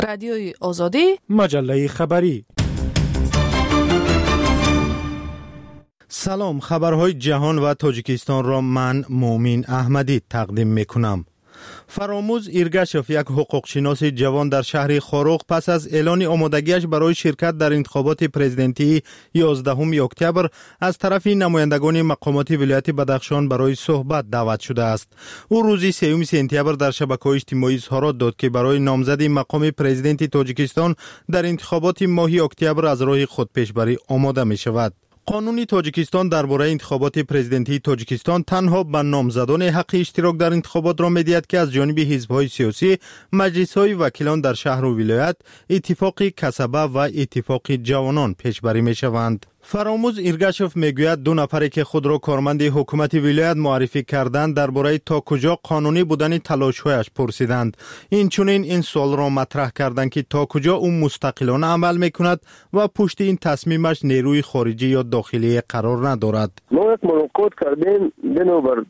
رادیوی آزادی، مجله خبری. سلام، خبرهای جهان و تاجیکستان را من مومین احمدی تقدیم میکنم. فراموز ایرگاشف، یک حقوقشناس جوان در شهر خاروق، پس از اعلان آمادگیش برای شرکت در انتخابات پرزیدنتی 11 اکتبر از طرف نمایندگان مقامات ولایت بدخشان برای صحبت دعوت شده است. او روز 3 سپتامبر در شبکه‌های اجتماعی اظهارات داد که برای نامزدی مقام پرزیدنت تاجیکستان در انتخابات ماه اکتبر از راه خودپیشبری آماده می شود. قانون تاجیکستان درباره انتخابات پرزیدنتی تاجیکستان تنها به نامزدان حق اشتراک در انتخابات را می‌دهد که از جانب حزب‌های سیاسی، مجلس‌های وکیلان در شهر و ولایت، اتفاق کسبه و اتفاق جوانان پیشبری می‌شوند. فراموز ایرگاشف میگوید 2 نفری که خود را کارمند حکومت ولایت معرفی کردند درباره تا کجا قانونی بودن تلاش‌هایش پرسیدند. این سوال را مطرح کردند که تا کجا او مستقلانه عمل میکند و پشت این تصمیمش نیروی خارجی یا داخلی قرار ندارد. ما یک ملاقات کردیم بنابر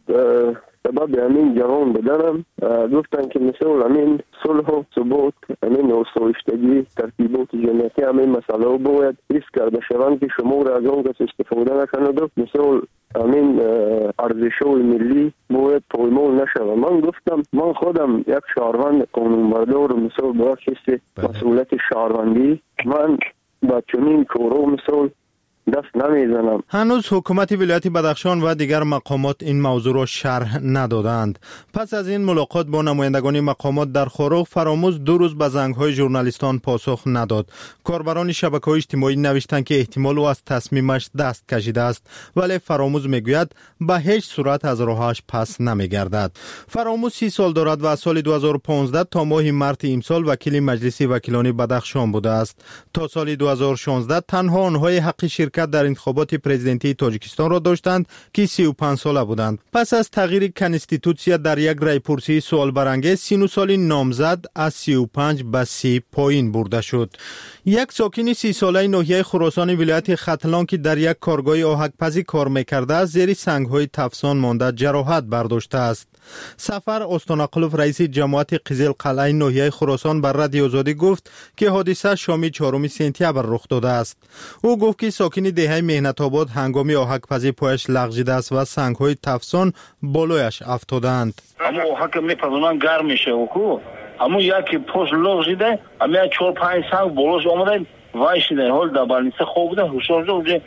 سبب همین جوان بدنم، گفتن که مثل همین صلح و ثبات، همین آسایشتگی، ترتیبات جمعیتی، همین مسئله باید حفظ کرده شوند که شما را از آن کس استفاده نکند و مثل همین ارزش‌های ملی باید پایمال نشود. من گفتم من خودم یک شهروند قانونبردار مثل با حس مسئولیت شهروندی، من با چنین کارو مثل دست نمیزنم. هنوز حکومت ولایت بدخشان و دیگر مقامات این موضوع را شرح ندادند. پس از این ملاقات با نمایندگان مقامات در خاروق، فراموز 2 روز به زنگ‌های ژورنالیستان پاسخ نداد. کاربران شبکه‌های اجتماعی نوشتند که احتمال او از تصمیمش دست کشیده است، ولی فراموز میگوید به هیچ صورت از راهش پس نمیگردد. فراموز 30 سال دارد و از سال 2015 تا ماه مارس امسال وکیل مجلس وکیلان بدخشان بوده است. تا سال 2016 تنها آنهای حق شرکت در انتخابات پرزیدنتی تاجیکستان را داشتند که 35 ساله بودند. پس از تغییر کنستیتوسیا در یک رایپرسی سوال برانگیز، سن و سال نامزد از 35 به 30 پایین برده شد. یک ساکن 30 ساله ناحیه خراسان ولایت ختلان که در یک کارگاه آهک‌پزی کار می‌کرده است، زیر سنگ‌های تفسان مانده جراحت برداشته است. سفر استانقلوف، رئیس جماعت قزل قلعه ناحیه خراسان، بر رادیو آزادی گفت که حادثه شام 4 سپتامبر رخ داده است. او گفت که ساکن دهه مهنت آباد هنگام آهک‌پزی پایش لغزیده است و سنگ‌های تفسان بالایش افتادند. اما آهک می‌پزونن گرم میشه و اما یکی پشت لغزیده، اما 4-5 سنگ بالاش اومده وایسیده، حال در بالنسه خوب بوده، هوشیار شده.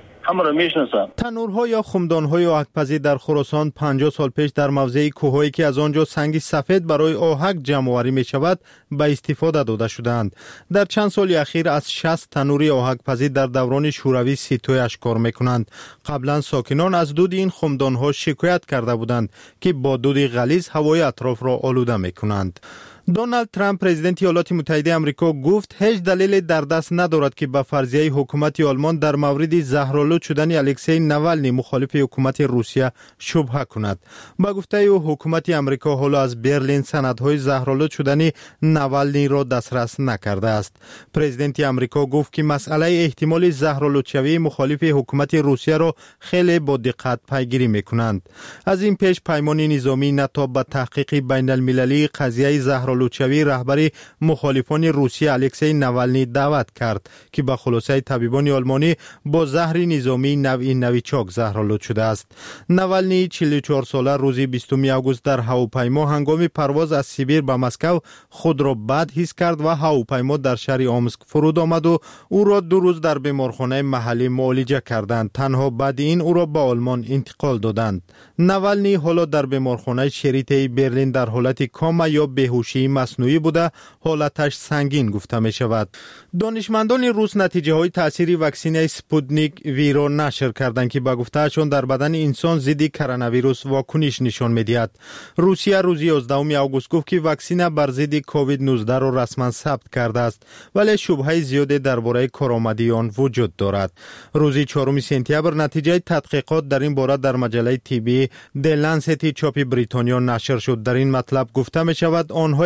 تنورها یا خمدان‌های آهک‌پزی در خراسان 50 سال پیش در موضع کوه‌هایی که از آنجا سنگ سفید برای آهک جمع‌آوری می‌شود به استفاده داده شدند. در چند سال اخیر از 60 تنور آهک‌پزی در دوران شوروی سیتویش کار می‌کنند. قبلا ساکنان از دود این خمدان‌ها شکایت کرده بودند که با دود غلیظ هوای اطراف را آلوده می‌کنند. دونالد ترامپ، پرزیدنت ایالات متحده آمریکا، گفت هیچ دلیل در دست ندارد که به فرضیه حکومت آلمان در مورد زهرآلود شدن الکسی ناوالنی مخالف حکومت روسیه شبهه کند. با گفته او، حکومت آمریکا حالا از برلین سندهای زهرآلود شدن ناوالنی را دسترس نکرده است. پرزیدنت آمریکا گفت که مسئله احتمال زهرآلود شوی مخالف حکومت روسیه را خیلی با دقت پیگیری میکنند. از این پیش پیمان نظامی ناتو به تحقیق بین المللی قضیه زهرآلودشوی رهبر مخالفان روسیه الکسی ناوالنی دعوت کرد که به خلاصه طبیبان آلمانی با زهر نظامی نوعی نویچاک زهرآلود شده است. ناوالنی 44 ساله روز 20 آگوست در هواپیما هنگام پرواز از سیبیر به مسکو خود را بد حس کرد و هواپیما در شهر آمسک فرود آمد و او را 2 روز در بیمارخانه محلی معالجه کردند. تنها بعد این او را به آلمان انتقال دادند. ناوالنی حالا در بیمارخانه شریطه برلین در حالت کاما یا بیهوشی مصنوعی بوده، حالتش سنگین گفته می شود. دانشمندان روس نتیجه های تاثیر واکسن سپوتنیک وی را نشر کردند که با گفتهشان در بدن انسان ضد کرونا ویروس واکنش نشان می دهد. روسیه روز 11 آگوست گفت که واکسن بر ضد کووید 19 را رسما ثبت کرده است، ولی شبهه زیادی درباره کارآمدی آن وجود دارد. روز 4 سپتامبر نتیجه تحقیقات در این باره در مجله طبی د لنست چاپ بریتانیا نشر شد. در این مطلب گفته می شود آنهایی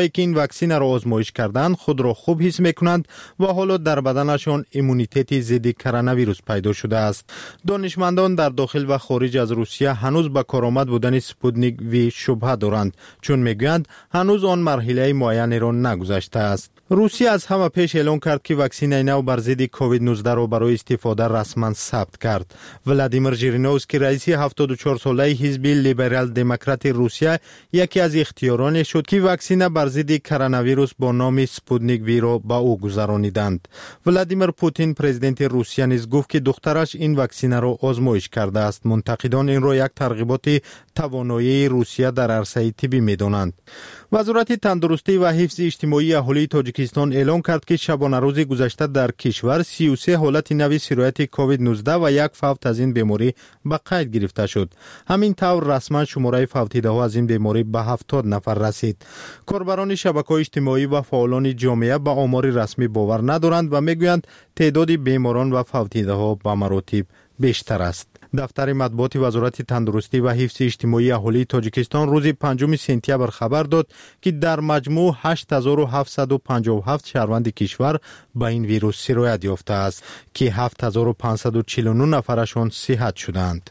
کسایی که این واکسن را آزمایش کردند خود را خوب حس میکنند و حالا در بدنشان ایمونیته ضد کرونا ویروس پیدا شده است. دانشمندان در داخل و خارج از روسیه هنوز به کارآمد بودن سپوتنیک وی شبهه دارند، چون میگویند هنوز آن مرحله معینی را نگذشته است. روسیه از همه پیش اعلام کرد که واکسن نو بر ضد کووید 19 را برای استفاده رسما ثبت کرد. ولادیمیر ژیرینوفسکی رئیس 74 ساله حزب لیبرال دموکرات روسیه یکی از اختیاران شد که واکسن بر ضد کرونا ویروس با نام سپوتنیک وی را به او گذرانیدند. ولادیمیر پوتین پرزیدنت روسیه نیز گفت که دخترش این واکسن را آزمایش کرده است. منتقدان این را یک ترغیبات توانایی روسیه در عرصه طبی می‌دانند. وزارت تندرستی و حفظ اجتماعی اهالی تاجیکستان اعلام کرد که شبانه روز گذشته در کشور 33 حالت نوی سرایت کووید 19 و یک فوت از این بیماری به قید گرفته شد. همین طور رسما شماره فوت ها از این بیماری به 70 نفر رسید. کاربران شبکه‌های اجتماعی و فعالان جامعه به آمار رسمی باور ندارند و میگویند تعداد بیماران و فوت ها به مراتب بیشتر است. دفتر مطبوعات وزارت تندرستی و حفظ اجتماعی اهالی تاجیکستان روز 5 سپتامبر خبر داد که در مجموع 8757 شهروند کشور به این ویروس سرایت یافته است که 7549 نفرشان صحت شدند.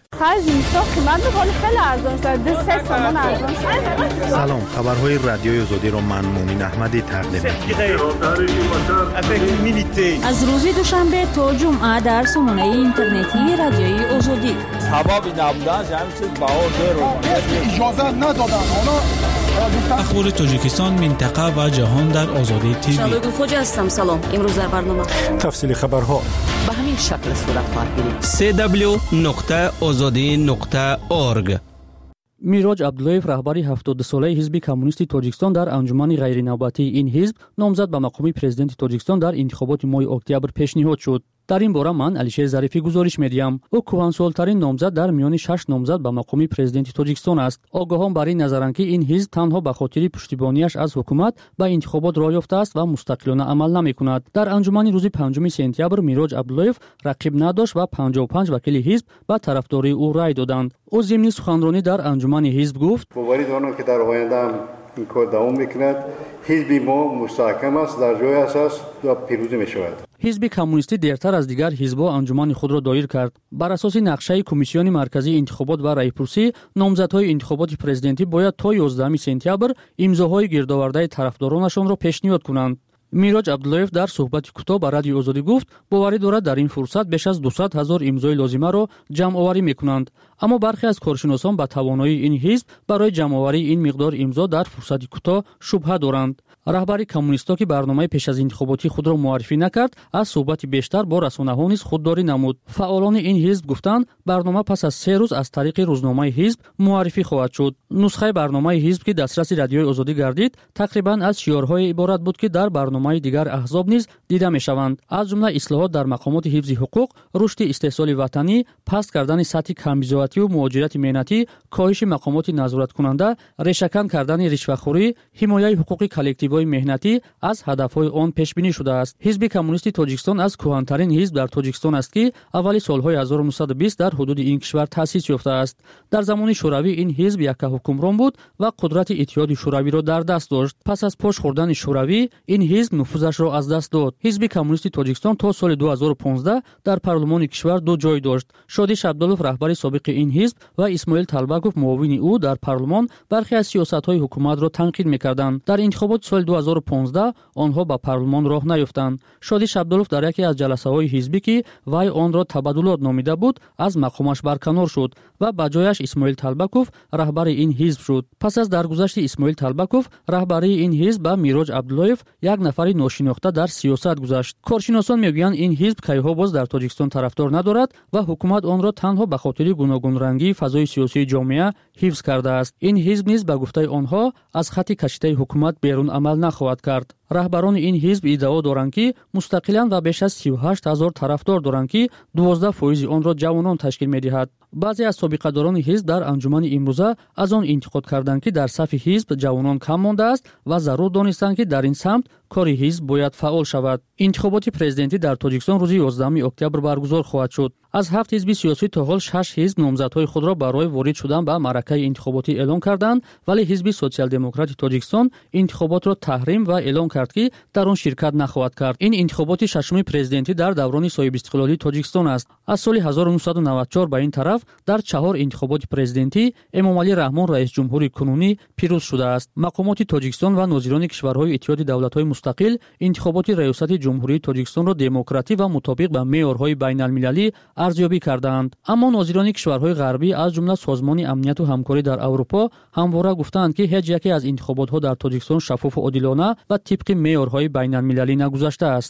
سلام، خبرهای رادیوی آزادی را من مومن احمدی تقدیم می‌کنم. از روز دوشنبه تا جمعه در سامانه اینترنتی رادیوی آزادی سبب نبودن همین چیز بهار اجازه ندادن. اخبار تاجیکستان، منطقه و جهان در آزادی تیوی. شالوی خوجا هستم. سلام. امروز در برنامه تفصیل خبرها به همین شکل صورت خواهد گرفت. www.azadi.org. میراج عبداللهیف رهبر 72 ساله حزب کمونیست تاجیکستان در انجمن غیرنوبتی این حزب نامزد به مقام پرزیدنت تاجیکستان در انتخابات ماه اکتبر پیشنهاد شد. در این باره من علیشیر ظریفی گزارش می‌دهم. او کهن‌سال‌ترین نامزد در میان 6 نامزد به مقام پرزیدنت تاجیکستان است. آگاهان بر این نظرند که این حزب تنها به خاطر پشتیبانیش از حکومت به انتخابات راه یافته است و مستقلانه عمل نمی‌کند. در انجمن روز 5 سپتامبر میراج عبداللهیف رقیب نداشت و 55 وکیل حزب به طرفداری او رای دادند. او ضمن سخنرانی در انجمن حزب گفت: باوری دارم که در آینده این کار دوام می‌کند. حزب ما مستحکم است، در جای است و پیروز می‌شود. حزب کمونیستی دیرتر از دیگر حزب‌ها انجمن خود را دایر کرد. بر اساس نقشه کمیسیون مرکزی انتخابات و رای‌پرسی، نامزدهای انتخابات پرزیدنتی باید تا 11 سپتامبر امضاهای گردآورده طرفدارانشان را پیشنهاد کنند. میراج عبداللهیف در صحبت کوتاه با رادیو آزادی گفت باوری دارد در این فرصت بیش از 200,000 امضای لازمه را جمع آوری می‌کنند. اما برخی از کارشناسان به توانایی این حزب برای جمع آوری این مقدار امضا در فرصت کوتاه شبهه دارند. رهبر کمونیستا که برنامه پیش از انتخاباتی خود را معرفی نکرد، از صحبت بیشتر با رسانه‌ها نیز خودداری نمود. فعالان این حزب گفتند برنامه پس از 3 روز از طریق روزنامه حزب معرفی خواهد شد. نسخه برنامه حزب که دسترس رادیوی آزادی گردید، تقریباً از شعارهای عبارت بود که در برنامه دیگر احزاب نیز دیده می‌شوند. از جمله اصلاحات در مقامات حفظ حقوق، رشد استحصال وطنی، پست کردن سطح کمبزاعتی و مهاجرت مهنتی، کاهش مقامات نظارت کننده، ریشه‌کن کردن رشوه‌خوری، حمایت حقوق کلکتیوهای مهنتی از هدف‌های آن پیش بینی شده است. حزب کمونیست تاجیکستان از کهن‌ترین حزب در تاجیکستان است که اوایل سال‌های 1920 در حدود این کشور تأسیس یافته است. در زمان شوروی این حزب یک حکمران بود و قدرت اتحاد شوروی را در دست داشت. پس از پاش خوردن شوروی، این حزب نفوذش را از دست داد. حزب کمونیست تاجیکستان تا سال 2015 در پارلمان کشور 2 جای داشت. شادیش عبداللهیف رهبر سابق این حزب و اسماعیل طلبکوف معاون او در پارلمان برخی از سیاست‌های حکومت را تنقید می‌کردند. در انتخابات سال 2015 آنها به پارلمان راه نیافتند. شادیش عبداللهیف در یکی از جلسه‌های حزبی که وی آن را تبادلات نامیده بود، از مقامش برکنار شد و به جایش اسماعیل طلبکوف رهبر این حزب شد. پس از درگذشت اسماعیل طلبکوف، رهبری این حزب به میراج عبداللهیف، یک نفر ناشناخته در سیاست گذشت. کارشناسان میگویند این حزب کیها باز در تاجیکستان طرفدار ندارد و حکومت آن را تنها به خاطر گوناگون رنگی فضای سیاسی جامعه حفظ کرده است. این حزب نیز به گفته آنها از خط کشیده حکومت بیرون عمل نخواهد کرد. раҳбарони ин ҳизб иддао доранд ки мустақилан ва беш аз 38 000 тарафдор доранд ки 12% онро ҷавонон ташкил медиҳад. баъзе аз собиқадорони ҳизб дар анҷумани имрӯза аз он интиқод карданд ки дар сафи ҳизб ҷавонон кам мондааст ва зарур донистанд ки дар ин самт кори ҳизб бояд фаъол шавад. интихоботи президентӣ дар Тоҷикистон рӯзи 11 октябр баргузор хоҳад шуд. аз 7 ҳизби сиёсӣ то ҳол 6 ҳизб номзадҳои худро барои ворид шудан ба маъракаи интихоботӣ эълон карданд, вале ҳизби социал-демократи Тоҷикистон интихоботро таҳрим ва эълон кард ки дар он ширкат нахоҳад кард. ин интихоботи шашуми президентӣ дар даврони соҳибистиқлолии Тоҷикистон аст. аз соли 1994 ба ин тараф дар 4 интихоботи президентӣ Эмомалӣ Раҳмон раис ҷумҳури кунунӣ пирӯз шудааст. мақомоти Тоҷикистон ва нозирони кишварҳои иттиҳоди давлатҳои мустақил интихоботи раёсати ҷумҳурии Тоҷикистонро демократӣ ва мутобиқ ба меъёрҳои байналмилалӣ арзёбӣ карданд. аммо нозирони кишварҳои ғарбӣ аз ҷумла Созмони амнияту ҳамкорӣ дар Аврупо ҳамвора гуфтанд ки ҳеҷ яке аз интихоботҳо дар Тоҷикистон шаффофу одилона ва тибқи меъёрҳои байналмилалӣ нагузаштааст.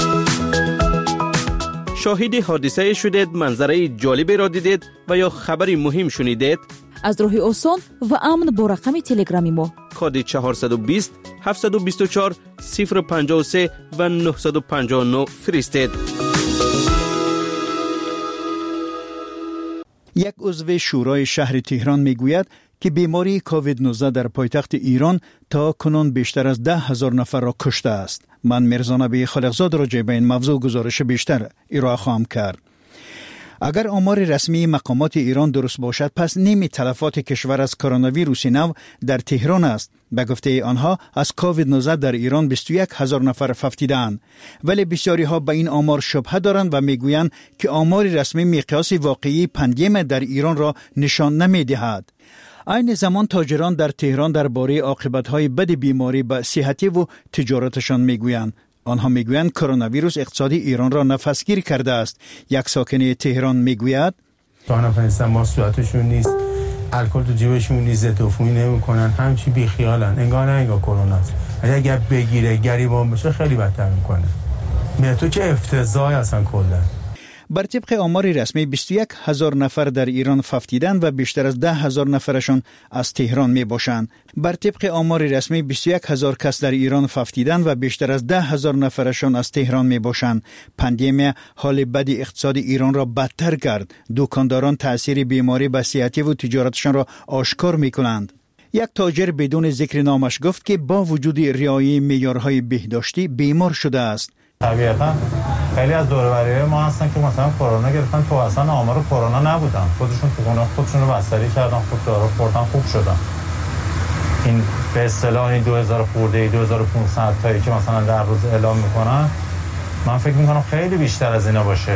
شاهد حادثه شدید، منظره جالبی را دیدید و یا خبری مهم شنیدید؟ از راه آسان و امن با رقم تلگرامی ما کد 420 724 053 و 959 فرستید. یک عضو شورای شهر تهران میگوید که بیماری کووید 19 در پایتخت ایران تا کنون بیشتر از 10,000 نفر را کشته است. من میرزا نبی خالقزاد راجع به این موضوع گزارش بیشتر ارائه خواهم کرد. اگر آمار رسمی مقامات ایران درست باشد، پس نیمی تلفات کشور از کرونا ویروس نو در تهران است. به گفته آنها از کووید 19 در ایران 21,000 نفر فوتیدند، ولی بسیاری ها به این آمار شبهه دارند و میگویند که آمار رسمی مقیاس واقعی پاندمی در ایران را نشان نمیدهد. این زمان تاجران در تهران درباره عاقبت‌های بد بیماری به صحتی و تجارتشان میگویند. آنها میگویند کرونا ویروس اقتصادی ایران را نفسگیر کرده است. یک ساکن تهران میگوید نفهمیدن ما صورتشون نیست، الکل تو جیبشون نیست، ضد عفونی نمیکنن، همچی بی خیالن، انگار کرونا است. اگر بگیره گریبان بشه خیلی بدتر میکنه. تو که افتضاحی اصلا کلا. بر طبق آمار رسمی 21,000 نفر در ایران فوتیدند و بیشتر از 10,000 نفرشان از تهران می باشند. بر طبق آمار رسمی 21,000 کس در ایران فوتیدند و بیشتر از 10,000 نفرشان از تهران می باشند. پاندمی حال بد اقتصاد ایران را بدتر کرد. دکانداران تأثیر بیماری به صحتی و تجارتشان را آشکار می کنند. یک تاجر بدون ذکر نامش گفت که با وجود رعایت معیارهای بهداشتی بیمار شده است. طبیعتا خیلی از دور و بریای ما هستن که مثلا کرونا گرفتن، تو اصلا آمار کرونا نبودن، خودشون تو خونه خودشون رو بستری کردن، خود دارو خوردن، خوب شدن. این به اصطلاح 2000 خورده 2500 تایی که مثلا در روز اعلام میکنن، من فکر میکنم خیلی بیشتر از اینا باشه.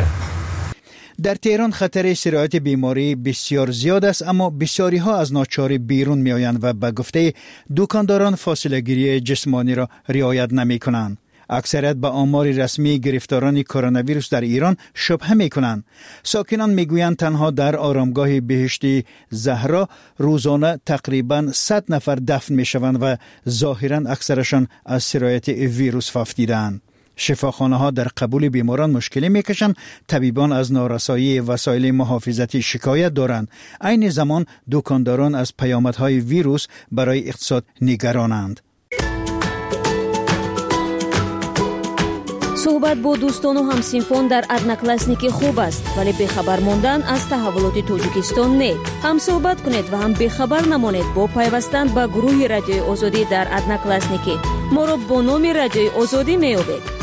در تهران خطر سرایت بیماری بسیار زیاد است، اما بسیاری ها از ناچاری بیرون می آیند و به گفته دکانداران فاصله گیری جسمانی را رعایت نمی کنند. اکثریت به آمار رسمی گرفتاران کرونا ویروس در ایران شبهه میکنند. ساکنان میگویند تنها در آرامگاه بهشتی زهرا روزانه تقریبا 100 نفر دفن میشوند و ظاهرا اکثرشان از سرایت ویروس فوتیدند. شفاخانه ها در قبول بیماران مشکلی میکشند. طبیبان از نارسایی وسایل محافظتی شکایت دارند. عین زمان دکانداران از پیامدهای ویروس برای اقتصاد نگرانند. صحبت با دوستان و همسینفون در ادناکلاسنیکی خوب است، ولی بخبر موندن از تحولات تاجیکستان نه. هم صحبت کنید و هم بخبر نمانید با پیوستن به گروه رادیوی آزادی در ادناکلاسنیکی. ما را با نام رادیوی آزادی میابید.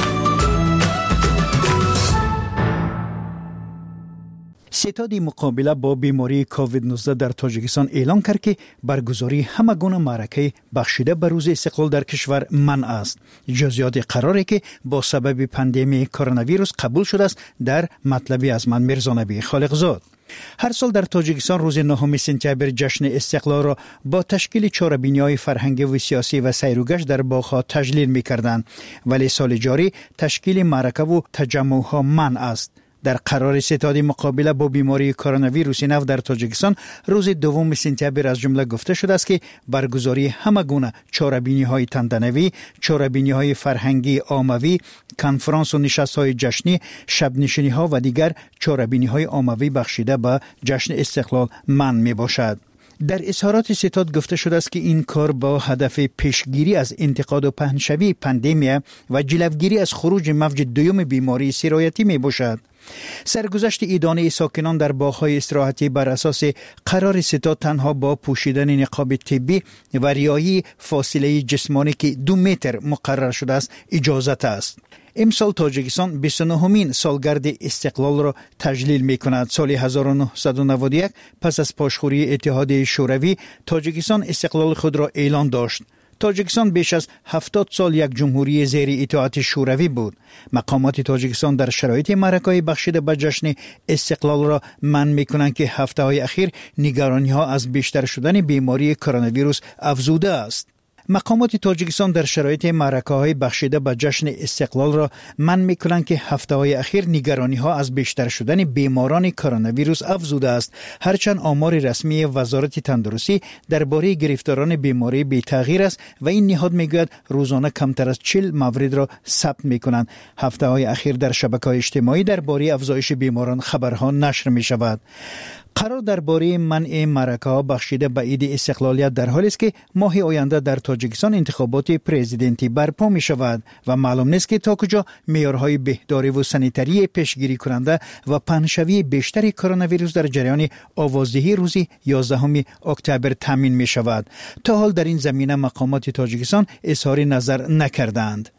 ستاد مقابله با بیماری کووید 19 در تاجیکستان اعلام کرد که برگزاری همه گونه معرکه بخشیده به روز استقلال در کشور منع است. جزئیات قراره که با سبب پاندمی کرونا ویروس قبول شده است در مطلبی از من میرزا نبی خالقزاد. هر سال در تاجیکستان روز 9 سپتامبر جشن استقلال را با تشکیل چهاربینی‌های فرهنگی و سیاسی و سیر و گشت در باغ‌ها تجلیل می‌کردند، ولی سال جاری تشکیل معرکه و تجمع‌ها منع است. در قرار ستاد مقابله با بیماری کرونا ویروس نو در تاجیکستان روز 2 سپتامبر از جمله گفته شده است که برگزاری همه گونه چهاربینی‌های تنتنوی، چهاربینی‌های فرهنگی عاموی، کنفرانس و نشست‌های جشنی، شب‌نشینی‌ها و دیگر چهاربینی‌های عاموی بخشیده به جشن استقلال منع می‌باشد. در اظهارات ستاد گفته شده است که این کار با هدف پیشگیری از انتقاد و پهنشوی پاندمی و جلوگیری از خروج موج دوم بیماری سرایتی می باشد. سرگذشت ایدانه ساکنان در باغ‌های استراحتی بر اساس قرار ستاد تنها با پوشیدن نقاب طبی و رعایت فاصله جسمانی که 2 متر مقرر شده است اجازت است. امسال تاجیکستان 29مین سالگرد استقلال را تجلیل می کند. سال 1991 پس از پاشخوری اتحادیه شوروی تاجیکستان استقلال خود را اعلان داشت. تاجیکستان بیش از 70 سال یک جمهوری زیر اطاعت شوروی بود. مقامات تاجیکستان در شرایط معرکه‌ای بخشیده به جشن استقلال را منع می‌کنند که هفته‌های اخیر نگرانی‌ها از بیشتر شدن بیماری کرونا ویروس افزوده است. مقامات تاجیکستان در شرایط معرکه‌های بخشیده به جشن استقلال را منع می‌کنند که هفته‌های اخیر نگرانی‌ها از بیشتر شدن بیماران کرونا ویروس افزوده است، هرچند آمار رسمی وزارت تندرستی درباره گرفتاران بیماری بی تغییر است و این نهاد میگوید روزانه کمتر از 40 مورد را ثبت می‌کنند. هفته‌های اخیر در شبکه‌های اجتماعی درباره افزایش بیماران خبرها نشر می‌شود. قرار درباره منع معرکه‌ها بخشیده به عید استقلالیت در حالی است که ماه آینده در تاجیکستان انتخابات پرزیدنتی برپا می شود و معلوم نیست که تا کجا معیارهای بهداری و سانیتری پیشگیری کننده و پهنشوی بیشتر کرونا ویروس در جریان آوازدهی روز 11 اکتبر تامین می شود. تا حال در این زمینه مقامات تاجیکستان اظهار نظر نکردند.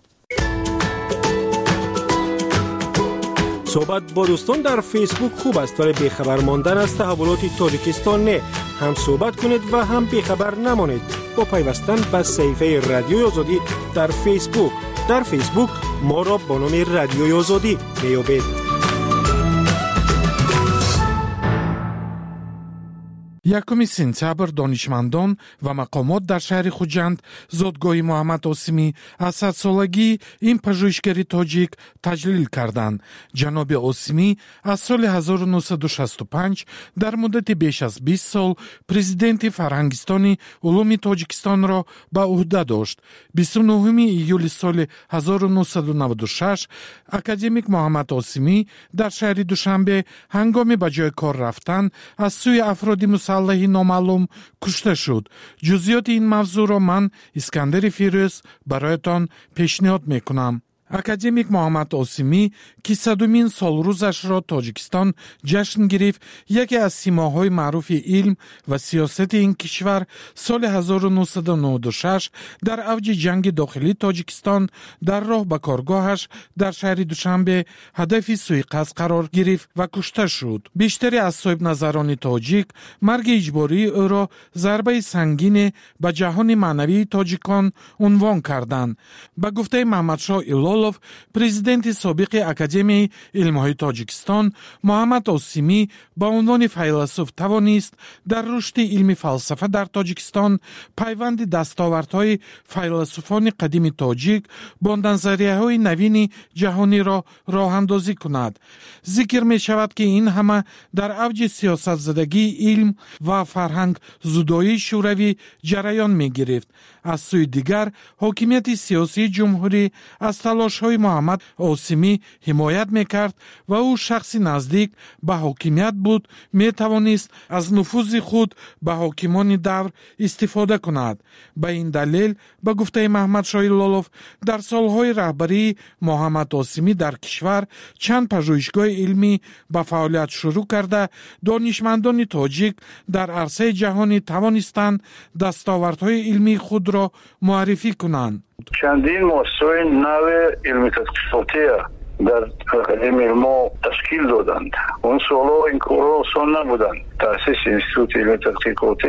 صحبت با دوستان در فیسبوک خوب است ولی بیخبر ماندن از تحولات تاجیکستان نه. هم صحبت کنید و هم بیخبر نمانید با پیوستن به صفحه رادیوی آزادی در فیسبوک. در فیسبوک ما را با نام رادیوی آزادی میابید. 1 سپتامبر دانشمندان و مقامات در شهر خوجند زادگاه محمد عاصمی از 100 سالگی این پژوهشگری تاجیک تجلیل کردند. جناب عاصمی از سال 1965 در مدت بیش از 20 سال پرزیدنت فرهنگستان علوم تاجیکستان را به عهده داشت. 29 ایول سال 1996 اکادمیک محمد عاصمی در شهر دوشنبه هنگام به جای کار رفتن از سوی افراد مسلح نامعلوم کشته شد. جزئیات این موضوع را من اسکندر فیروز برایتان پیشنهاد میکنم. اکادمیک محمد عاصمی که 100مین سال روزش را تاجیکستان جشن گرفت، یکی از سیماهای معروف علم و سیاست این کشور سال 1996 در اوج جنگ داخلی تاجیکستان در راه به کارگاهش در شهر دوشنبه هدف سوءقصد قرار گرفت و کشته شد. بیشتری از صاحب نظران تاجیک مرگ اجباری او را ضربه سنگین به جهان معنوی تاجیکان عنوان کردند. به گفته محمدشاه ایلالوف، پرزیدنت سابق اکادمی علم‌های تاجیکستان، محمد عاصمی با عنوان فیلسوف توانست در رشد علم فلسفه در تاجیکستان پیوند دستاوردهای فیلسوفان قدیم تاجیک با نظریه‌های نوین جهانی را راه‌اندازی کند. ذکر می شود که این همه در اوج سیاست زدگی علم و فرهنگ زدایی شوروی جریان می گرفت. از سوی دیگر حاکمیت سیاسی جمهوری از تلاش‌های محمد عاصمی حمایت می‌کرد و او شخصی نزدیک به حاکمیت بود، می‌توانست از نفوذ خود به حاکمان دور استفاده کند. به این دلیل به گفته محمد شاه ایلالوف در سالهای رهبری محمد عاصمی در کشور چند پژوهشگاه علمی به فعالیت شروع کرده دانشمندان تاجیک در عرصه جهانی توانستند دستاوردهای علمی خود را معرفی کنند. چندین مؤسسه نو علمی تحقیقاتی در اکادمی علم تشکیل دادند. اون سالها این کارها آسان نبودند. تأسیس انستیتوت علمی تحقیقاتی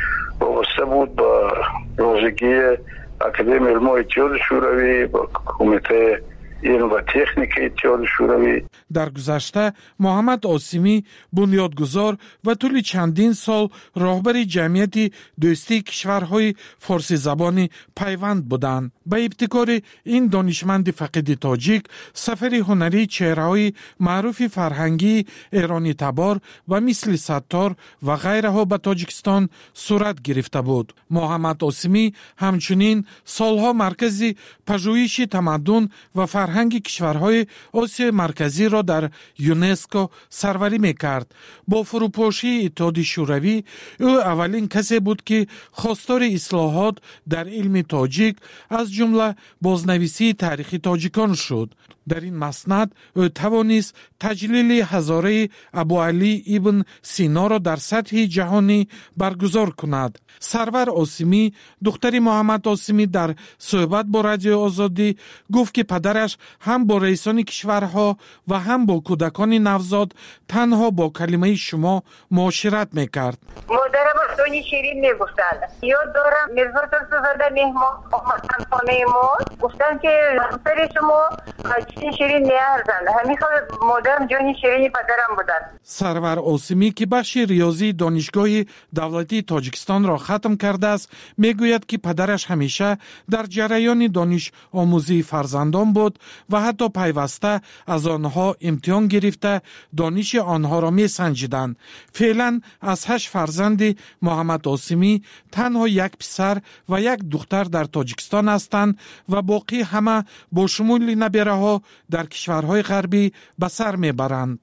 وابسته بود با رازگی اکادمی علم اتحاد شوروی با کمیته علم و تکنیک اتحاد شوروی. در گذشته محمد عاصمی بنیادگذار و طول چندین سال راهبر جمعیت دوستی کشورهای فارسی زبان پیوند بودند. به ابتکار این دانشمند فقید تاجیک سفر هنری چهره‌های معروف فرهنگی ایرانی تبار و مثل ستار و غیرها به تاجیکستان صورت گرفته بود. محمد عاصمی همچنین سالها مرکز پژوهش تمدن و فرهنگ فرهنگ کشورهای آسیای مرکزی را در یونسکو سروری می‌کرد. با فروپاشی اتحاد شوروی او اولین کسی بود که خواستار اصلاحات در علم تاجیک از جمله بازنویسی تاریخ تاجیکان شد. در این مسند او توانست تجلیل هزاره ابوعلی ابن سینا را در سطح جهانی برگزار کند. سرور آسیمی دختر محمد آسیمی در صحبت با رادیو آزادی گفت که پدرش هم با رئیسان کشورها و هم با کودکان نوزاد تنها با کلمه شما معاشرت میکرد. مادرم دونی شیرین میگفتن. یاد دارم میرزا ترسوزاده مهمان آمدن خانه ما گفتن که همسر شما چین شیرین نیارزن. همیشه مادرم جونی شیرینی پدرم بودن. سرور آسیمی که بخش ریاضی دانشگاه دولتی تاجیکستان را ختم کرده است میگوید که پدرش همیشه در جریان دانش آموزی فرزندان بود و حتی پیوسته از آنها امتحان گرفته دانش آنها را می سنجیدند. فعلا از 8 فرزند محمد آسیمی تنها یک پسر و یک دختر در تاجیکستان هستند و باقی همه با شمول نبیره ها در کشورهای غربی به سر می برند.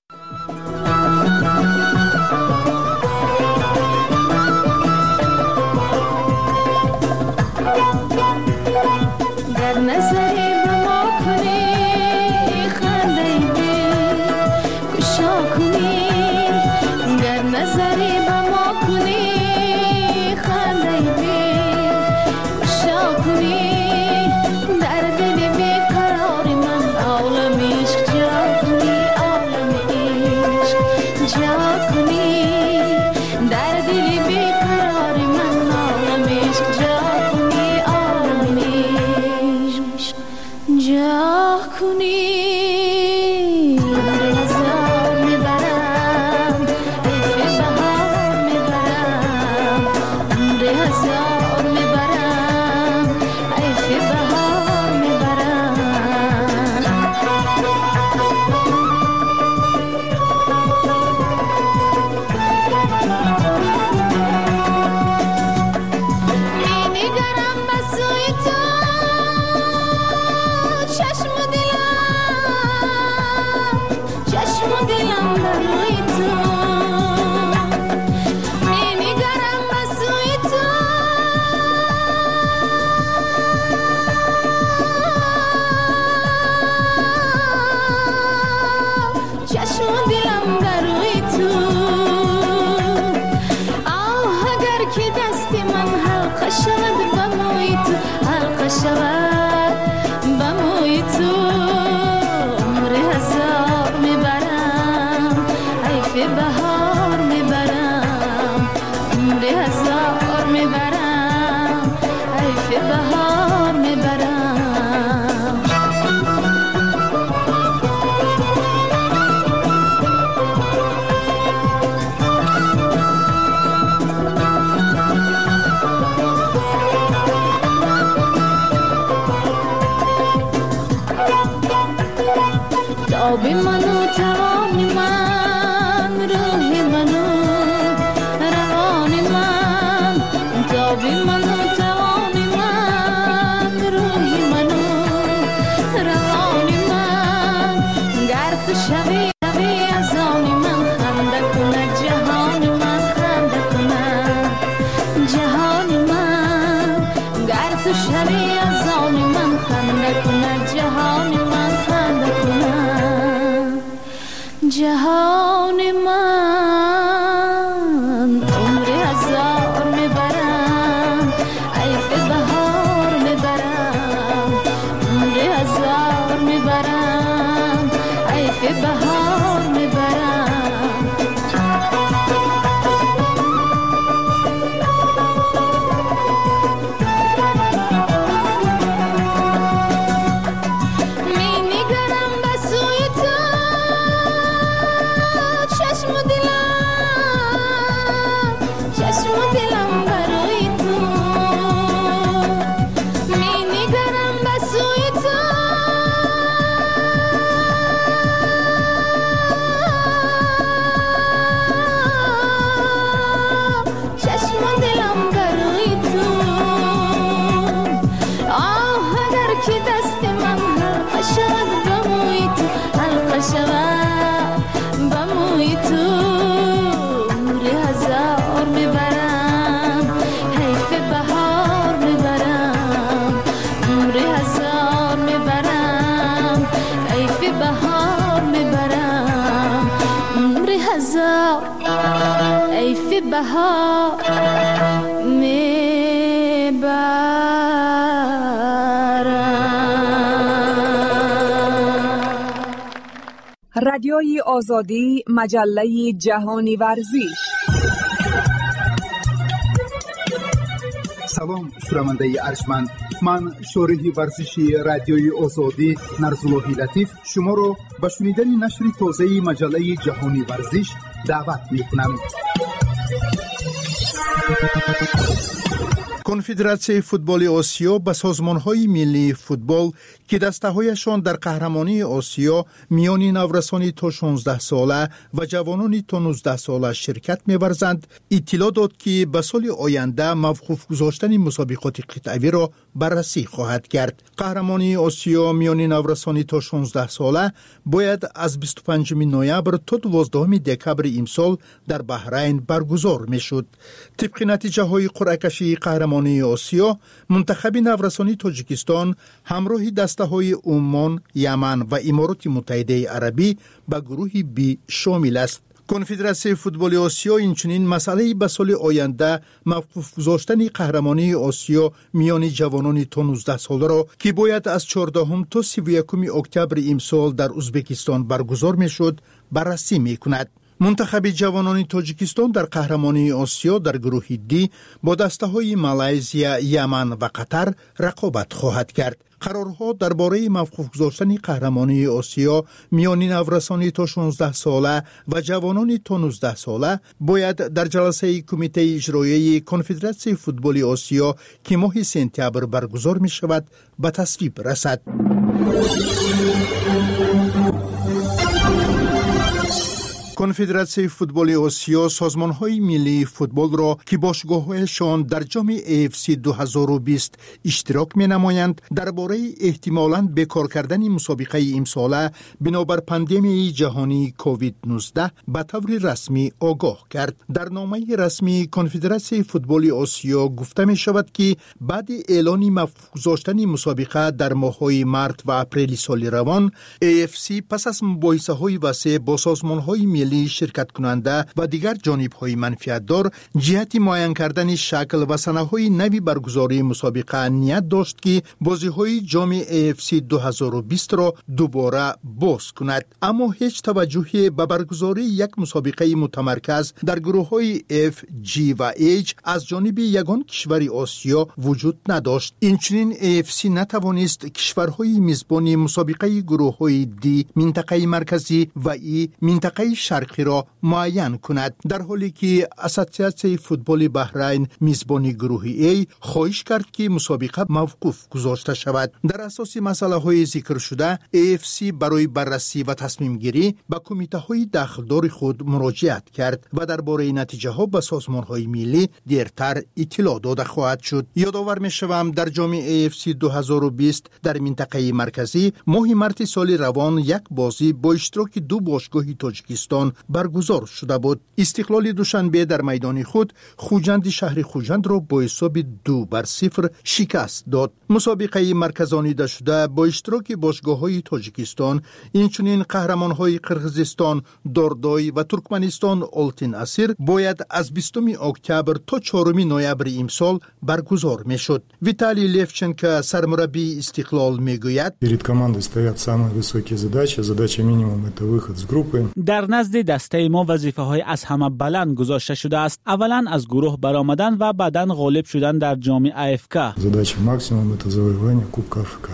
بهار میبرم عمر هزار عیف بهار رادیوی آزادی مجله جهانی ورزش. سلام شنونده ارجمند، من شارح ورزشی رادیوی آزادی نرزاللهی لطیف شما را به شنیدن نشر تازه مجله جهانی ورزش دعوت می‌کنم. کنفدراسیون فوتبال آسیا به سازمان‌های ملی فوتبال که دسته‌هایشان در قهرمانی آسیا میان نورسانی تا 16 ساله و جوانانی تا 19 ساله شرکت می‌ورزند، اطلاع داد که به سال آینده موقوف گذاشتن مسابقات قطعی را بررسی خواهد کرد. قهرمانی آسیا میان نورسانی تا 16 ساله باید از 25 نوامبر تا 12 دکبر امسال در بحرین برگزار می‌شد. طبق نتیجه‌های قرعه کشی قهرمانی آسیا، منتخب نورسانی تاجیکستان همراه دسته‌های عمان، یمن و امارات متحده عربی به گروه بی شامل است. کنفدراسیون فوتبال آسیا اینچنین مسئله به سال آینده موقوف گذاشتن قهرمانی آسیا میان جوانان تا 19 ساله را که باید از 14 تا 31 اکتبر امسال در ازبکستان برگزار میشد بررسی میکند. منتخب جوانان تاجیکستان در قهرمانی آسیا در گروه دی با دسته‌های مالزیا، یمن و قطر رقابت خواهد کرد. قرارها درباره موقوف گذاشتن قهرمانی آسیا میان نورسانی تا 16 ساله و جوانان تا 19 ساله باید در جلسه کمیته اجرایی کنفدراسیون فوتبال آسیا که ماه سپتامبر برگزار می شود به تصویب رسد. کنفدراسیون فوتبال آسیا سازمان‌های ملی فوتبال را که باشگاه‌هایشان در جام AFC 2020 اشتراک می‌نمایند درباره احتمالاً بکار کردن مسابقه امساله بنابر پاندمی جهانی کووید 19 به طور رسمی آگاه کرد. در نامه رسمی کنفدراسیون فوتبال آسیا گفته می‌شود که بعد اعلان موقوف گذاشتن مسابقه در ماه‌های مارس و اپریل سال روان، AFC پس از مباحثه‌های وسیع با سازمان‌های ملی شرکت کننده و دیگر جانب‌های منفعت‌دار جهت معین کردن شکل و صحنه‌های نوی برگزاری مسابقه نیت داشت که بازی‌های جام AFC 2020 را دوباره باز کند، اما هیچ توجهی به برگزاری یک مسابقه متمرکز در گروه‌های F، G و H از جانب یگان کشور آسیا وجود نداشت. اینچنین AFC نتوانست کشورهای میزبان مسابقه گروه‌های D منطقه مرکزی و E منطقه شرقی را معین کند، در حالی که اساسیاسیون فوتبال بحرین میزبان گروه A خواهش کرد که مسابقه موقوف گذاشته شود. در اساس مسائل ذکر شده، AFC برای بررسی و تصمیم گیری به کمیته های داخلدار خود مراجعت کرد و درباره نتیجه ها به سازمان های ملی دیرتر اطلاع داده خواهد شد. یادآور می شوم در جام AFC 2020 در منطقه مرکزی ماه مارس سال روان یک بازی با اشتراک دو باشگاه تاجیکستان برگزار شده بود. استقلال دوشنبه در میدان خود خوجند شهر خوجند را با حساب 2-0 شکست داد. مسابقه مرکزانیده شده با اشتراک باشگاه‌های تاجیکستان، اینچنین قهرمان‌های قرغیزستان داردای و ترکمنستان آلتین اسیر باید از 20 اکتبر تا 4 نوامبر امسال برگزار میشد. ویتالی لیفچنکو سرمربی استقلال میگوید перед командой стоят самые высокие задачи. Задача минимум это выход с группы. در نزد دسته ما وظیفه‌های از همه بلند گذاشته شده است. اولا از گروه برآمدن و بعداً غالب شدن در جام AFK. Задача максимум это завоевание Кубка Африки.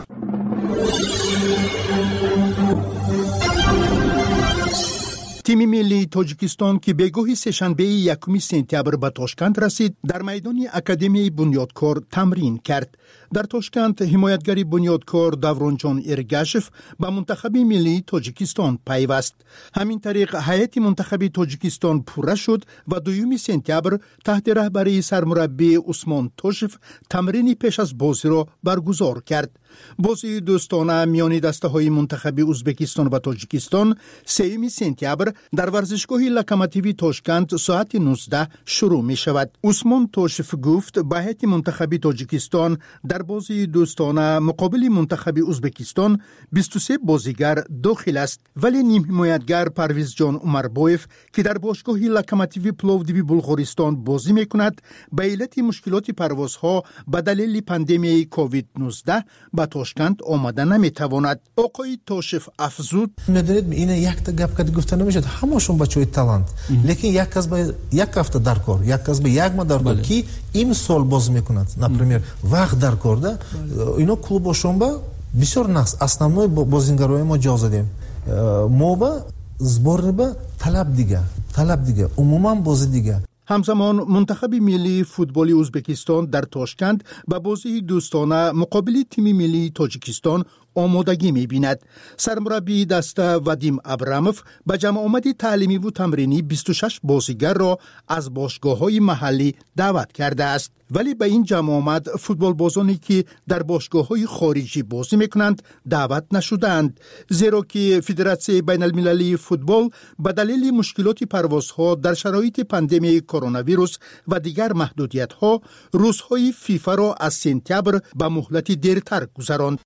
تیم ملی تاجیکستان که به گاه سه‌شنبه 1 سپتامبر به تاشکند رسید، در میدان اکادمی بنیادکار تمرین کرد. در تاشکند حمایتگر بنیادکار دورانجان ارگاشف به منتخب ملی تاجیکستان پیوست. همین طریق هیئت منتخب تاجیکستان پوره شد و 2 سپتامبر تحت رهبری سرمربی عثمان توشف تمرین پیش از بازی را برگزار کرد. بازی دوستانه میان دسته‌های منتخب ازبکستان و تاجیکستان 3 سپتامبر در ورزشگاه لوکوموتیو تاشکند ساعت 19 شروع می شود. عثمان توشف گفت به هیئت منتخب تاجیکستان در بازی دوستانه مقابل منتخب ازبکستان 23 بازیگر داخل است، ولی نیم حمایتگر پرویز جان عمربایف که در باشگاه لوکوموتیو پلوودیو بلغارستان بازی میکند به علت مشکلات پروازها به دلیل پاندمی کووید 19 به تاشکند آمده نمیتواند. آقای تاشف افزود: میدونید این یک تا گپ که گفته نمیشه، همشون بچهای تالنت، لیکن یک کس به یک هفته در کار، یک کس به یک ماه در کار کی این سال باز میکند، например وقت در کار ده اینا клубошон ба бисёр нақс основной бозингарои мо ҷо задем, мо ба сборни ба талаб дига умуман бозӣ дига. همزمان منتخب ملی فوتبال ازبکستان در تاشکند به بازی دوستانه مقابل تیم ملی تاجیکستان آمادگی می‌بیند. سرمربی دسته وادیم ابراموف به جمع آمد تعلیمی و تمرینی 26 بازیگر را از باشگاه‌های محلی دعوت کرده است، ولی به این جمع آمد فوتبال بازانی که در باشگاه‌های خارجی بازی می‌کنند دعوت نشدند، زیرا که فدراسیون بین المللی فوتبال به دلیل مشکلات پروازها در شرایط پاندمی کرونا ویروس و دیگر محدودیت‌ها روزهای فیفا را از سپتامبر به مهلت دیرتر گذراند.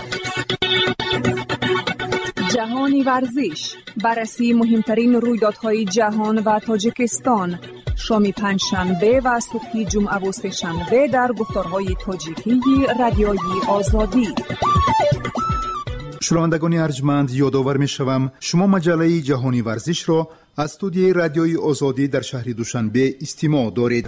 جهانی ورزش، بررسی مهمترین رویدادهای جهان و تاجیکستان، شام پنجشنبه و صبح جمعه و سه‌شنبه در گفتارهای تاجیکی رادیوی آزادی. شنوندگان ارجمند، یادآور می‌شوم شما مجله جهانی ورزش را از استودیوی رادیوی آزادی در شهر دوشنبه استماع دارید.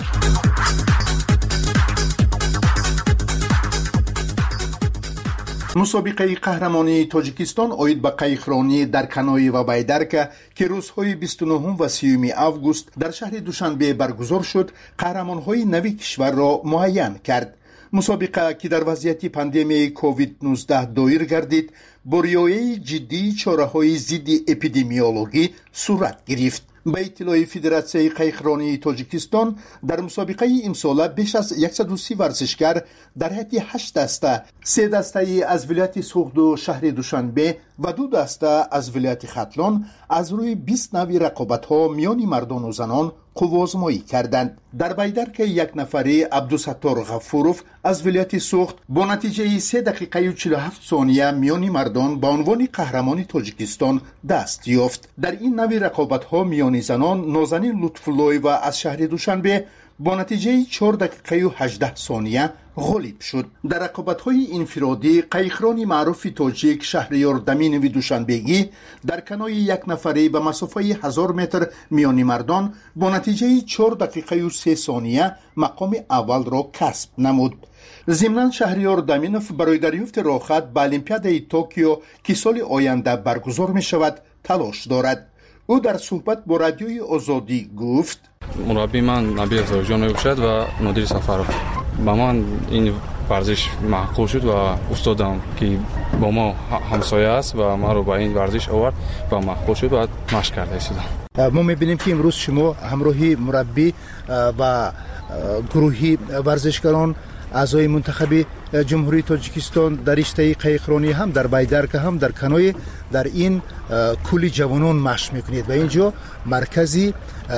مسابقه قهرمانی تاجیکستان اوید به قایقرانی در کنای و بیدرکه که روزهای 29 و 30 آگوست در شهر دوشنبه برگزار شد، قهرمانهای نوی کشور را معین کرد. مسابقه که در وضعیت پاندمی کووید 19 دایر گردید، با رعایت جدی چاره‌های ضد اپیدمیولوژی صورت گرفت. به اطلاع فدراسیون قایقرانی تاجیکستان در مسابقه امسال بیش از 130 ورزشکار در حد 8 دسته، 3 دسته از ولایت سوخدو شهر دوشنبه و 2 دسته از ولایت ختلان از روی 20 نوع رقابت‌ها میان مردان و زنان قوازمایی کردند. در بیدرک یک نفری عبدالستار غفوروف از ولایت سوخت با نتیجه 3 دقیقه و 47 ثانیه میان مردان به عنوان قهرمان تاجیکستان دست یافت. در این نوع رقابت‌ها میان زنان نازنین لطف‌الله و از شهر دوشنبه با نتیجه 4 دقیقه و 18 ثانیه غالب شد. در رقابت‌های انفرادی قایقران معروف تاجیک شهریار دمینوی دوشنبگی در کنای یک نفری به مسافه 1000 متر میان مردان با نتیجه 4 دقیقه و 3 ثانیه مقام اول را کسب نمود. ضمناً شهریار دمینوف برای دریافت راحت به المپیادای توکیو که سال آینده برگزار می شود تلاش دارد. او در صحبت با رادیوی آزادی گفت: مربی من نبی افزارجان میباشد و نادر سفرов. با من این ورزش معقول شد و استادم که با ما همسایه است و ما رو با این ورزش آورد و معقول شد و مشق کرده شدم. ما میبینیم که امروز شما همراهی مربی و گروهی ورزشکاران اعضای منتخب جمهوری تاجیکستان در رشته قایقرانی هم در بیدرک هم در کنای در این کولی جوانان مشق میکنید و اینجا مرکزی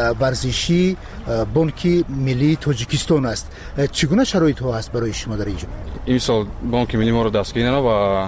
ورزشی بانک ملی تاجیکستان است. چگونه شرایط ها است برای شما در اینجا؟ این سال بانک ملی ما رو دستگیر و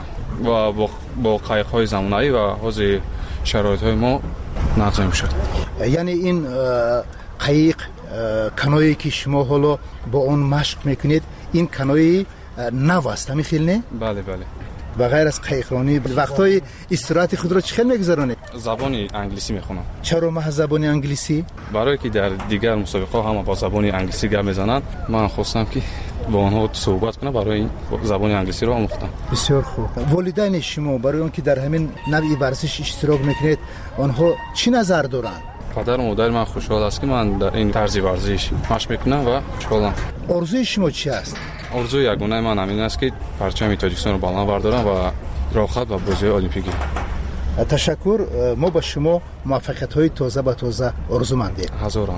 با قایق های زمانه‌ای و حوض شرایط های ما نقض میشد. یعنی این قایق کنایی که شما حالا با اون مشق میکنید این کنایی نو است همین خیلی نه؟ بله بله. و غیر از قایقرانی وقتای استراحت خود را چخیل میگذرانید؟ زبان انگلیسی میخونم. چرا محض زبان انگلیسی؟ برای که در دیگر مسابقه ها هم با زبان انگلیسی گپ میزنند، من خواستم که با آنها صحبت کنم، برای این زبان انگلیسی رو آموختم. بسیار خوب. والدین شما برای اون که در همین نوع ورزش اشتراک میکنید آنها چی نظر دارند؟ پدر و مادر من خوشحال است که من در این طرز ورزش مشق میکنم و خوشحالم. آرزوی شما چی است؟ آرزوی یگانه من همین است که پرچم تاجیکستان رو بالا بردارم و راحت و بازی المپیکی. تشکر. ما با شما موفقیت‌های تازه به تازه آرزومندیم. هزاران.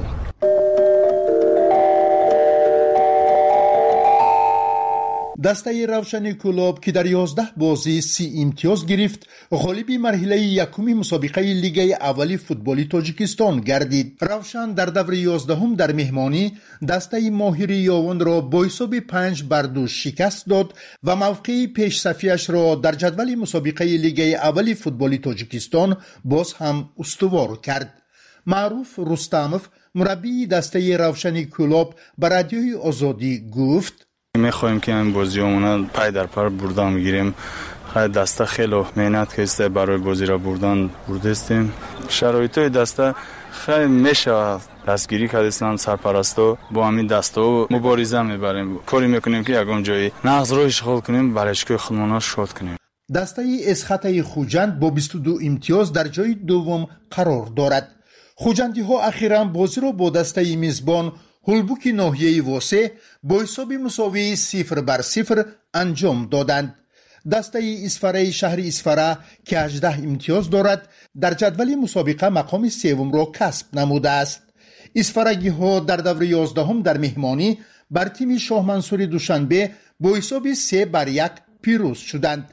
دسته روشن کلوب که در 11 بازی 30 امتیاز گرفت غالب مرحله یکم مسابقه لیگ اولی فوتبالی تاجیکستان گردید. روشن در دور 11 در مهمانی دسته ماهر یاون را با حساب 5-2 شکست داد و موقع پیش صفیش را در جدول مسابقه لیگ اولی فوتبالی تاجیکستان باز هم استوار کرد. معروف رستموف مربی دسته روشن کلوب به رادیوی آزادی گفت: میخوایم که این بازیامون پای در پای بردن میگیریم. دسته خیلی مهنت کشیده برای بازی را برده استیم. شرایط دسته خیلی میشه دستگیری کردن سرپرستو با همین دسته و مبارزه میبریم. کاری میکنیم که یگان جایی نقض رو اشغال کنیم برای اشکای خودمون شاد کنیم. دسته اسخطه خوجند با 22 امتیاز در جای دوم قرار دارد. خوجندی ها اخیراً بازی را با دسته میزبان هولبوک ناحیه واسه با حساب مساوی 0-0 انجام دادند. دسته اسفره شهر اسفره که 18 امتیاز دارد در جدول مسابقه مقام سوم را کسب نموده است. اسفرگی ها در دور 11 در مهمانی بر تیم شاه منصور دوشنبه با حساب 3-1 پیروز شدند.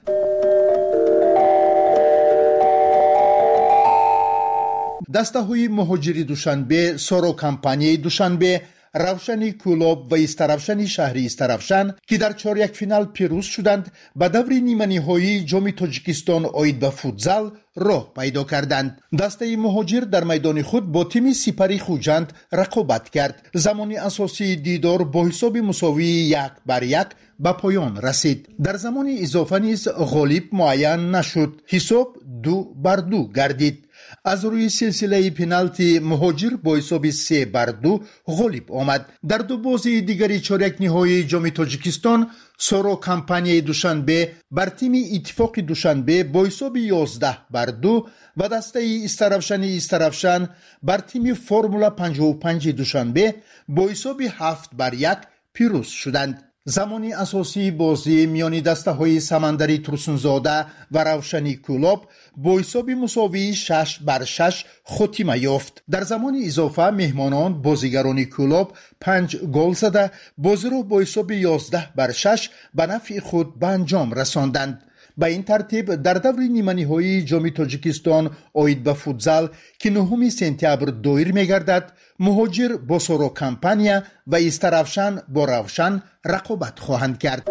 دسته های مهاجری دوشنبه، سارو کمپانی دوشنبه، روشن کلوب و استرافشن شهری استرافشن که در چهارک فینال پیروز شدند به دور نیمه نهایی جام تاجیکستان آید به فوتزال راه پیدا کردند. دسته مهاجر در میدان خود با تیم سپری خوجند رقابت کرد. زمان اساسی دیدار با حساب مساوی 1-1 به پایان رسید. در زمان اضافه نیز غالب معین نشد. حساب 2-2 گردید. از روی سلسله پنالتی مهاجر با حساب 3-2 غالب آمد. در دو بازی دیگری چهارک نهایی جام تاجیکستان سارو کمپانی دوشنبه بر تیم اتفاق دوشنبه با حساب 11-2 و دسته استرافشن بر تیم فرمولا 55 دوشنبه با حساب 7-1 پیروز شدند. زمانی اساسی بازی میان دسته های سمندری ترسونزاده و روشنی کلوب با حساب مساوی 6-6 خاتمه یافت. در زمان اضافه مهمانان بازیگران کلوب 5 گل زده بازی را با حساب 11-6 به نفع خود به انجام رساندند. به این ترتیب در دور نیمه نهایی جام تاجیکستان آید به فوتزال که 9 سپتامبر دایر می‌گردد، مهاجر با سارو کمپانیا و استرافشن با روشن رقابت خواهند کرد.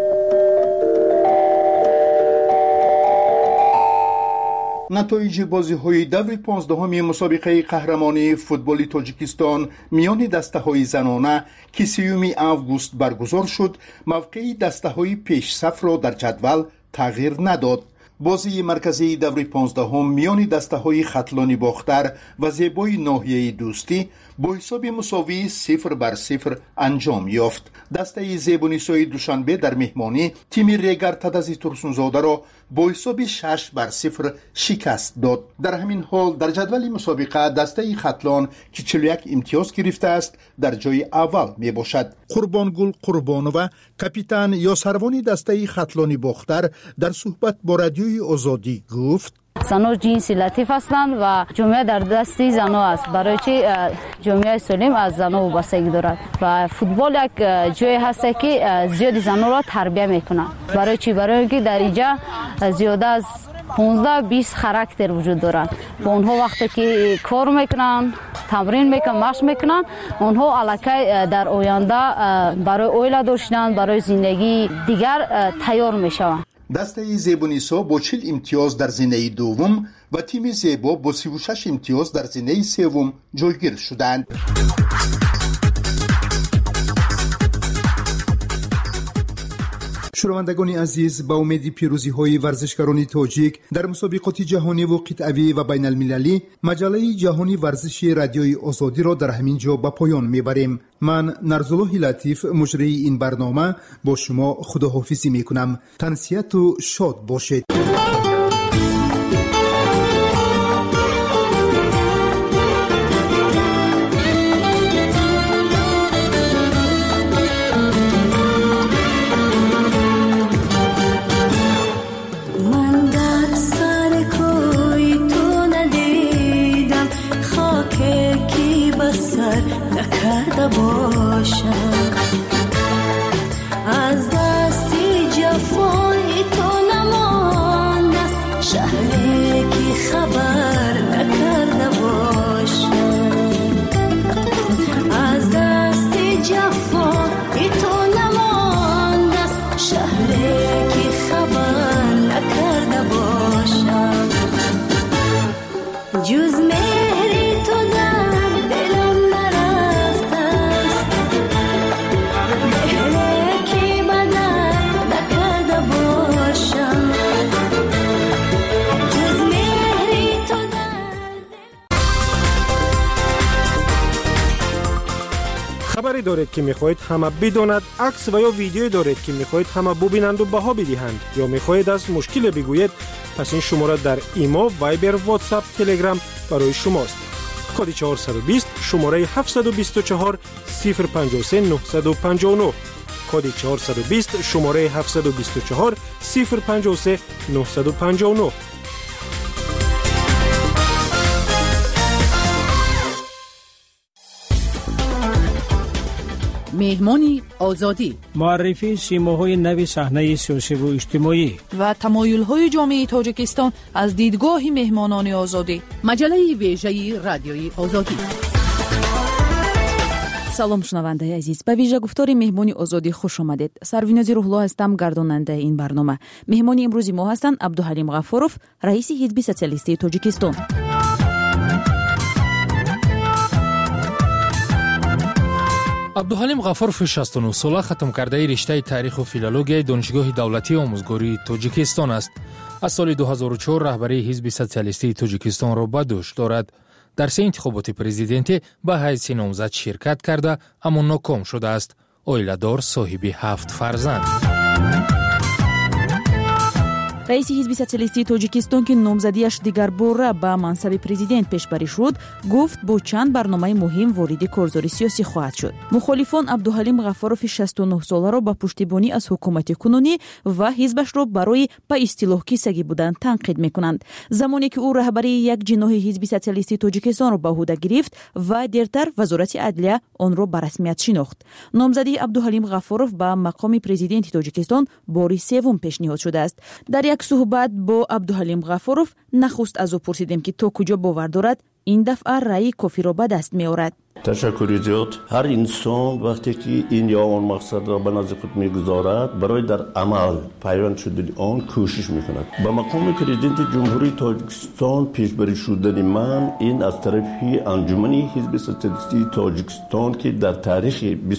نتایج بازی‌های دور 15 مسابقه قهرمانی فوتبالی تاجیکستان میان دسته‌های زنانه که 3 آگوست برگزار شد، موقع دسته‌های پیش صف را در جدول تغییر نداد. بازی مرکزی دور 15 میان دسته‌های خطلانی باختر و زیبای ناحیه دوستی با حساب مساوی 0-0 انجام یافت. دسته زیبونیسای دوشنبه در مهمانی تیم ریگر تدازی ترسونزاده را با حساب 6-0 شکست داد. در همین حال در جدول مسابقه دسته خطلان که 41 امتیاز گرفته است در جای اول می باشد. قربانگل قربانووا کاپیتان یا سروان دسته خطلانی باختر در صحبت با رادیوی آزادی گفت: زنها جنسی لطیف هستند و جامعه در دستی زنها است. برای چی جامعه سالم از زنها وابستگی دارد و فوتبال یک جایی هست که زیاد زنها را تربیت میکنند. برای چی؟ برای اینکه در اینجا زیاده از 15-20 خاراکتر وجود دارد. با اونها وقتی که کار میکنن، تمرین میکنن، مشق میکنن، اونها علاقه در آینده برای اویلا داشتن، برای زندگی دیگر تیار میشوند. دسته زیبونیسا با 40 امتیاز در زینه دوم و تیم زیبا با 36 امتیاز در زینه سوم جایگیر شدند. شنوندگان عزیز، با امید پیروزی های ورزشکاران تاجیک در مسابقات جهانی و قطعی و بین المللی، مجله جهانی ورزشی رادیوی آزادی را در همین جا به پایان میبریم. من نرزالله لطیف مجری این برنامه با شما خداحافظی میکنم. تنسیت و شاد باشید. باشم از دستی جز مهری تو در دلم نرفته است مهری که بدل نکرده باشم جز مهری تو خبری دارید که میخواهید همه بداند، عکس و یا ویدیویی دارید که میخواهید همه ببینند و بها بدهند یا میخواهید از مشکل بگویید، پس این شماره در ایمو، وایبر، واتساپ، تلگرام برای شماست. کد 420 شماره 724 053 959 کد 420 شماره 724 053 959. مهمانی آزادی، معرفی سیماهای نو صحنه سیاسی و اجتماعی و تمایل‌های جامعه تاجیکستان از دیدگاه مهمانان آزادی. مجله ویژه رادیوی آزادی. салом шунавандаи азиз, ба вижагуфтори меҳмони озодӣ хуш омадед. Сарвинози Рӯҳло ҳастам, гардонандаи ин барнома. меҳмони имрӯзи мо ҳастанд Абдуҳалим Ғафуров, раиси ҳизби социалистии Тоҷикистон. абдуҳалим ғафурови 69 сола хатмкардаи риштаи таъриху филологияи донишгоҳи давлатии омӯзгории Тоҷикистон аст. аз соли 2004 раҳбарии ҳизби социалистии Тоҷикистонро ба дӯш дорад. дар се интихоботи президентӣ ба ҳайси номзад ширкат карда, аммо ноком шудааст. оиладор, соҳиби 7 фарзанд. раиси ҳизби социалистии Тоҷикистон, ки номзадиаш дигарбора ба мансаби президент пешбарӣ шуд, гуфт бо чанд барномаи муҳим вориди корзори сиёсӣ хоҳад шуд. мухолифон Абдуҳалим Ғафурови 69 соларо ба пуштибонӣ аз ҳукумати кунунӣ ва ҳизбашро барои ба истилоҳ кисагӣ будан танқид мекунанд. замоне ки ӯ раҳбарии як ҷиноҳи ҳизби социалистии Тоҷикистонро ба ӯҳда гирифт ва дертар вазорати адлия онро ба расмият шинохт. номзадии Абдуҳалим Ғафуров ба мақоми президенти Тоҷикистон бори севум пешниҳод шудааст. дар як суҳбат бо Абдуҳалим Ғафуров нахуст аз ӯ пурсидем ки то куҷо бовар дорад ин дафъа раъи кофиро ба даст меорад. تشکری زیاد. هر انسان وقتی که این یا آن مقصد را به نزد خود میگذارد برای در عمل پیوند شدن آن کوشش میکند. به مقام پرزیدنت جمهوری تاجیکستان پیشبری شدن من این از طرف انجمن حزب سوسیالیستی تاجیکستان که در تاریخ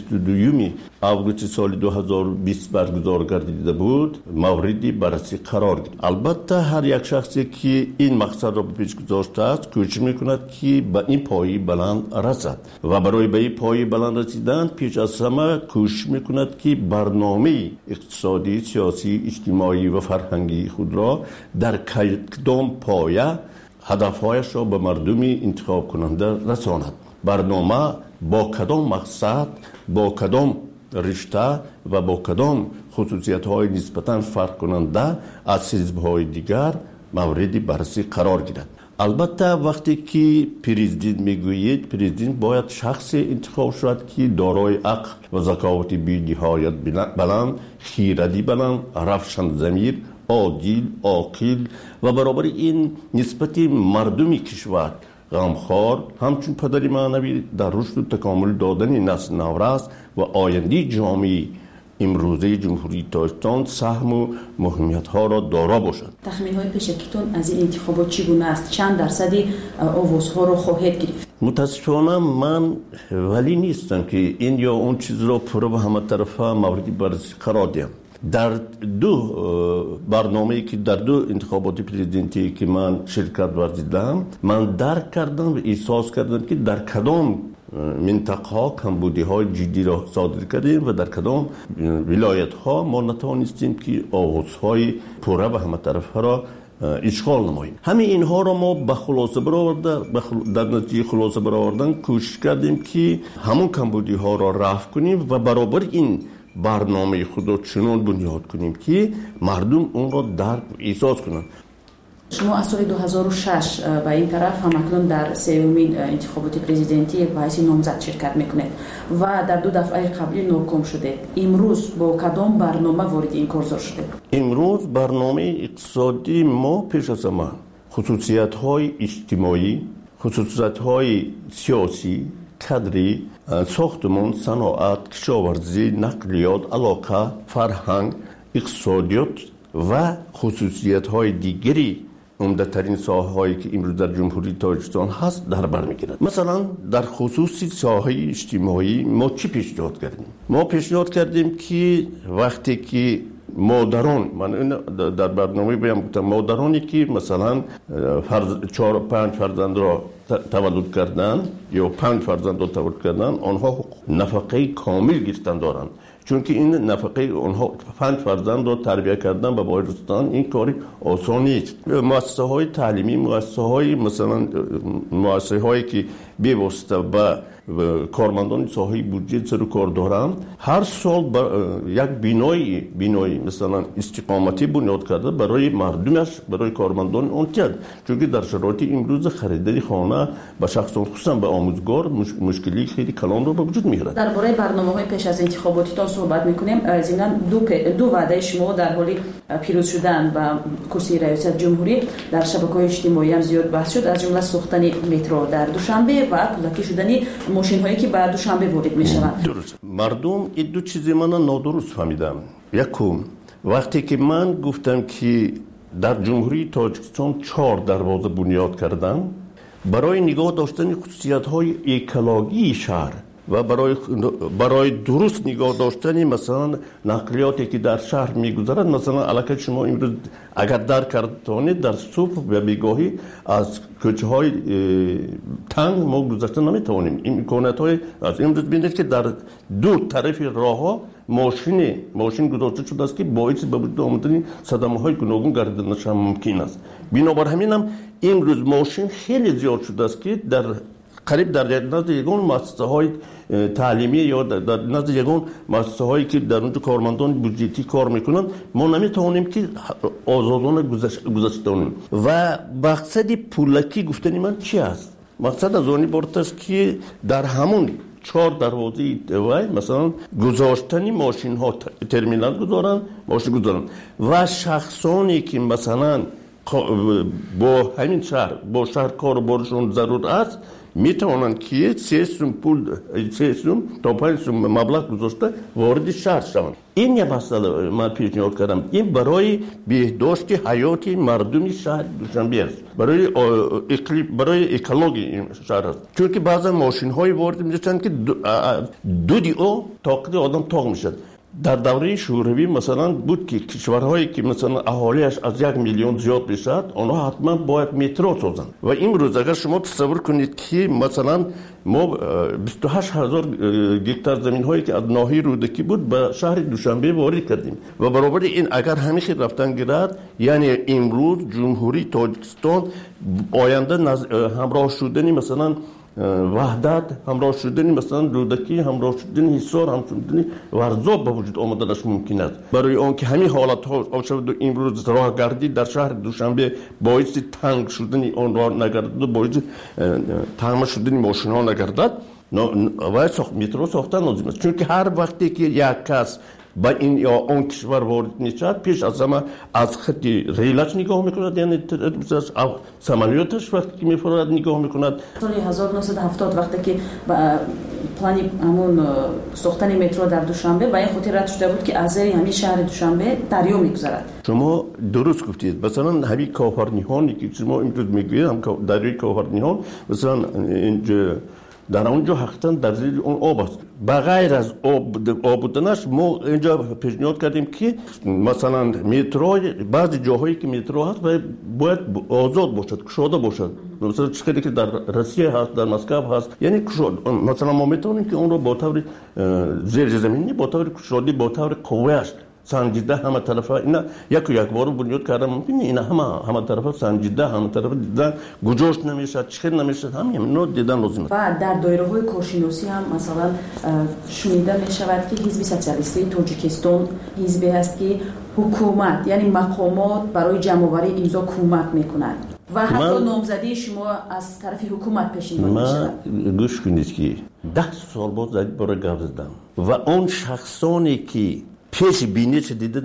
22 آگوست سال 2020 برگزار گردیده بود موردی بررسی قرار گرفت. البته هر یک شخصی که این مقصد را به پیش گذاشته است کوشش میکند که به این پایه بلند رسد و برای به این پایه بلند رسیدن پیش از همه کوشش میکند که برنامه اقتصادی، سیاسی، اجتماعی و فرهنگی خود را در کدام پایه هدفهایش را به مردم انتخاب کننده رساند. برنامه با کدام مقصد، با کدام رشته و با کدام خصوصیت‌های نسبتاً فرق کننده از حزب‌های دیگر مورد بررسی قرار گیرد. البته وقتی که پرزیدنت میگویید پرزیدنت باید شخص انتخاب شود که دارای عقل و ذکاوت بی‌نهایت بلند، خیرتی بلند، روشن ضمیر، عادل، عاقل و برابر این نسبت مردم کشور غمخوار همچون پدر معنوی در رشد و تکامل دادن نسل نو است و آینده جامعه امروزه جمهوری تاجیکستان سهم و مهمیت ها را دارا باشد. تخمین های پیشکیتون از این انتخابات چگونه است؟ چند درصدی آوازها را خواهد گرفت؟ متاسفانه من ولی نیستم که این یا اون چیز را پرو به همه طرفه موردی بررسی قرار دهم. در دو برنامه‌ای که در دو انتخابات پرزیدنتی که من شرکت ورزیدم من درک کردم و احساس کردم که در کدام منطقه ها کمبودی های جدی را صادر کردیم و در کدام ولایت ها ما نتوانستیم که آوازهای پوره به همه طرف را اشغال نماییم. همه اینها را ما به خلاصه برآورده در نتیجه خلاصه برآوردن کوشش کردیم که همون کمبودی ها را رفع کنیم و برابر این برنامه خود را چنان بنیاد کنیم که مردم اون را درک و احساس کنند. شما از سال 2006 به این طرف همکنون در سومین انتخابات پرزیدنتی به حیث نامزد شرکت میکنید و در دو دفعه قبلی ناکام شده. امروز با کدام برنامه وارد این کارزار شده؟ امروز برنامه اقتصادی ما پیش از همه خصوصیت‌های اجتماعی، خصوصیت‌های سیاسی، کادری، ساختمان، صنعت، کشاورزی، نقلیات، علاقه، فرهنگ، اقتصادیات و خصوصیت‌های دیگری عمده‌ترین ساحه‌هایی که امروز در جمهوری تاجیکستان هست در بر می‌گیرد. مثلا در خصوص ساحه اجتماعی ما چی پیشنهاد کردیم؟ ما پیشنهاد کردیم که وقتی که مادران، من در برنامه بیام گفتم مادرانی که مثلا 4-5 فرزند را تولد کردن یا 5 فرزند را تولد کردن، آنها نفقه کامل گرفتن دارند، چون که این نفقه آنها 5 فرزند را تربیت کردن به بایرستان این کاری آسان نیست. مؤسسه های تعلیمی، مؤسسه های مثلا مؤسسه هایی که بواسطه به کارمندان ساحه بودجه سر و کار دارند، هر سال یک بینایی مثلا استقامتی بنیاد کرده برای مردمش، برای کارمندان اون کرد، چون که در شرایط امروز خریداری خانه به شخصان خصوصا به آموزگار مشکلی خیلی کلان رو به وجود میاره. درباره برنامه‌های پیش از انتخاباتتان صحبت می‌کنیم. ضمن دو وعده شما در حال پیروز شدن به کرسی ریاست جمهوری در شبکه‌های اجتماعی هم زیاد بحث شد، از جمله ساختن مترو در دوشنبه و کودکی شدن ماشین هایی که بعد دوشنبه وارد میشوند. درست. مردم این دو چیز من نادرست فهمیدم. یکم وقتی که من گفتم که در جمهوری تاجیکستان 4 دروازه بنیاد کردن برای نگاه داشتن خصوصیت های اکولوژی شهر و برای درست نگاه داشتن مثلا نقلیاتی که در شهر میگذرد، مثلا علاقه شما امروز اگر در کردید در صبح و بیگاهی از کوچه های تنگ ما گذشته نمیتوانیم. این امکانات های از امروز ببینید که در دو طرف راه ها ماشین گذاشته شده است که باعث به وجود آمدن صدمه های گوناگون گردیدنش هم ممکن است. بنابر همین هم امروز ماشین خیلی زیاد شده است که در قریب در نزد یگان مؤسسه های تعلیمی یا در نزد یگان مؤسسه هایی که در اونجا کارمندان بودجتی کار میکنن ما نمیتوانیم که آزادانه گذشته کنیم. و مقصد پولکی گفتن من چی است؟ مقصد از اون عبارت است که در همون 4 دروازه وای مثلا گذاشتنی ماشین ها ترمینال گذارن، ماشین گذارن و شخصانی که مثلا با همین شهر با شهر کار بارشون ضرور است میتوانند که 3 سوم تا 5 سوم مبلغ گذاشته وارد شهر شوند. این یه مسئله من پیشنهاد کردم، این برای بهداشت حیات مردم شهر دوشنبه است، برای اکولوژی شهر است، چون که بعضا ماشین های وارد میشن که دو طاقت آدم تاق میشد. در دوره شوروی مثلا بود که کشورهایی که مثلا اهالیش از 1 میلیون زیاد بشد آنها حتما باید مترو سازند. و امروز اگر شما تصور کنید که مثلا ما 28,000 گکتار زمین هایی که از ناحیه رودکی بود به شهر دوشنبه وارد کردیم و برابر این اگر همیشه رفتن گرد، یعنی امروز جمهوری تاجیکستان آینده همراه شدنی مثلا وحدت، همراه شدنی مثلا رودکی، همراه شدنی حصار، همراه شدنی ورزاب به وجود آمدنش ممکن است. برای آن که همین حالت ها شود امروز راهگردی در شهر دوشنبه باعث تنگ شدنی آن راه نگردد و باعث تنگ شدنی ماشین ها نگردد و مترو ساختن لازم است، چون که هر وقتی که یک کس با این یا اون کشور وارد میشد پیش از همه از خط ریلش نگاه میکند، یعنی سمالیاتش وقتی که میفرد نگاه میکند. سال 1970 وقتی که پلانی همون ساختن مترو در دوشنبه با این خاطر رد شده بود که از همین شهر دوشنبه دریا میگذرد. شما درست گفتید. مثلا همین کافرنیهانی که شما امروز میگویید، هم دریای کافرنیهان مثلا اینجا در اونجا حقیقتا در زیر اون آب است. بغیر از آب بودنش ما اینجا پیشنهاد کردیم که مثلا مترو بعضی جاهایی که مترو هست باید آزاد باشد، گشاده باشد. مثلا چیزی که در روسیه هست، در مسکو هست، یعنی مثلا ما میتونیم که اون رو با طور زیرزمینی، با طور گشاده، با طور قویش سنجیده همه طرفه اینا یک بار بنیاد کردن ممکنه اینا همه طرفه سنجیده، همه طرفه دیدن گذاشت نمیشه، چخیر نمیشه، همین دیدن لازمه. و در دایره های کارشناسی هم مثلا شنیده می شود که حزب سوسیالیستی تاجیکستان حزبی است که حکومت یعنی مقامات برای جمع‌آوری امضا کمک میکنند و حتی نامزدی شما از طرف حکومت پیشنهاد میشود. من گوش کنید که 10 سال بود برای گپ زدم و اون شخصانی که پیش بینیش دیده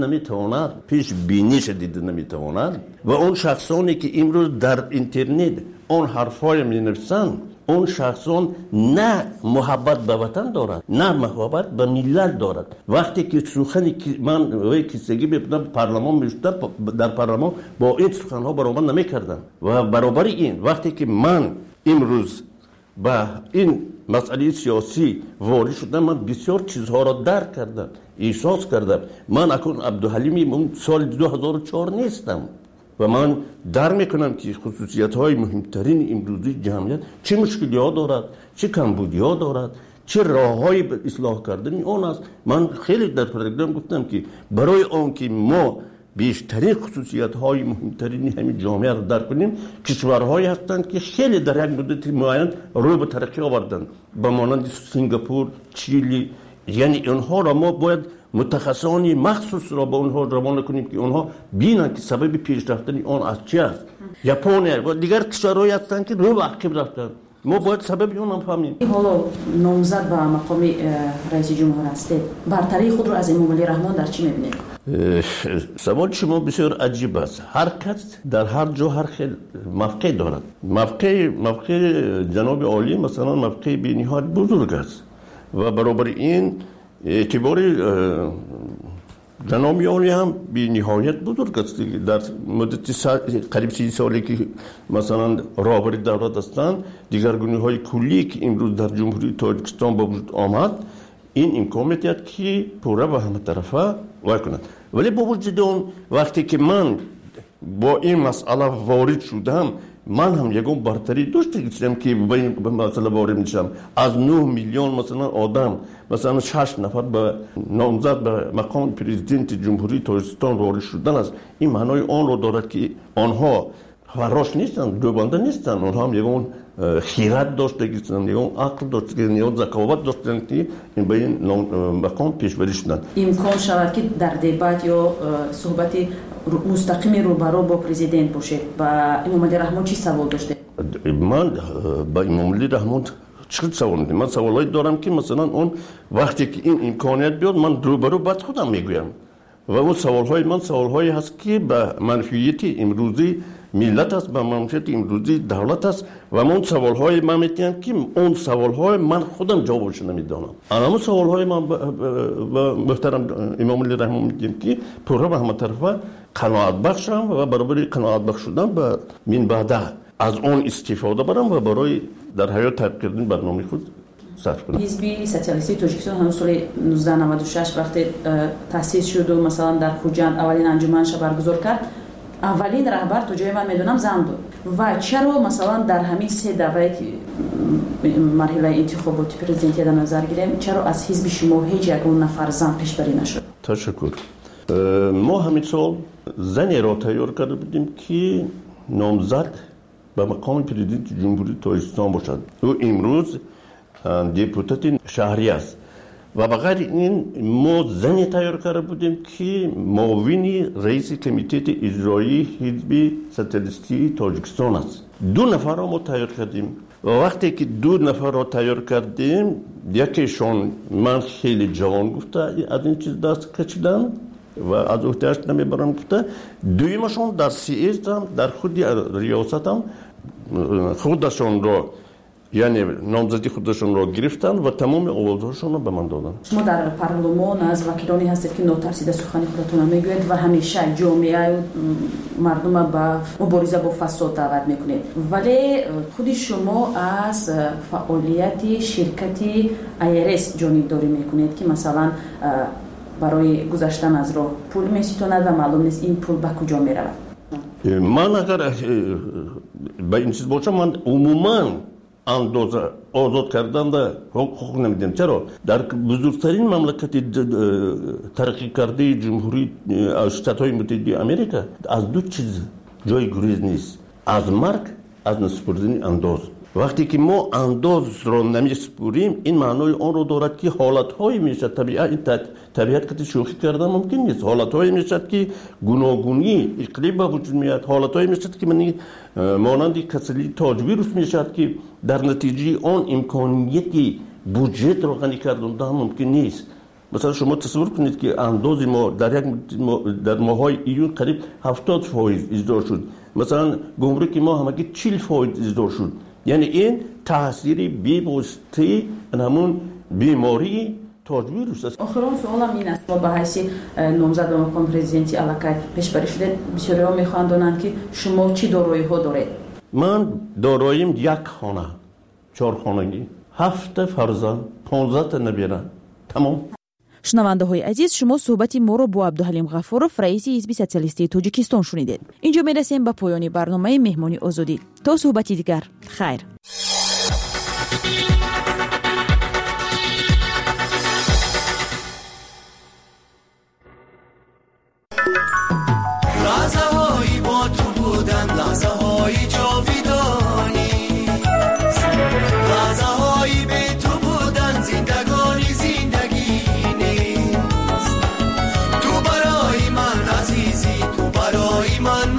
نمیتواند و اون شخصانی که امروز در اینترنت اون حرفای می نویسند اون شخصان نه محبت به وطن دارد نه محبت به ملت دارد. وقتی که سخنی که من روی کیسگی بودم پارلمان میشدم، در پارلمان با این سخنها برابر نمیکردم و برابر این وقتی که من امروز با این مسئله سیاسی وارد شدم، من بسیار چیزها را درک کردم، احساس کردم. من اکنون عبدالحلیمی اون سال 2004 نیستم و من در میکنم که خصوصیت های مهمترین امروزی جمعیت چه مشکلی ها دارد، چه کمبودی ها دارد، چه راه های اصلاح کردن اون است. من خیلی در پروگرام گفتم که برای آن که ما بیشترین خصوصیت های مهمترین همین جامعه را درک کنیم، کشورهایی هستند که خیلی در یک مدت معین روی به ترقی آوردند، به مانند سنگاپور، چیلی. یعنی اونها را ما باید متخصصانی مخصوص را به اونها روانه کنیم که اونها بینن که سبب پیشرفتن اون از چی است. ژاپن و دیگر کشورهایی هستند که روی عقب رفتند، ما باید سبب اون هم فهمیم. حالا نامزد به مقام رئیس جمهور هستید، برتری خود رو از امامعلی رحمان در چی می‌بینید؟ سوال شما بسیار عجیب است. هر کس در هر جا هر خیل موقع دارد. موقع جناب عالی مثلا موقع بی‌نهایت بزرگ است و برابر این اعتبار جناب عالی هم بی‌نهایت بزرگ است. در مدت قریب 30 سالی که مثلا رهبر دولت هستند، دیگرگونی‌های کلی که امروز در جمهوری تاجیکستان به وجود آمد، این امکان می‌دهد که پورا به همه طرفه وای کند. ولی با وجود اون وقتی که من با این مسئله وارد شدم، من هم یکم برتری داشتم که به این مسئله وارد میشم. از 9 میلیون مثلا آدم مثلا 6 نفر به نامزد به مقام پرزیدنت جمهوری تاجیکستان وارد شدن است. این معنای آن رو دارد که آنها فراش نیستن، دوبنده نیستن، اونها هم یکم خیرت داشتن، یکم عقل داشتن، یکم ذکاوت داشتن که این به این مقام پیش بری شدن. امکان شود که در دیبات یا صحبت مستقیم روبرو با پرزیدنت باشه. با امامعلی رحمان چی سوال داشته؟ من با امامعلی رحمان چه سوال می‌کنم؟ من سوالایی دارم که مثلا اون وقتی که این امکانیت بیاد من روبرو بعد خودم میگویم و اون سوال‌های من سوال‌هایی هست که به منفعت امروزی ملت است، به منفعت امروزی دولت است و من سوال‌های من می‌گویم که اون سوال‌های من خودم جوابش نمی‌دانم. اما سوال‌های من به محترم امامعلی رحمان می‌گویم که پورا به همه طرفه قناعت بخشم و برای قناعت بخش شدن به من بعد از اون استفاده برم و برای در حیات طبق کردن برنامه خود صرف کنم. حزب سوسیالیستی تاجیکستان هم سال 1996 وقتی تأسیس شد و مثلا در خوجند اولین انجمنش برگزار کرد، اولین رهبر تا جای من میدونم زن بود. و چرا مثلا در همین 3 دوره مرحله انتخاباتی پرزیدنتی در نظر گیریم، چرا از حزب شما هیچ یگان نفر زن پیشبری نشد؟ تشکر. ما همین سال زنی را تیار کرده بودیم که نامزد به مقام پرزیدنت جمهوری تاجیکستان باشد. او امروز دیپوتات شهری است و بغیر این ما زنی تیار کرده بودیم که معاون رئیس کمیته اجرایی حزب سوسیالیستی تاجیکستان است. 2 نفر را ما تیار کردیم و وقتی که 2 نفر را تیار کردیم، یکیشون من خیلی جوان گفته از این چیز دست کشیدم و از احتیاج نمیبرم گفته. دویمشون در سیاست هم در خود ریاست هم خودشون را یعنی نامزدی خودشون را گرفتن و تمام آوازهاشون را به من دادن. شما در پارلمان از وکیلانی هستید که ناترسیده سخن خودتون میگوید و همیشه جامعه مردم به مبارزه با فساد دعوت میکنید، ولی خود شما از فعالیت شرکت IRS جانبداری میکنید که مثلا برای گذشتن از راه پول میستاند و معلوم نیست این پول به کجا میرود. من اگر به این چیز باشم، من عموما اندازه آزاد کردن ده حقوق نمیدیم. چرا؟ در بزرگترین مملکت ترقی کرده جمهوری شتات‌های متحده آمریکا از 2 چیز جای گریز نیست، از مرگ، از نسپردن انداز. وقتی که ما انداز را نمیسپوریم، این معنای آن رو دارد که حالت‌هایی میشد طبیعت که شوخی کردن ممکن نیست. حالت‌هایی میشد که گوناگونی اقلیم به وجود میاد، حالت‌هایی میشد که من مانند کسری تاج ویروس میشد که در نتیجه آن امکانیتی بودجه را غنی کردن ممکن نیست. مثلا شما تصور کنید که انداز ما در ماهای ایون قریب 70% اصلاح شد. مثلا گمرک ما همگی 40% اصلاح شد. یعنی این تاثیری بی‌واسطه همون بیماری تاج ویروس است. آخرین سوالم این است، ما به حیث نامزد به مقام پرزیدنتی الکی پیشبری شده، بسیاری‌ها می‌خواهند دانند که شما چی دارایی‌ها دارید؟ من داراییم یک خانه، 4 خانگی، 7 فرزند، 15 تا نبیره. تمام. شنونده‌های عزیز، شما صحبت ما رو با عبدالحلیم غفورов رئیس حزب سوسیالیستی تاجیکستان شنیدید. اینجا میرسیم به پایان برنامه مهمانی آزادی. تا صحبتی دیگر، خیر. لحظه‌هایی با تو بودن، لحظه‌های جاودانی، لحظه‌هایی به تو بودن، زندگانی زندگی نیست. تو برای من عزیزی، تو برای من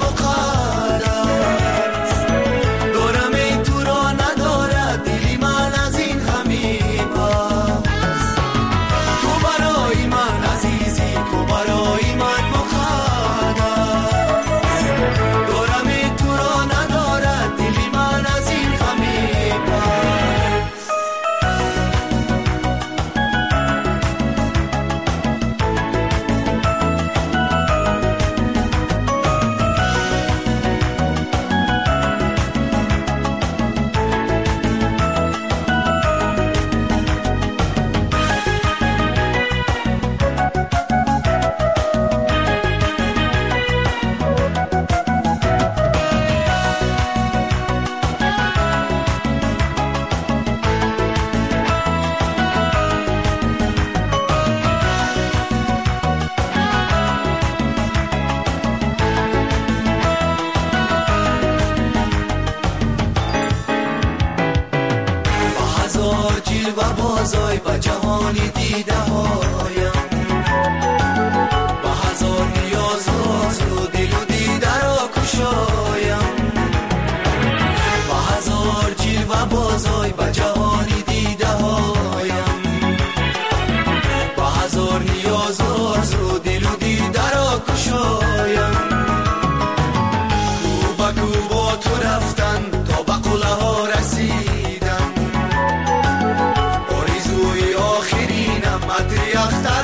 مقدس، دورم تو را ندارد دلی من از این همین پس. تو برای من عزیزی، تو برای من و بازای با جهانی دیده هایم، با هزار نیاز و دل و دیده را کشایم، با هزار جیل و بازای با جهانی دیده هایم، با هزار نیاز و دل و دیده را کشایم. کو با تو رفتن تا به قله ها رسید، آخرینم مدری اختر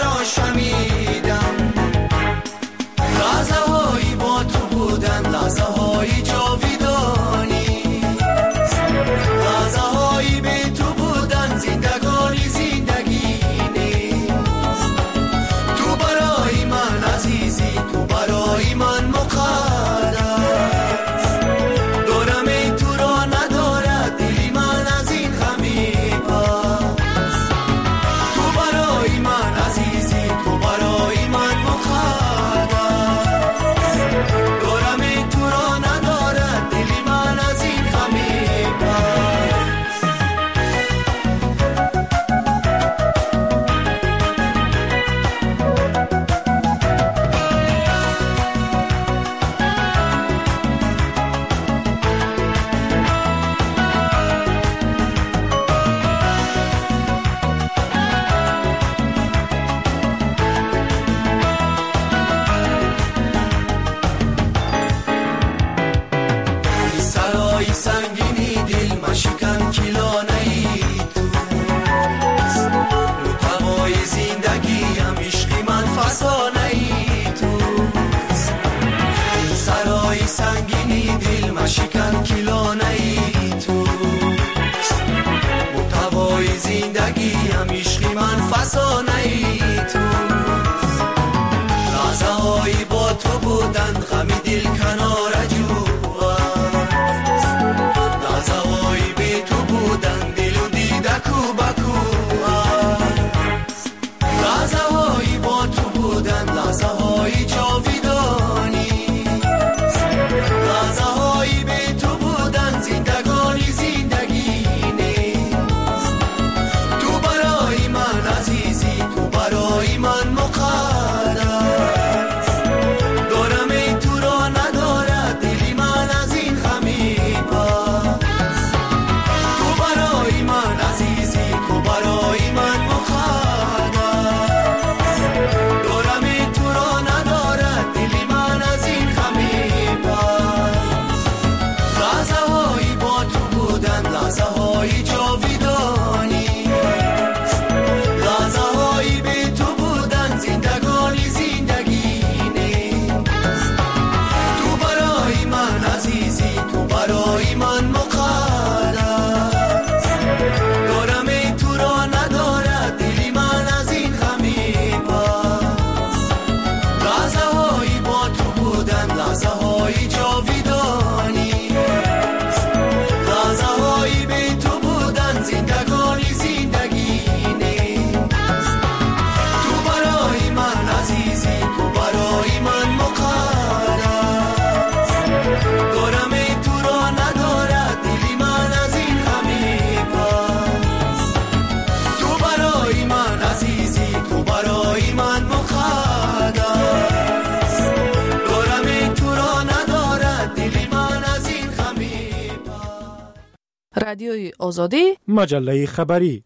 رادیوی آزادی، مجله خبری.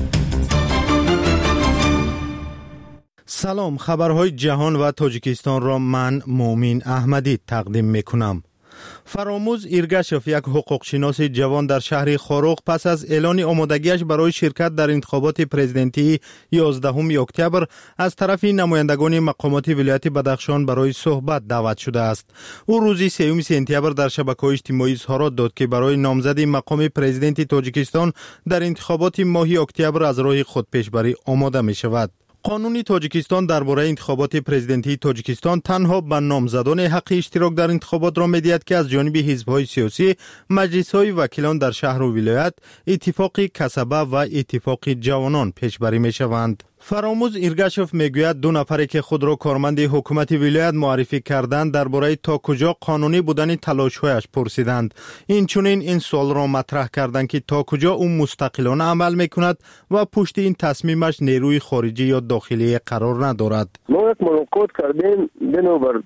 سلام، خبرهای جهان و تاجیکستان را من مومین احمدی تقدیم میکنم. فراموز ایرگاشف، یک حقوقشناس جوان در شهر خاروق، پس از اعلان آمادگیش برای شرکت در انتخابات پرزیدنتی 11 اکتبر از طرف نمایندگان مقامات ولایت بدخشان برای صحبت دعوت شده است. او روز 3 سپتامبر در شبکه‌های اجتماعی اظهارات داد که برای نامزدی مقام پرزیدنتی تاجیکستان در انتخابات ماه اکتبر از راه خود پیشبری آماده می شود. قانون تاجیکستان درباره انتخابات پرزیدنتی تاجیکستان تنها به نامزدان حق اشتراک در انتخابات را می‌دهد که از جانب حزب‌های سیاسی، مجلس‌های وکیلان در شهر و ولایت، اتفاق کسبه و اتفاق جوانان پیشبری می‌شوند. فراموز ایرگاشف میگوید 2 نفری که خود را کارمند حکومت ولایت معرفی کردند درباره تا کجا قانونی بودن تلاش‌هایش پرسیدند. این سوال را مطرح کردند که تا کجا او مستقلانه عمل میکند و پشت این تصمیمش نیروی خارجی یا داخلی قرار ندارد. ما یک ملاقات کردیم بنابر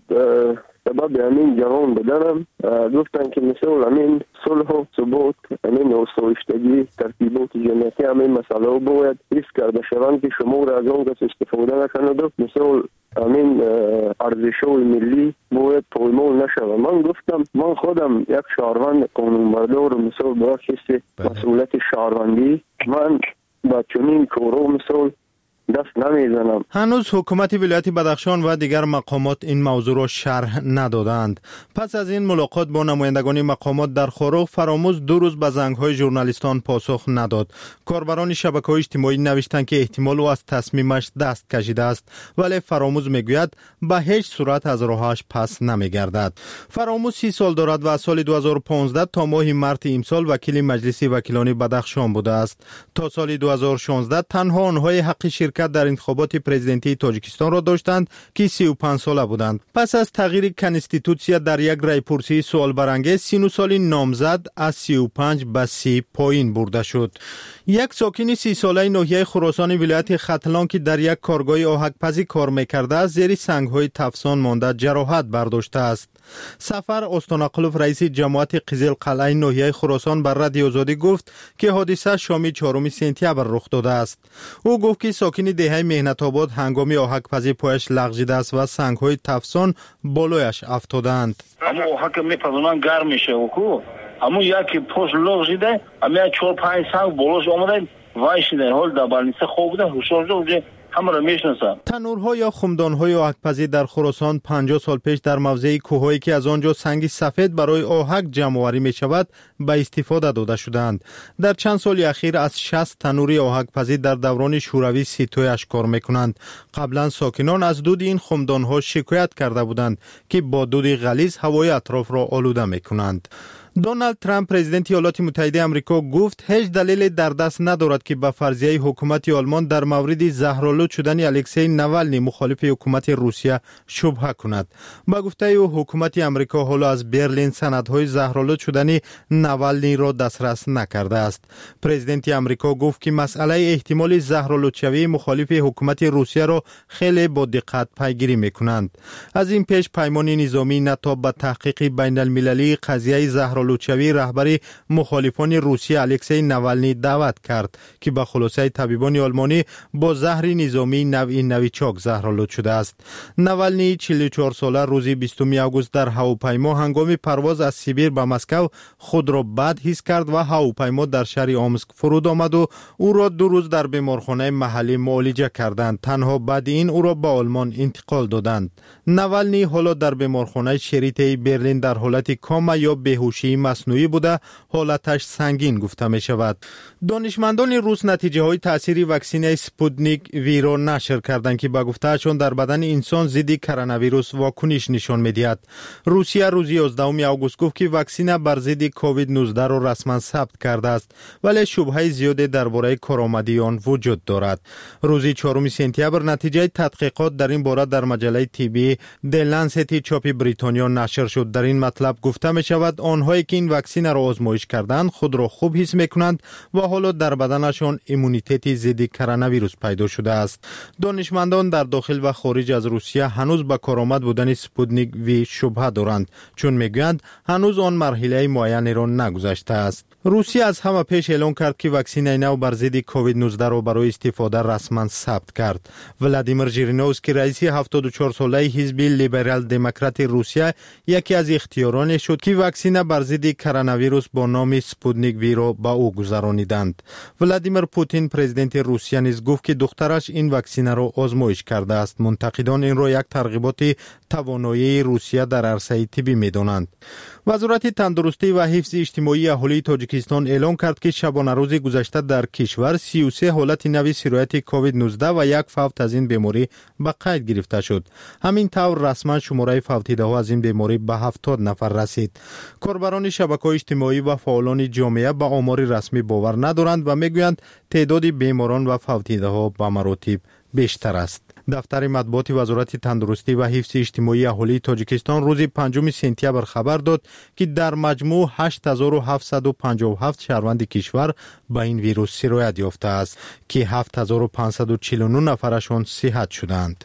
سبب همین جوان بدنم، گفتن که مثل همین صلح و ثبات، همین آسایشتگی، ترتیبات جمعیتی، همین مسئله باید حفظ کرده شوند که شما را از آن کس استفاده نکند و مثل همین ارزش‌های ملی باید پایمال نشود. من گفتم من خودم یک شهروند قانونبردار مثل با حس مسئولیت شهروندی، من با چنین کارو مثل دست نمیزنم. هنوز حکومت ولایت بدخشان و دیگر مقامات این موضوع را شرح ندادند. پس از این ملاقات با نمایندگان مقامات در خاروق، فراموز 2 روز به زنگ‌های ژورنالیستان پاسخ نداد. کاربران شبکه‌های اجتماعی نوشتند که احتمال او از تصمیمش دست کشیده است، ولی فراموز میگوید به هیچ صورت از راهش پس نمیگردد. فراموز 30 سال دارد و از سال 2015 تا ماه مارس امسال وکیل مجلس وکیلان بدخشان بوده است. تا سال 2016 تنها آنهای حق شرکت در انتخابات پرزیدنتی تاجیکستان را داشتند که 35 ساله بودند. پس از تغییر کنستیتوسیا در یک رایپرسی سوال برانگیز، سن و سال نامزد از 35 به 30 پایین برده شد. یک ساکن 30 ساله ناحیه خراسان ولایت ختلان که در یک کارگاه آهک‌پزی کار می‌کرده است، زیر سنگ‌های تفسان مانده جراحت برداشته است. سفر استانقلوف، رئیس جماعت قزل قلعه ناحیه خراسان، بر رادیو آزادی گفت که حادثه شام 4 سپتامبر رخ داده است. او گفت که ساکن دهه مهنت آباد هنگام آهک‌پزی پایش لغزیده است و سنگ‌های تفسان بالایش افتادند. اما آهک میپزنن گرم میشه و اما یکی پشت لغزیده، اما 4-5 سنگ بالاش آمده وایسیده، حال دبانیسه خوب بوده، هوشیار شده، همه را میشناسن. تنورها یا خمدان‌های آهک‌پزی در خراسان 50 سال پیش در موضع کوههایی که از آنجا سنگ سفید برای آهک جمع‌آوری می‌شود به استفاده داده شدند. در چند سال اخیر از 60 تنور آهک‌پزی در دوران شوروی سیتویش کار می‌کنند. قبلا ساکنان از دود این خمدان‌ها شکایت کرده بودند که با دود غلیظ هوای اطراف را آلوده می‌کنند. دونالد ترامپ پرزیدنت ایالات متحده آمریکا گفت هیچ دلیل در دست ندارد که به فرضیه حکومت آلمان در مورد زهرآلود شدن الکسی ناوالنی مخالف حکومت روسیه شبهه کند. با گفته او حکومت آمریکا حالا از برلین سندهای زهرآلود شدن ناوالنی را دسترس نکرده است. پرزیدنت آمریکا گفت که مسئله احتمال زهرآلود شوی مخالف حکومت روسیه را خیلی با دقت پیگیری میکنند. از این پیش پیمان نظامی ناتو به تحقیق بین المللی قضیه زهرآلودشوی رهبر مخالفان روسیه الکسی ناوالنی دعوت کرد که به خلاصه طبیبان آلمانی با زهر نظامی نوعی نویچاک زهرآلود شده است. ناوالنی 44 ساله روز 20 آگوست در هواپیما هنگام پرواز از سیبیر به مسکو خود را بد حس کرد و هواپیما در شهر آمسک فرود آمد و او را 2 روز در بیمارخانه محلی معالجه کردند. تنها بعد این او را به آلمان انتقال دادند. ناوالنی حالا در بیمارخانه شریطه برلین در حالت کاما یا بیهوشی مصنوعی بوده، حالتش سنگین گفته می شود. دانشمندان روس نتیجه های تاثیر واکسن سپوتنیک وی را نشر کردند که با گفتهشان در بدن انسان ضد کرونا ویروس واکنش نشان می دهد. روسیه روز 11 آگوست گفت که واکسن بر ضد کووید 19 را رسما ثبت کرده است، ولی شبهه زیادی درباره کارآمدی آن وجود دارد. روز 4 سپتامبر نتیجه تحقیقات در این باره در مجله طبی د لنست چاپ بریتانیا نشر شد. در این مطلب گفته می شود آنها کسایی که این واکسن را آزمایش کردند خود را خوب حس میکنند و حالا در بدنشان ایمونیته ضد کرونا ویروس پیدا شده است. دانشمندان در داخل و خارج از روسیه هنوز به کارآمد بودن سپوتنیک وی شبهه دارند، چون میگویند هنوز آن مرحله معینی را نگذشته است. روسیه از همه پیش اعلام کرد که واکسن نو بر ضد کووید 19 را برای استفاده رسما ثبت کرد. ولادیمیر ژیرینوفسکی رئیس 74 ساله حزب لیبرال دموکرات روسیه یکی از اختیاران شد که واکسن بر ضد کرونا ویروس با نام سپوتنیک وی را به او گذرانیدند. ولادیمیر پوتین پرزیدنت روسیه نیز گفت که دخترش این واکسن را آزمایش کرده است. منتقدان این را یک ترغیبات توانایی روسیه در عرصه طبی می‌دانند. وزارت تندرستی و حفظ اجتماعی اهالی تاجیکستان اعلام کرد که شبانه روز گذشته در کشور 33 حالت نوی سرایت کووید 19 و یک فوت از این بیماری به قید گرفته شد. همین طور رسما شماره فوتیده ها از این بیماری به 70 نفر رسید. کاربران شبکه‌های اجتماعی و فعالان جامعه به آمار رسمی باور ندارند و میگویند تعداد بیماران و فوتیده ها به مراتب بیشتر است. دفتر مطبوعات وزارت تندرستی و حفظ اجتماعی اهالی تاجیکستان روز 5 سپتامبر خبر داد که در مجموع 8757 شهروند کشور به این ویروس سرایت یافته است که 7549 نفرشان صحت شدند.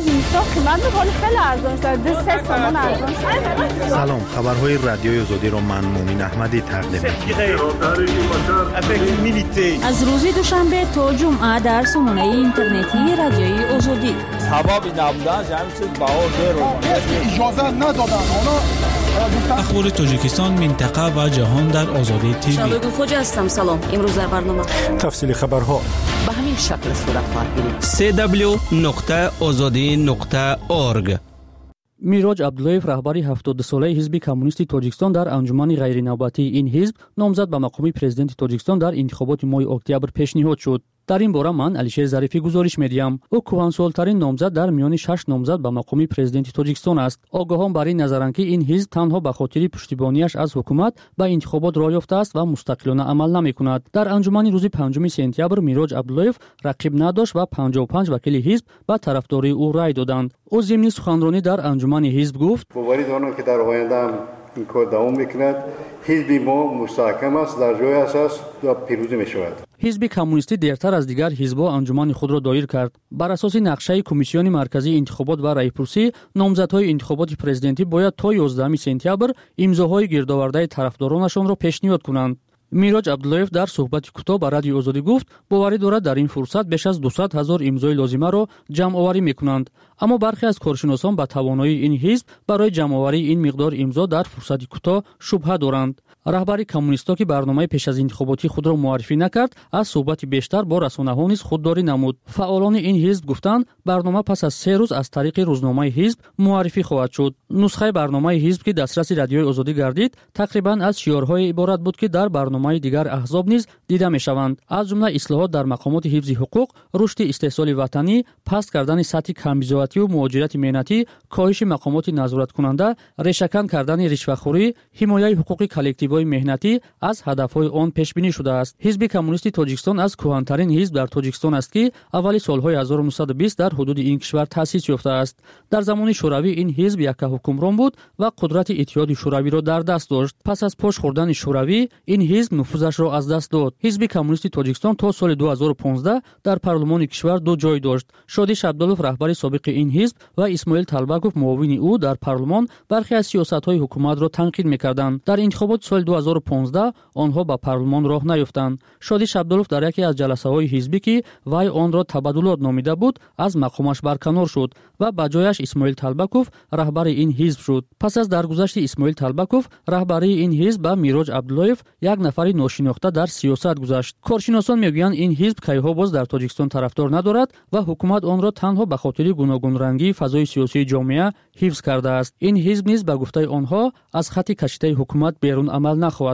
سلام، خبرهای رادیوی آزادی را من مومن احمدی تقدیم می‌کنم. از روز دوشنبه تا جمعه در سامانه اینترنتی رادیوی آزادی سبب نبودن همین چیز اجازه ندادن. اخبار تاجیکستان، منطقه و جهان در آزادی تیوی. شبگون خوجا هستم. سلام. امروز در برنامه تفصیل خبرها به همین شکل صورت خواهد گرفت. www.azadi.org. میراج عبداللهیف رهبر 70 ساله حزب کمونیست تاجیکستان در انجمن غیرنوبتی این حزب نامزد به مقام پرزیدنت تاجیکستان در انتخابات ماه اکتبر پیشنهاد شد. در این باره من علیشیر ظریفی گزارش می‌دهم. او کهنسال‌ترین نامزد در میان 6 نامزد به مقام پرزیدنت تاجیکستان است. آگاهان بر این نظرند که این حزب تنها به خاطر پشتیبانیش از حکومت به انتخابات راه یافته است و مستقلانه عمل نمی‌کند. در انجمن روز 5 سپتامبر میراج عبداللهیف رقیب نداشت و 55 وکیل حزب به طرفداری او رای دادند. او ضمن سخنرانی در انجمن حزب گفت: باوری دارم که در آینده این کار دوام می‌کند. حزب ما مستحکم است، در جای اساس و پیروز می‌شود. حزب کمونیستی دیرتر از دیگر حزب‌ها انجمن خود را دایر کرد. بر اساس نقشه کمیسیون مرکزی انتخابات و رای‌پرسی، نامزدهای انتخابات پرزیدنتی باید تا 11 سپتامبر امضاهای گردآورده طرفدارانشان را پیشنهاد کنند. میراج عبداللهیف در صحبت کوتاه با رادیو آزادی گفت باوری دارد در این فرصت بیش از 200,000 امضای لازمه را جمع آوری می‌کنند. اما برخی از کارشناسان به توانایی این حزب برای جمع آوری این مقدار امضا در فرصت کوتاه شبهه دارند. رهبر کمونیستا که برنامه پیش از انتخاباتی خود را معرفی نکرد، از صحبت بیشتر با رسانه‌ها نیز خودداری نمود. فعالان این حزب گفتند برنامه پس از 3 روز از طریق روزنامه حزب معرفی خواهد شد. نسخه برنامه حزب که دسترس رادیوی آزادی گردید، تقریباً از شعارهای عبارت بود که در برنامه دیگر احزاب نیز دیده می‌شوند. از جمله اصلاحات در مقامات حفظ حقوق، رشد استحصال وطنی، پست کردن سطح کمبزاعتی و مهاجرت مهنتی، کاهش مقامات نظارت کننده، ریشه‌کن کردن رشوه‌خوری، حمایت حقوق کلکتیوهای مهنتی از هدف‌های آن پیش بینی شده است. حزب کمونیست تاجیکستان از کهن‌ترین حزب در تاجیکستان است که اوایل سال‌های 1920 در حدود این کشور تأسیس یافته است. در زمان شوروی این حزب یک حکمران بود و قدرت اتحاد شوروی را در دست داشت. پس از پاش خوردن شوروی، این حزب نفوذش را از دست داد. حزب کمونیست تاجیکستان تا سال 2015 در پارلمان کشور 2 جای داشت. شادیش عبداللهیف رهبر سابق این حزب و اسماعیل طلبکوف معاون او در پارلمان برخی از سیاست‌های حکومت را تنقید می‌کردند. در انتخابات سال 2015 آنها به پارلمان راه نیافتند. شادیش عبداللهیف در یکی از جلسه‌های حزبی که وی آن را تبادلات نامیده بود، از مقامش برکنار شد و به جایش اسماعیل طلبکوف رهبر این حزب شد. پس از درگذشت اسماعیل طلبکوف، رهبری این حزب به میراج عبداللهیف، یک نفر ناشناخته در سیاست گذشت. کارشناسان میگویند این حزب کیها باز در تاجیکستان طرفدار ندارد و حکومت آن را تنها به خاطر گوناگون رنگی فضای سیاسی جامعه حفظ کرده است. این حزب نیز به گفته آنها از خط کشیده حکومت بیرون عمل نخواهد کرد.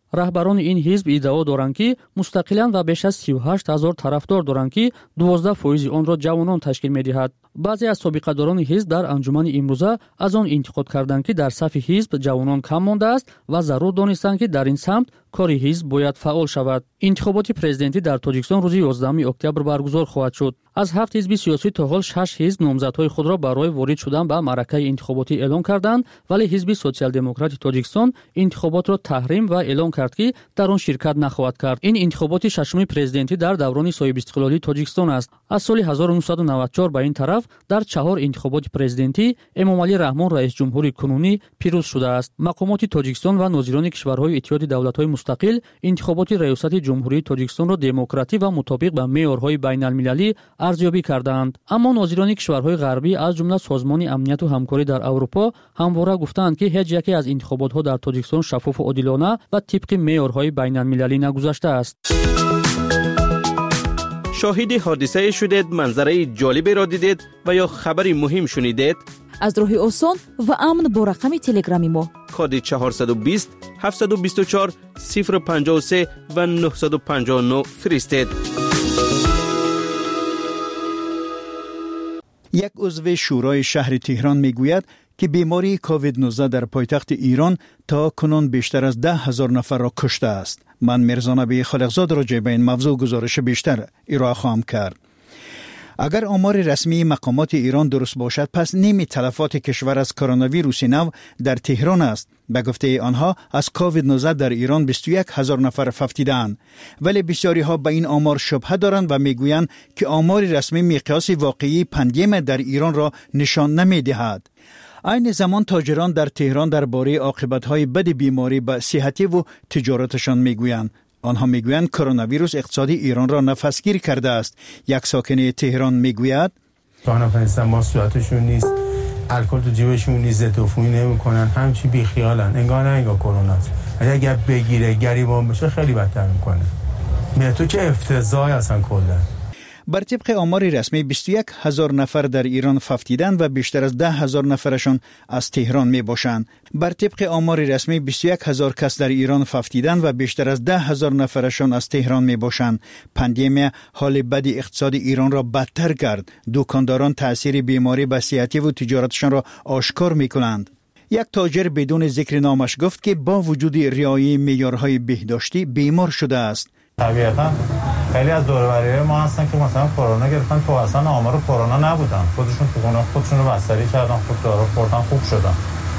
раҳбарони ин ҳизб иддао доранд ки мустақилан ва беш аз 38 000 тарафдор доранд ки 12% онро ҷавонон ташкил медиҳад. баъзе аз собиқадорони ҳизб дар анҷумани имрӯза аз он интиқод карданд ки дар сафи ҳизб ҷавонон кам мондааст ва зарур донистанд ки дар ин самт кори ҳизб бояд фаъол шавад. интихоботи президентӣ дар тоҷикистон рӯзи 11 октябр баргузор хоҳад шуд. аз 7 ҳизби сиёсӣ то ҳол 6 ҳизб номзадҳои худро барои ворид шудан ба маъракаи интихоботӣ эълон карданд, вале ҳизби социал-демократи тоҷикистон интихоботро таҳрим ва эълон кард ки дар он ширкат нахоҳад кард. ин интихоботи шашуми президентӣ дар даврони соҳибистиқлолии тоҷикистон аст. аз соли 1994 ба ин тараф дар 4 интихоботи президентӣ эмомалӣ раҳмон раисҷумҳури кунунӣ пирӯз шудааст. мақомоти тоҷикистон ва нозирони кишварҳои иттиҳоди давлатҳои мустақил интихоботи раёсати ҷумҳурии тоҷикистонро демократӣ ва мутобиқ ба меъёрҳои байналмилалӣ арзёбӣ карданд. аммо нозирони кишварҳои ғарбӣ аз ҷумла созмони амнияту ҳамкорӣ дар аврупо ҳамвора гуфтанд ки ҳеҷ яке аз интихоботҳо дар тоҷикистон шаффофу одилона ва тибқи меъёрҳои байналмилалӣ нагузаштааст. شاهد حادثه شدید، منظره جالبی را دیدید و یا خبری مهم شنیدید؟ از راه آسان و امن با رقم تلگرامی ما کد 420 724 053 و 959 فرستید. یک عضو شورای شهر تهران میگوید که بیماری کووید 19 در پایتخت ایران تا کنون بیشتر از 10,000 نفر را کشته است. من میرزانبی خالقزاد راجع به این موضوع گزارش بیشتر ارائه خواهم کرد. اگر آمار رسمی مقامات ایران درست باشد، پس نیمی تلفات کشور از کرونا ویروس نو در تهران است. به گفته آنها از کووید 19 در ایران 21,000 نفر ففتیدند، ولی بسیاری ها به این آمار شبهه دارند و میگویند که آمار رسمی مقیاس واقعی پندمی در ایران را نشان نمیدهد. این زمان تاجران در تهران درباره عاقبت‌های بد بیماری به صحتی و تجارتشان میگویند. آنها میگویند کرونا ویروس اقتصادی ایران را نفسگیر کرده است. یک ساکن تهران میگوید نفهمیدن ما صورتشون نیست، الکل تو جیبشون نیست، ضد عفونی نمیکنن، همچی بی خیالن، انگار نه انگار کرونا است. اگر بگیره گریبان بشه خیلی بدتر میکنه. تو چه افتضاحی اصلا کلا. بر طبق آمار رسمی 21,000 نفر در ایران ففتیدند و بیشتر از 10,000 نفرشان از تهران می باشند. بر طبق آمار رسمی 21,000 کس در ایران ففتیدند و بیشتر از 10,000 نفرشان از تهران می باشند. پندمی حال بد اقتصاد ایران را بدتر کرد. دکانداران تأثیر بیماری به صحتی و تجارتشان را آشکار می کنند. یک تاجر بدون ذکر نامش گفت که با وجود رعایت معیارهای بهداشتی بیمار شده است. طبیعتا خیلی از دور و بریای ما هستن که مثلا کرونا گرفتن، تو اصلا آمار کرونا نبودن، خودشون تو خونه خودشون رو بستری کردن، خود دارو خوردن، خوب شدن.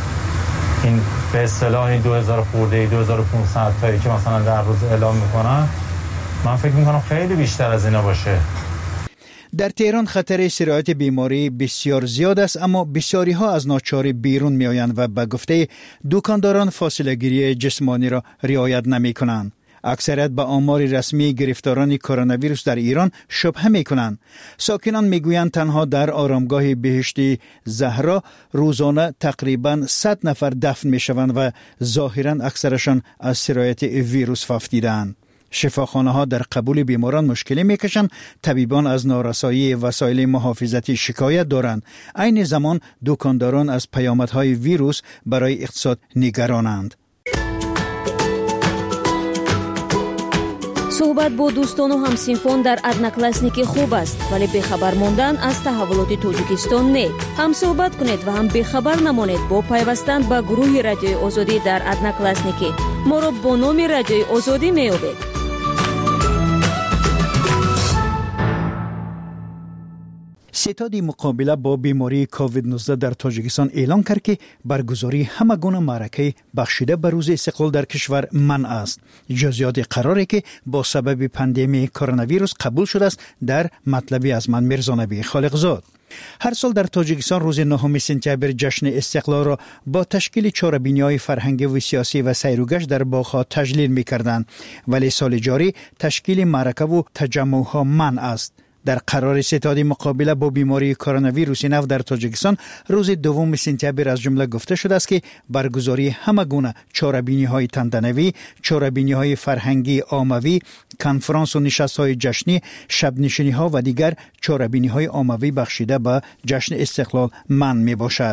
این به اصطلاح این 2000 خورده 2500 تایی که مثلا در روز اعلام میکنن، من فکر میکنم خیلی بیشتر از اینا باشه. در تهران خطر سرایت بیماری بسیار زیاد است، اما بسیاری ها از ناچاری بیرون می آیند و به گفته دکانداران فاصله گیری جسمانی را رعایت نمی کنند. اکثریت به آمار رسمی گرفتاران کرونا ویروس در ایران شبهه میکنند. ساکنان میگویند تنها در آرامگاه بهشتی زهرا روزانه تقریبا 100 نفر دفن میشوند و ظاهرا اکثرشان از سرایت ویروس ففتیدند. شفاخانه ها در قبول بیماران مشکلی میکشند. طبیبان از نارسایی وسایل محافظتی شکایت دارند. عین زمان دکانداران از پیامدهای ویروس برای اقتصاد نگرانند. صحبت با دوستان و همسینفان در ادناکلاسنیکی خوب است، ولی بخبر ماندن از تحولات تاجیکستان نه. هم صحبت کنید و هم بخبر نمانید با پیوستن به گروه رادیوی آزادی در ادناکلاسنیکی. ما را با نام رادیوی آزادی می‌یابید. ستاد مقابله با بیماری کووید 19 در تاجیکستان اعلان کرد که برگزاری همه گونه معرکه بخشیده به روز استقلال در کشور منع است. جزئیات قراره که با سبب پاندمی کرونا ویروس قبول شده است در مطلبی از من میرزانبی خالقزاد. هر سال در تاجیکستان روز 9 سپتامبر جشن استقلال را با تشکیل چهاربینی‌های فرهنگی و سیاسی و سیر و گشت در باغ‌ها تجلیل می‌کردند، ولی سال جاری تشکیل معرکه و تجمع‌ها منع است. در قرار ستاد مقابله با بیماری کرونا ویروس نو در تاجیکستان روز 2 سپتامبر از جمله گفته شده است که برگزاری همه گونه چهاربینی‌های تنتنوی، چهاربینی‌های فرهنگی عاموی، کنفرانس و نشست‌های جشنی، شب‌نشینی‌ها و دیگر چهاربینی‌های عاموی بخشیده به جشن استقلال منع می‌باشد.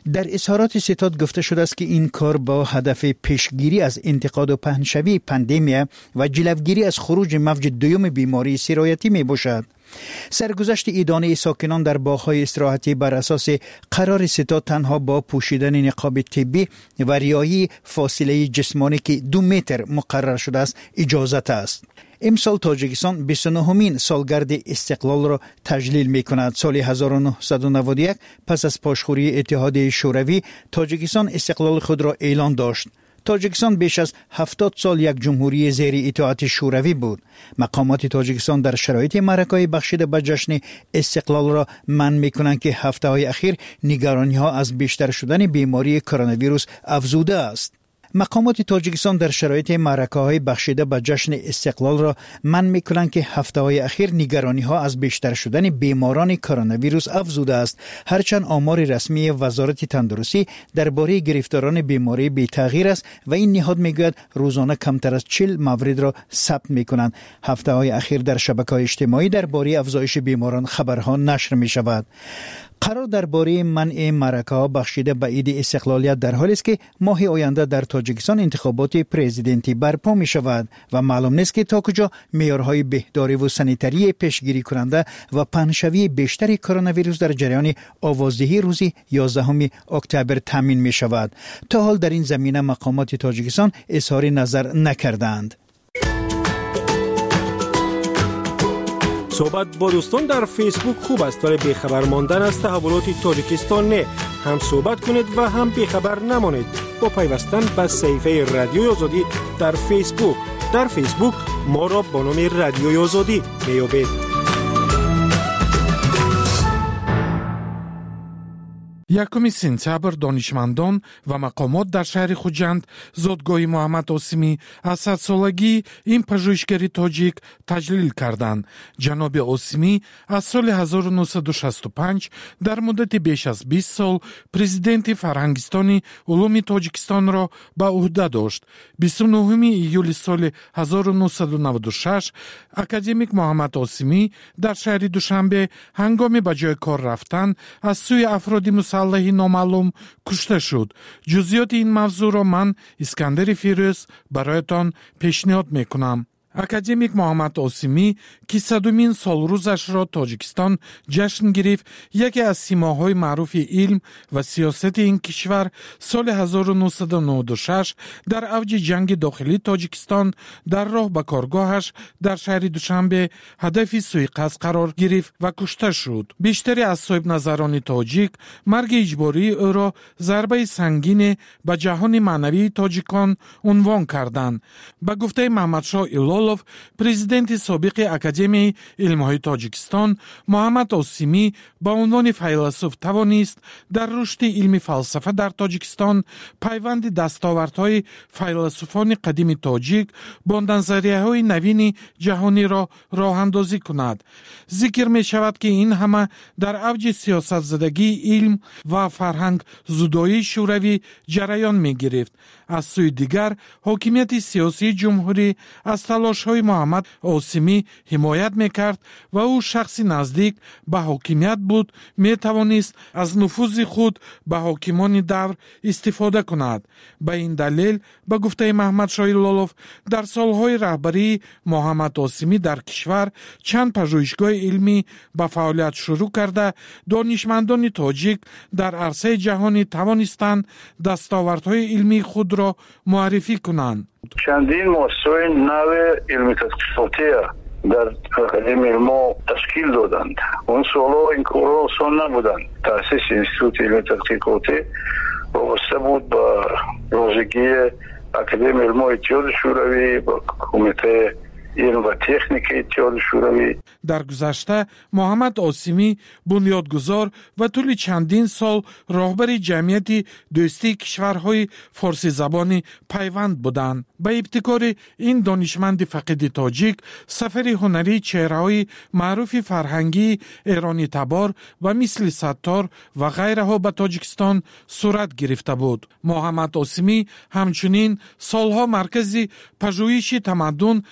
در اظهارات ستاد گفته شده است که این کار با هدف پیشگیری از انتقاد و پهنشوی پاندمی و جلوگیری از خروج موج دوم بیماری سرایتی می باشد. سرگذشت ایدانه ساکنان در باغ‌های استراحتی بر اساس قرار ستاد تنها با پوشیدن نقاب طبی و رعایت فاصله جسمانی که 2 متر مقرر شده است اجازت است. امسال تاجیکستان 29مین سالگرد استقلال را تجلیل می کند. سال 1991 پس از پاشخوری اتحادیه شوروی تاجیکستان استقلال خود را اعلان داشت. تاجیکستان بیش از 70 سال یک جمهوری زیر اطاعت شوروی بود. مقامات تاجیکستان در شرایط معرکه‌های بخشیده به جشن استقلال را منع می‌کنند که هفته‌های اخیر نگرانی‌ها از بیشتر شدن بیماری کرونا ویروس افزوده است. مقامات تاجیکستان در شرایط معرکه‌های بخشیده به جشن استقلال را منع می‌کنند که هفته‌های اخیر نگرانی‌ها از بیشتر شدن بیماران کرونا ویروس افزوده است، هرچند آمار رسمی وزارت تندرستی درباره گرفتاران بیماری بی تغییر است و این نهاد میگوید روزانه کمتر از 40 مورد را ثبت می‌کنند. هفته‌های اخیر در شبکه‌های اجتماعی درباره افزایش بیماران خبرها نشر می‌شود. قرار درباره منع معرکه‌ها بخشیده به عید استقلالیت در حالی است که ماه آینده در تاجیکستان انتخابات پرزیدنتی برپا می شود و معلوم نیست که تا کجا معیارهای بهداری و سانیتری پیشگیری کننده و پهنشوی بیشتر کرونا ویروس در جریان آوازدهی روز 11 اکتبر تامین می شود. تا حال در این زمینه مقامات تاجیکستان اظهار نظر نکردند. صحبت با دوستان در فیسبوک خوب است ولی بیخبر ماندن از تحولات تاجیکستان نه. هم صحبت کنید و هم بیخبر نمانید با پیوستن به صفحه رادیوی آزادی در فیسبوک. در فیسبوک ما را با نام رادیوی آزادی میابید. یکم سپتامبر دانشمندان و مقامات در شهر خوجند زادگاه محمد عاصمی از 100 سالگی این پژوهشگری تاجیک تجلیل کردند. جناب عاصمی از سال 1965 در مدت بیش از 20 سال پرزیدنت فرهنگستانی علوم تاجیکستان را به عهده داشت. 29 ایول سال 1996 اکادمیک محمد عاصمی در شهر دوشنبه هنگام به جای کار رفتن از سوی افرادی مسلح نامعلوم کشته شد. جزئیات این موضوع را من اسکندر فیروز برایتان پیشنهاد میکنم. اکادمیک محمد عاصمی که 100مین سال روزش را تاجیکستان جشن گرفت، یکی از سیماهای معروف علم و سیاست این کشور سال 1996 در اوج جنگ داخلی تاجیکستان در راه به کارگاهش در شهر دوشنبه هدف سوءقصد قرار گرفت و کشته شد. بیشتری از صاحب نظران تاجیک مرگ اجباری او را ضربه سنگین به جهان معنوی تاجیکان عنوان کردند. به گفته محمدشاه پرزیدنت سابق اکادمی علم‌های تاجیکستان، محمد عاصمی با عنوان فیلسوف توانست در رشد علم فلسفه در تاجیکستان پیوند دستاوردهای فیلسوفان قدیم تاجیک با نظریه‌های نوین جهانی را راه‌اندازی کند. ذکر می شود که این همه در اوج سیاست زدگی علم و فرهنگ زدایی شوروی جریان می گرفت. از سوی دیگر حاکمیت سیاسی جمهوری از تلاش‌های محمد عاصمی حمایت می‌کرد و او شخصی نزدیک به حاکمیت بود، می‌توانست از نفوذ خود به حاکمان دور استفاده کند. به این دلیل به گفته محمد شایلولوف در سالهای رهبری محمد عاصمی در کشور چند پژوهشگاه علمی به فعالیت شروع کرده دانشمندان تاجیک در عرصه جهانی توانستند دستاوردهای علمی خود را معرفی کنند. چندین مؤسسه نو علمی تحقیقاتی در اکادمی علم تشکیل دادند. اون سالها این کارها آسان نبودند. تأسیس انستیتوت علمی تحقیقاتی وابسته بود با رازگی اکادمی علم اتحاد شوروی با کمیته علم و تکنیک اتحاد شوروی. در گذشته محمد عاصمی بنیادگذار و طول چندین سال راهبر جمعیت دوستی کشورهای فارسی زبان پیوند بودند. به ابتکار این دانشمند فقید تاجیک سفر هنری چهره‌های معروف فرهنگی ایرانی تبار و مثل ستار و غیرها به تاجیکستان صورت گرفته بود. محمد عاصمی همچنین سالها مرکز پژوهش تمدن و فرهنگ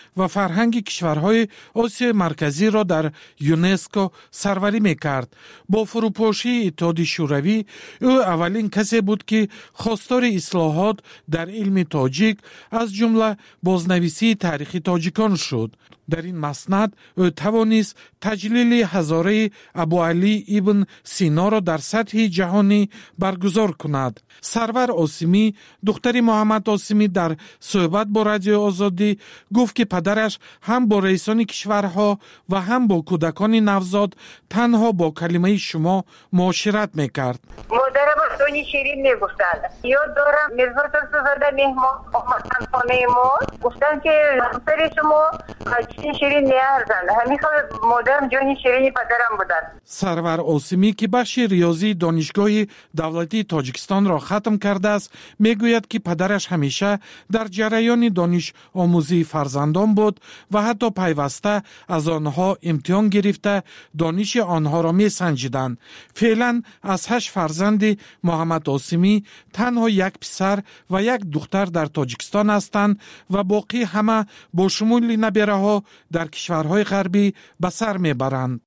فرهنگ کشورهای آسیای مرکزی را در یونسکو سروری میکرد. با فروپاشی اتحاد شوروی او اولین کسی بود که خواستار اصلاحات در علم تاجیک از جمله بازنویسی تاریخی تاجیکان شد. در این مسند او توانست تجلیل هزاره ابوعلی ابن سینا را در سطح جهانی برگزار کند. سرور آسیمی دختر محمد آسیمی در صحبت با رادیو آزادی گفت که پدرش هم با رئیسان کشورها و هم با کودکان نوزاد تنها با کلمه شما معاشرت میکرد. مادرم دونی شیرین میگفتن. یاد دارم میرزا ترسوزاده مهمان آمدن خانه ما گفتن که همسر شما چین شیرین نیارزن. همیشه مادرم جونی شیرین پدرم بودن. سرور آسیمی که بخش ریاضی دانشگاه دولتی تاجیکستان را ختم کرده است میگوید که پدرش همیشه در جریان دانش آموزی فرزندان بود و حتی پیوسته از آنها امتحان گرفته دانش آنها را می سنجیدند. فعلا از 8 فرزند محمد آسیمی تنها یک پسر و یک دختر در تاجیکستان هستند و باقی همه با شمول نبیره ها در کشورهای غربی به سر می برند.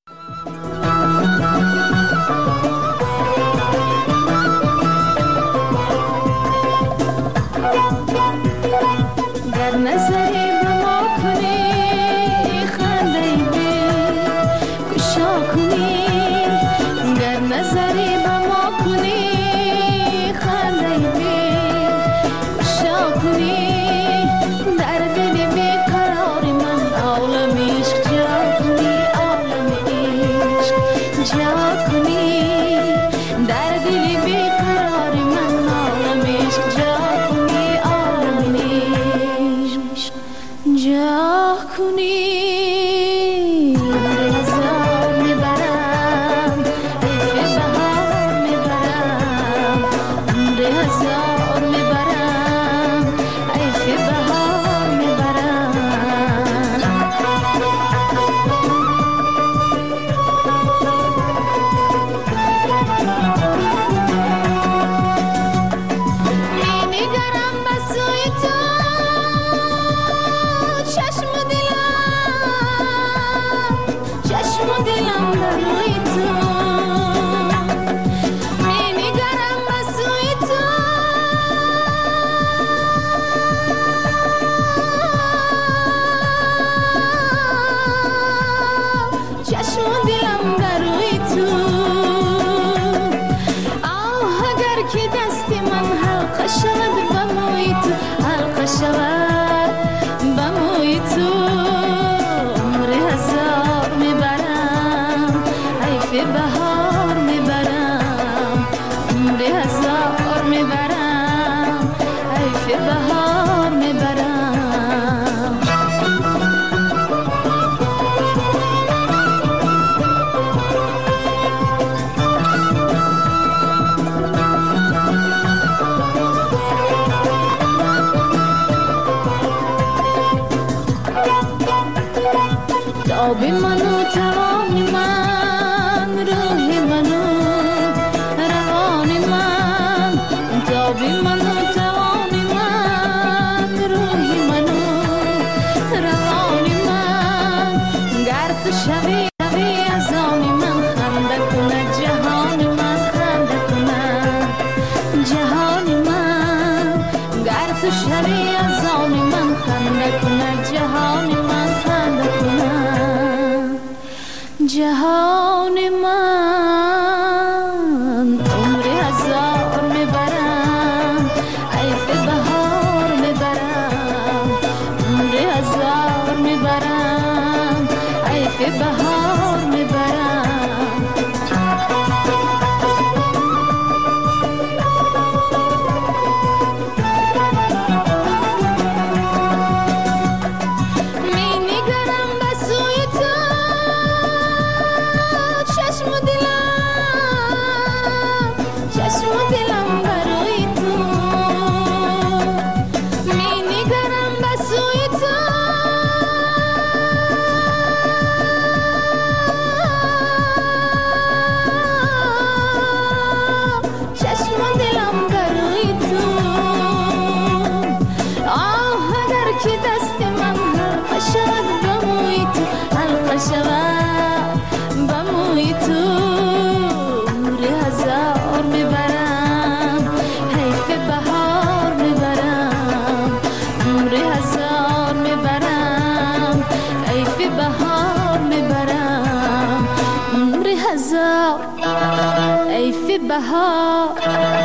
بهار میبرم عمر هزار عیف بهار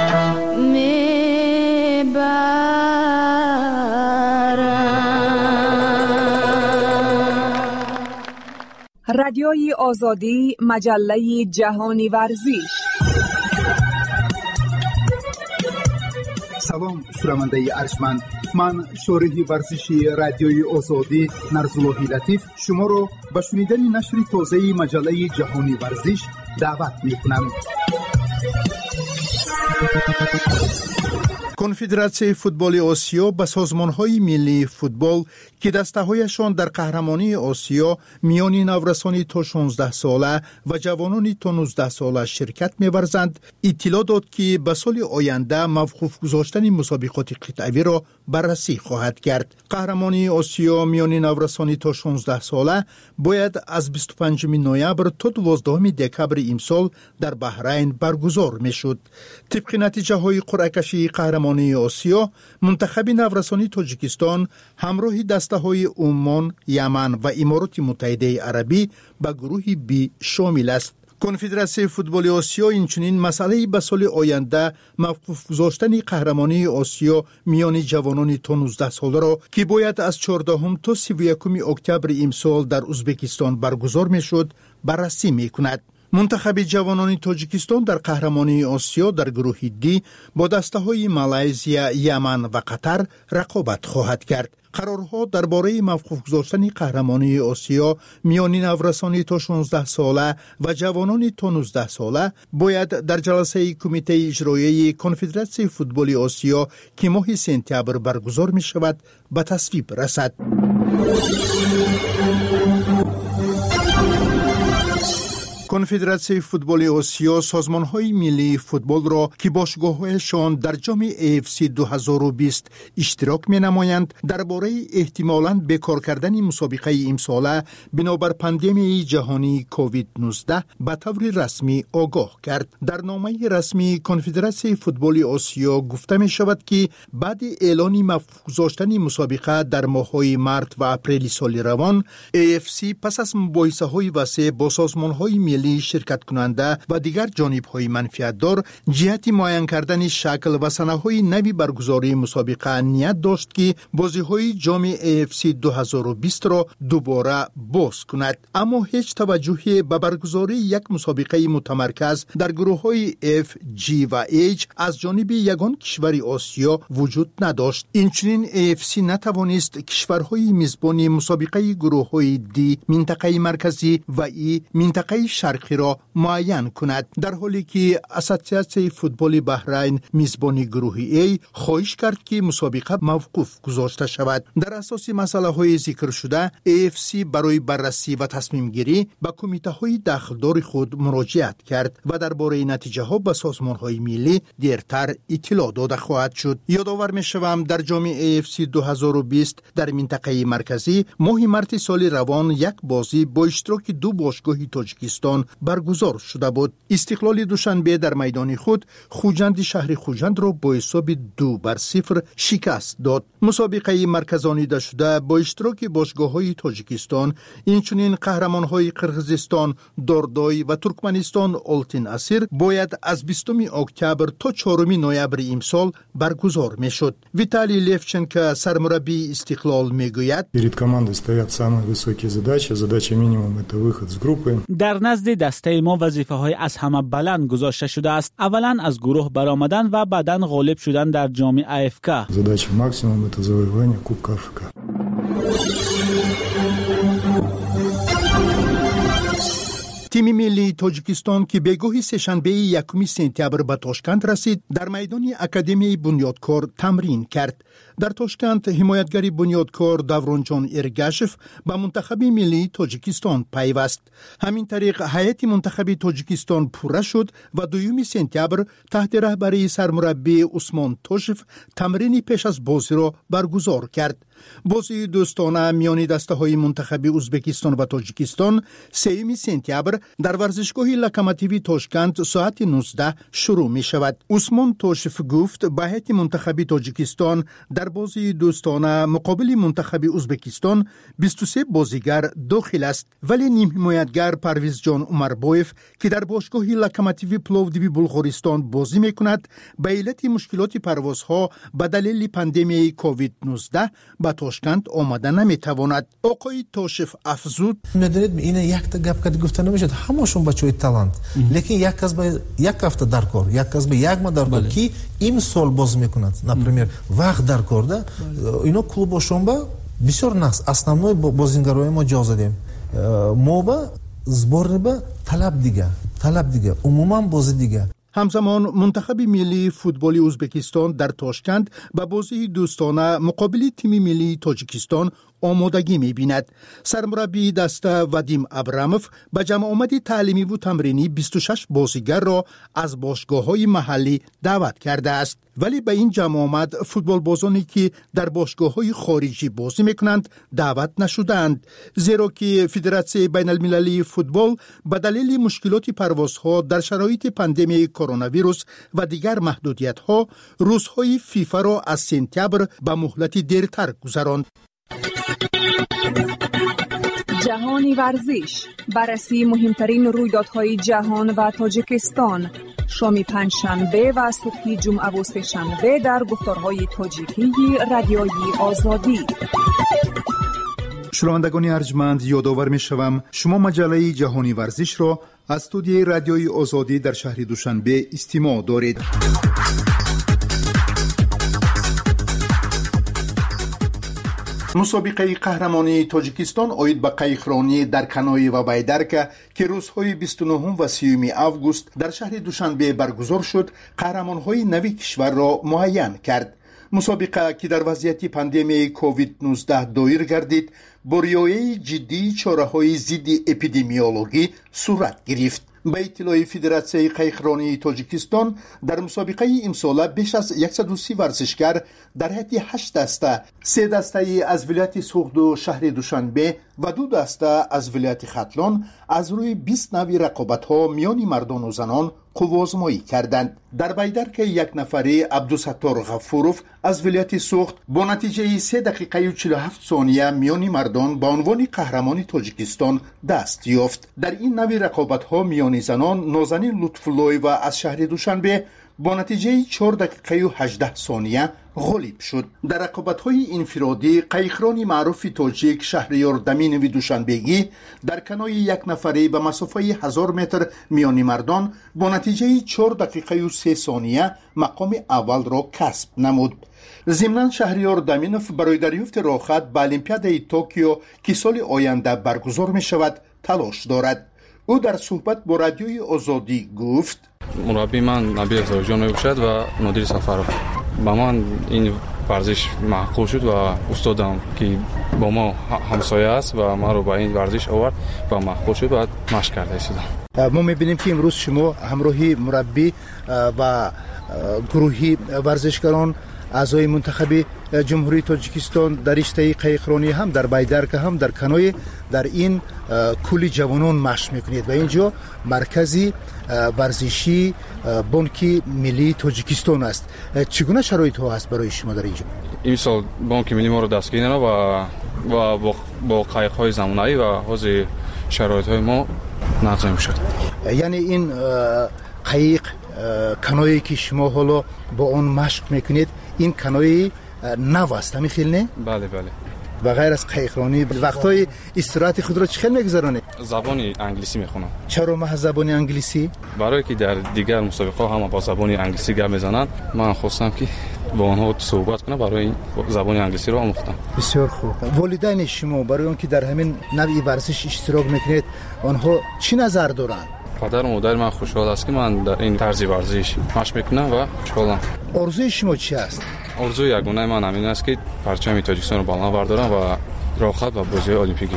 رادیوی آزادی، مجله جهانی ورزش. سلام شنونده ارجمند، من شارح ورزشی رادیوی آزادی نرزاللهی لطیف شما را به شنیدن نشر تازه مجله جهانی ورزش دعوت می‌کنم. کنفدراسیون فوتبال آسیا به سازمان‌های ملی فوتبال که دسته‌هایشان در قهرمانی آسیا میان نورسانی تا 16 ساله و جوانانی تا 19 ساله شرکت می‌ورزند، اطلاع داد که به سال آینده موقوف گذاشتن مسابقات قطعی را بررسی خواهد کرد. قهرمانی آسیا میان نورسانی تا 16 ساله باید از 25 نوامبر تا 12 دکبر امسال در بحرین برگزار می‌شد. طبق نتیجه‌های قرعه کشی قهرمانی آسیا، منتخب نورسانی تاجیکستان همراه دسته‌های عمان، یمن و امارات متحده عربی به گروه بی شامل است. کنفدراسیون فوتبال آسیا اینچنین مسئله به سال آینده موقوف گذاشتن قهرمانی آسیا میان جوانان تا 19 ساله را که باید از 14 تا 31 اکتبر امسال در ازبکستان برگزار میشد بررسی میکند. منتخب جوانان تاجیکستان در قهرمانی آسیا در گروه دی با دسته‌های مالزیا، یمن و قطر رقابت خواهد کرد. قرارها درباره موقوف گذاشتن قهرمانی آسیا میان نورسانی تا 16 ساله و جوانان تا 19 ساله باید در جلسه کمیته اجرایی کنفدراسیون فوتبال آسیا که ماه سپتامبر برگزار می شود به تصویب رسد. کنفدراسیون فوتبال آسیا سازمان‌های ملی فوتبال را که باشگاه‌هایشان در جام AFC 2020 اشتراک می‌نمایند درباره احتمالاً بکار کردن مسابقه امساله بنابر پاندمی جهانی کووید 19 به طور رسمی آگاه کرد. در نامه رسمی کنفدراسیون فوتبال آسیا گفته می‌شود که بعد اعلان موقوف گذاشتن مسابقه در ماه‌های مارس و اپریل سال روان، AFC پس از مباحثه‌های وسیع با سازمان‌های ملی شرکت کننده و دیگر جانب‌های منفعت دار جهت معین کردن شکل و سنه‌های نوی برگزاری مسابقه نیت داشت که بازی‌های جام AFC 2020 را دوباره باز کند، اما هیچ توجهی به برگزاری یک مسابقه متمرکز در گروه‌های F، G و H از جانب یگان کشور آسیا وجود نداشت. اینچنین AFC نتوانست کشورهای میزبان مسابقه گروه‌های D منطقه مرکزی و E منطقه شرقی را معین کند، در حالی که اساسیاسیون فوتبال بحرین میزبان گروه A خواهش کرد که مسابقه موقوف گذاشته شود. در اساس مسائل ذکر شده، AFC برای بررسی و تصمیم گیری به کمیته های داخلدار خود مراجعت کرد و درباره نتیجه ها به سازمان های ملی دیرتر اطلاع داده خواهد شد. یادآور می شوم در جام AFC 2020 در منطقه مرکزی ماه مارس سال روان یک بازی با اشتراک دو باشگاه تاجیکستان برگزار شده بود. استقلال دوشنبه در میدان خود خوجند شهر خوجند را با حساب 2-0 شکست داد. مسابقه مرکزانیده شده با اشتراک باشگاه‌های تاجیکستان، اینچنین قهرمان‌های قرغیزستان داردای و ترکمنستان آلتین اسیر باید از 20 اکتبر تا 4 نوامبر امسال برگزار میشد. ویتالی لیفچنکو سرمربی استقلال میگوید перед командой стоят самые высокие задачи. Задача минимум это выход с группы. در نزد دسته ما وظیفه‌های از همه بلند گذاشته شده است. اولا از گروه برآمدن و بعداً غالب شدن در جام AFK. Задача максимум это завоевание Кубка Африки. تیم ملی تاجیکستان که بگاه سه‌شنبه 1 سپتامبر به تاشکند رسید، در میدان اکادمی بنیادکار تمرین کرد. در تاشکند حمایتگر بنیادکار دورونجان ارگاشف به منتخب ملی تاجیکستان پیوست. همین طریق هیئت منتخب تاجیکستان پوره شد و 2 سپتامبر تحت رهبری سرمربی عثمان توشف تمرین پیش از بازی را برگزار کرد. بازی دوستانه میان دسته‌های منتخب ازبکستان و تاجیکستان 3 سپتامبر در ورزشگاه لوکوموتیو تاشکند ساعت 19 شروع می شود. عثمان توشف گفت به هیئت منتخب تاجیکستان در در بازی دوستانه مقابل منتخب ازبکستان 23 بازیگر داخل است، ولی نیم حمایتگر پرویز جان عمربایف که در باشگاه لوکوموتیو پلوودیو بلغارستان بازی میکند به علت مشکلات پروازها به دلیل پاندمی کووید 19 به تاشکند آمده نمیتواند. آقای توشف افزود: میدونید این یک تا گپ که گفته نمیشد، همشون بچهای تالنت، لیکن یک کس به یک هفته در کار، یک کس به یک ماه در کار کی این سال باز میکند например وقت در کار ده اینا клубошон ба бисёр нақс основной бозингарои мо ҷо задем мо ба сборни ба талаб дига умуман бози дига. همزمان منتخب ملی فوتبال ازبکستان در تاشکند به بازی دوستانه مقابل تیم ملی تاجیکستان آمادگی می‌بیند. سرمربی دسته وادیم ابراموف به جمع آمد تعلیمی و تمرینی 26 بازیگر را از باشگاه‌های محلی دعوت کرده است، ولی به این جمع آمد فوتبال بازانی که در باشگاه‌های خارجی بازی می‌کنند دعوت نشدند، زیرا که فدراسیون بین المللی فوتبال به دلیل مشکلات پروازها در شرایط پاندمی کرونا ویروس و دیگر محدودیت‌ها روزهای فیفا را از سپتامبر به مهلت دیرتر گذراند. جهانی ورزش، بررسی مهمترین رویدادهای جهان و تاجیکستان، شام پنجشنبه و صبح جمعه و سه‌شنبه در گفتارهای تاجیکی رادیوی آزادی. شنوندگان ارجمند، یادآور می‌شوم شما مجله جهانی ورزش را از استودیوی رادیوی آزادی در شهر دوشنبه استماع دارید. مسابقه قهرمانی تاجیکستان اوید به قایقرانی در کنای و بیدرکه که روزهای 29 و 30 آگوست در شهر دوشنبه برگزار شد، قهرمانهای نوی کشور را معین کرد. مسابقه که در وضعیت پاندمی کووید 19 دایر گردید، با رعایت جدی چاره‌های ضد اپیدمیولوژی صورت گرفت. به اطلاع فدراسیون قایقرانی تاجیکستان در مسابقه امسال بیش از 130 ورزشکار در حد 8 دسته، 3 دسته از ولایت سوخدو شهر دوشنبه و 2 دسته از ولایت ختلان از روی 20 نوع رقابت‌ها میان مردان و زنان قوازمایی کردند. در بیدرک یک نفره عبدالستار غفوروف از ولایت سوخت با نتیجه 3 دقیقه و 47 ثانیه میان مردان به عنوان قهرمان تاجیکستان دست یافت. در این نوع رقابت‌ها میان زنان نازنین لطف‌الله و از شهر دوشنبه با نتیجه 4 دقیقه و 18 ثانیه غالب شد. در رقابت‌های انفرادی قایقران معروف تاجیک شهریار دمینوی دوشنبگی در کنای یک نفره به مسافه 1000 متر میان مردان با نتیجه 4 دقیقه و 3 ثانیه مقام اول را کسب نمود. ضمناً شهریار دمینوف برای دریافت راحت به المپیادای توکیو که سال آینده برگزار می شود تلاش دارد. او در صحبت با رادیوی آزادی گفت: مربی من نبی زاجان میباشد و نادر سفرов. با من این ورزش معقول شد و استادم که با ما همسایه است و ما رو با این ورزش آورد و معقول شد و مشق کرده ایستادم. ما میبینیم که امروز شما همراهی مربی و گروهی ورزشکاران اعضای منتخب جمهوری تاجیکستان در رشته قایقرانی هم در بیدرک هم در کنای در این کولی جوانان مشق میکنید و اینجا مرکزی ورزشی بانک ملی تاجیکستان است. چگونه شرایط ها است برای شما در اینجا؟ این سال بانک ملی ما رو دستگیر نرا و با قایق های زمانه‌ای و حوض شرایط های ما نقض میشد. یعنی این قایق کنایی که شما حالا با آن مشق میکنید این کنایی نو است همین خیلی نه؟ بله بله. و غیر از قایقرانی وقتای استراحت خود را چخیل میگذرانید؟ زبان انگلیسی میخونم. چرا محض زبان انگلیسی؟ برای که در دیگر مسابقه هم با زبان انگلیسی گپ میزنن، من خواستم که با آنها صحبت کنم، برای این زبان انگلیسی را آموختم. بسیار خوب. والدین شما برای اون که در همین نوع ورزش اشتراک میکنید آنها چی نظر دارند؟ پدر و مادر من خوشحال است که من در این طرز ورزش مشق میکنم و خوشحالم. آرزوی شما چی است؟ آرزوی یگانه من همین است که پرچم تاجیکستان رو بالا بردارم و راحت و بازی المپیکی.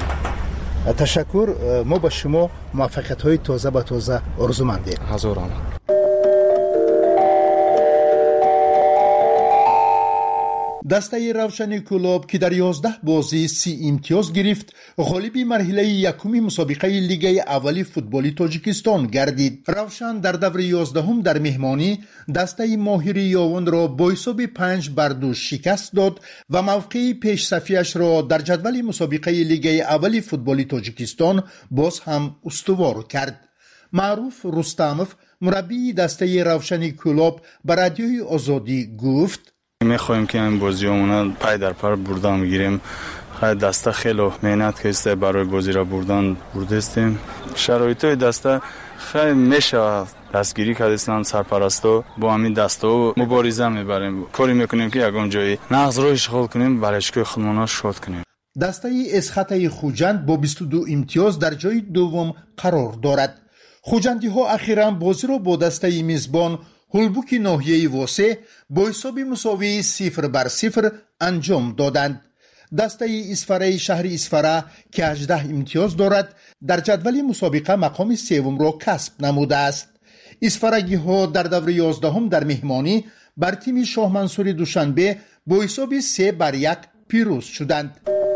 تشکر. ما با شما موفقیت‌های تازه به تازه آرزومندیم. هزار رحمت. دسته روشن کلوب که در 11 بازی 30 امتیاز گرفت غالب مرحله یکم مسابقه لیگ اول فوتبال تاجیکستان گردید. روشن در دور 11 در مهمانی دسته ماهر یاون را با حساب 5-2 شکست داد و موقع پیش صفیش را در جدول مسابقه لیگ اول فوتبال تاجیکستان باز هم استوار کرد. معروف رستموف مربی دسته روشن کلوب به رادیوی آزادی گفت: میخوایم که این بازیامون پای در پای بردن بگیریم. دسته خیلی مهنت کشیده برای بازی را بردن بردستیم. شرایط دسته خیلی میشه دستگیری کردن سرپرستو با همین دسته و مبارزه میبریم. کاری میکنیم که یگان جایی نقض رو اشغال کنیم برای اشکای خودمون شاد کنیم. دسته اسخطه خوجند با 22 امتیاز در جای دوم قرار دارد. خوجندی ها اخیراً بازی را با دسته میزبان هولبوک ناحیه واسه با حساب مساوی 0-0 انجام دادند. دسته اسفره شهر اسفره که 18 امتیاز دارد در جدول مسابقه مقام سوم را کسب نموده است. اسفرگی ها در دور 11 در مهمانی بر تیم شاه منصور دوشنبه با حساب 3-1 پیروز شدند.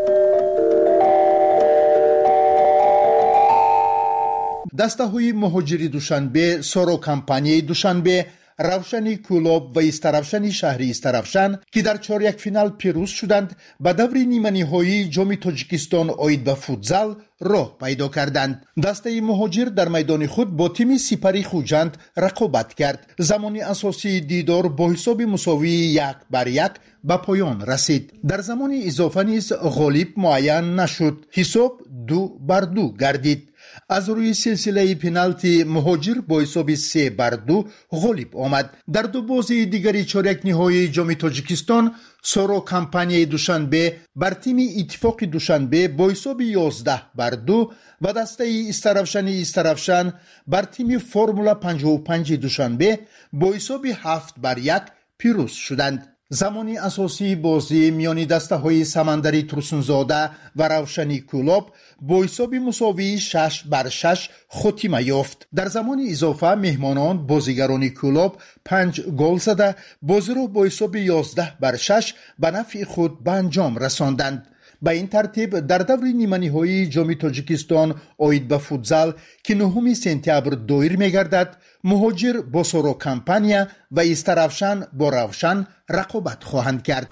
دسته های مهاجری دوشنبه، سارو کمپانی دوشنبه، روشن کلوب و استرافشن شهر استرافشن که در چهارک فینال پیروز شدند به دور نیمه نهایی جام تاجیکستان آید به فوتزال راه پیدا کردند. دسته مهاجر در میدان خود با تیم سپری خوجند رقابت کرد. زمان اساسی دیدار با حساب مساوی 1-1 به پایان رسید. در زمان اضافه نیز غالب معین نشد. حساب 2-2 گردید. از روی سلسله پنالتی مهاجر با حساب 3-2 غالب آمد. در دو بازی دیگری چهارک نهایی جام تاجیکستان سارو کمپانی دوشنبه بر تیم اتفاق دوشنبه با حساب 11-2 و دسته استرافشن بر تیم فرمولا 55 دوشنبه با حساب 7-1 پیروز شدند. زمانی اساسی بازی میان دسته های سمندری ترسونزاده و روشنی کلوب با حساب مساوی 6-6 خاتمه یافت. در زمان اضافه مهمانان بازیگران کلوب 5 گل زده بازی را با حساب 11-6 به نفع خود به انجام رساندند. به این ترتیب در دور نیمه نهایی جام تاجیکستان آید به فوتزال که 9 سپتامبر دایر می‌گردد مهاجر با سارو کمپانیا و استرافشن با روشن رقابت خواهند کرد.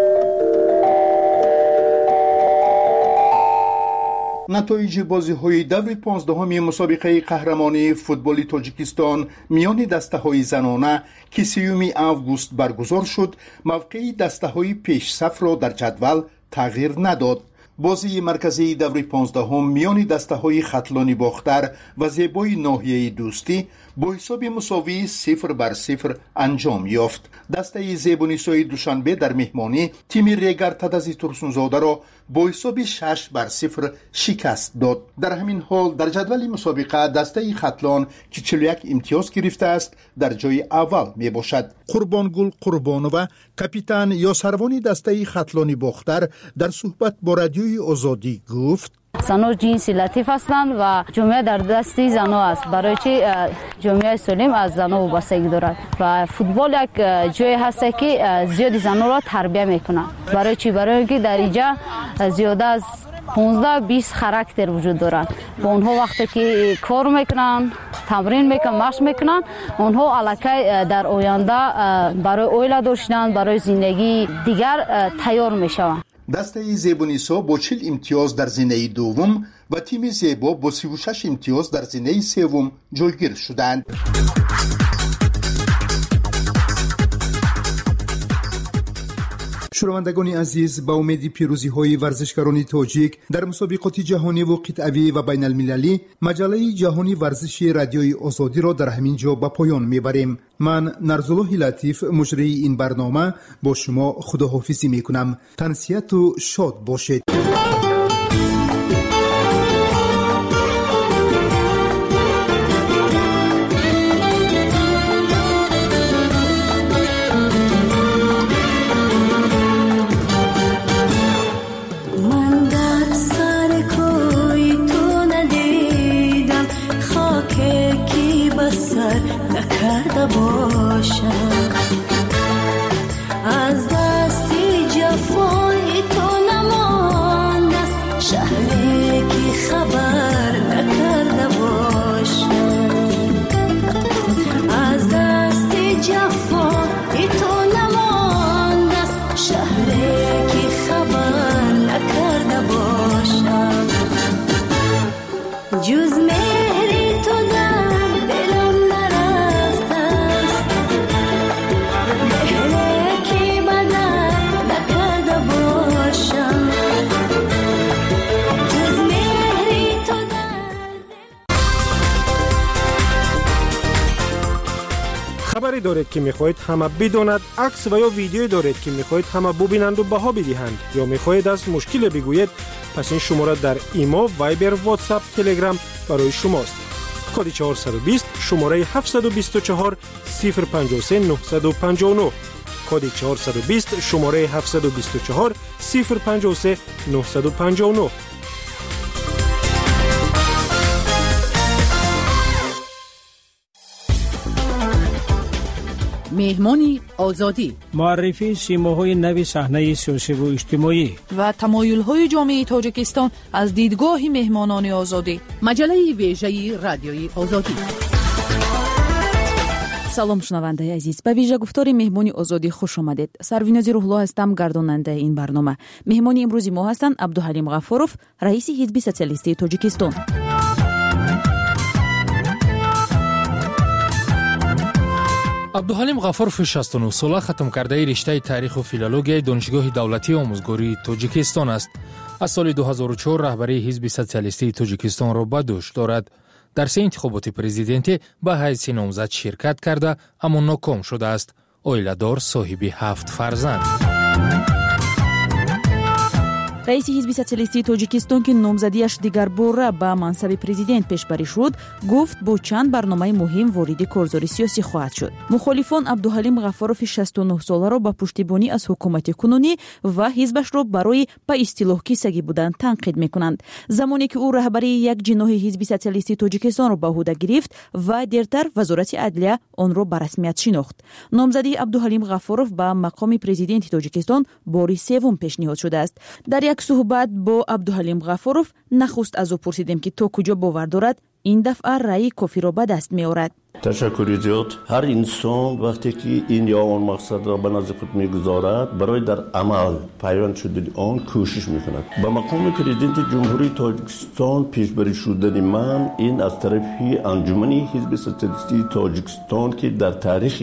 نتایج بازی‌های دور 15 مسابقه قهرمانی فوتبال تاجیکستان میان دسته‌های زنانه که 3 آگوست برگزار شد موقع دسته‌های پیش صف را در جدول تغییر نداد. بازی مرکزی دور 15 میان دسته‌های خطلانی باختر و زیبای ناحیه دوستی با حساب مساوی 0-0 انجام یافت. دسته زیبونیسای دوشنبه در مهمانی تیم ریگر تدازی ترسونزاده را با حساب 6-0 شکست داد. در همین حال در جدول مسابقه دسته خطلان که 41 امتیاز گرفته است در جای اول می باشد. قربانگل قربانووا کاپیتان یا سروان دسته خطلانی باختر در صحبت با رادیوی آزادی گفت: زنها جنسی لطیف هستند و جامعه در دستی زنها است. برای چی جامعه سالم از زنها وابستگی دارد و فوتبال یک جای هست که زیاد زنها را تربیت میکنند. برای چی؟ برای اینکه در اینجا زیاد از 15-20 خاراکتر وجود دارد و اونها وقتی که کار میکنن، تمرین میکنن، مشق میکنن، اونها علاقه در آینده برای اویلا داشتن، برای زندگی دیگر تیار میشوند. دسته زیبونیسا با 40 امتیاز در زینه دوم و تیم زیبا با 36 امتیاز در زینه سوم جایگیر شدند. شنوندگان عزیز، با امید پیروزی های ورزشکاران تاجیک در مسابقات جهانی و قطعی و بین المللی مجله جهانی ورزشی رادیوی آزادی را در همین جا به پایان میبریم. من نرزالله لطیف مجری این برنامه با شما خداحافظی میکنم. تنسیت و شاد باشید. نکرده باشم از دستی جز مهری تو در دلم نرفت است مهره که بدر نکرده باشم جز مهری تو خبری دارید که میخواهید همه بداند، عکس و یا ویدیویی دارید که میخواهید همه ببینند و بها بدهند یا میخواهید از مشکل بگویید، پس این شماره در ایما، وایبر، واتساپ، تلگرام برای شماست. کد 420 شماره 724 053 959 کد 420 شماره 724 053 959. مهمانی آزادی، معرفی سیماهای نوی صحنه سیاسی و اجتماعی و تمایل‌های جامعه تاجیکستان از دیدگاه مهمانان آزادی. مجله ویژه رادیوی آزادی. سلام شنونده عزیز، به ویژه گفتار مهمانی آزادی خوش آمدید. سرویناز روح‌الله هستم، گرداننده این برنامه. مهمانی امروزی ما هستند عبدالحلیم غفاروف، رئیس حزب سوسیالیستی تاجیکستان. عبدالحلیم غفاروف 69 ساله ختم کرده رشته تاریخ و فیلولوژی دانشگاه دولتی آموزگاری تاجیکستان است. از سال 2004 رهبری حزب سوسیالیستی تاجیکستان را به دوش دارد. در سه انتخابات پرزیدنتی به حیث نامزد شرکت کرده اما ناکام شده است. عائله‌دار، صاحب 7 فرزند. رئیس حزب سوسیالیستی تاجیکستان که نامزدیش دیگر باره به منصب پرزیدنت پیشبری شد، گفت با چند برنامه مهم وارد کارزار سیاسی خواهد شد. مخالفان عبدالحلیم غفاروف 69 ساله را با پشتیبانی از حکومت کنونی و حزبش را برای به اصطلاح کیسگی بودن تنقید میکنند. زمانی که او رهبری یک جناح حزب سوسیالیستی تاجیکستان را به عهده گرفت و دیرتر وزارت عدلیه آن را به رسمیت شناخت. نامزدی عبدالحلیم غفاروف به مقام پرزیدنت تاجیکستان باری سوم پیشنهاد شده است. در یک صحبت با عبدالحلیم غفاروف نخست از او پرسیدیم که تا کجا باور دارد این دفعه رأی کافی را به دست می آورد. تشکر زیاد. هر انسان وقتی که این یا آن مقصد را به نزد خود میگذارد برای در عمل پیوند شدن آن کوشش میکند. به مقام پرزیدنت جمهوری تاجیکستان پیشبری شدن من این از طرف انجمن حزب سوسیالیستی تاجیکستان که در تاریخ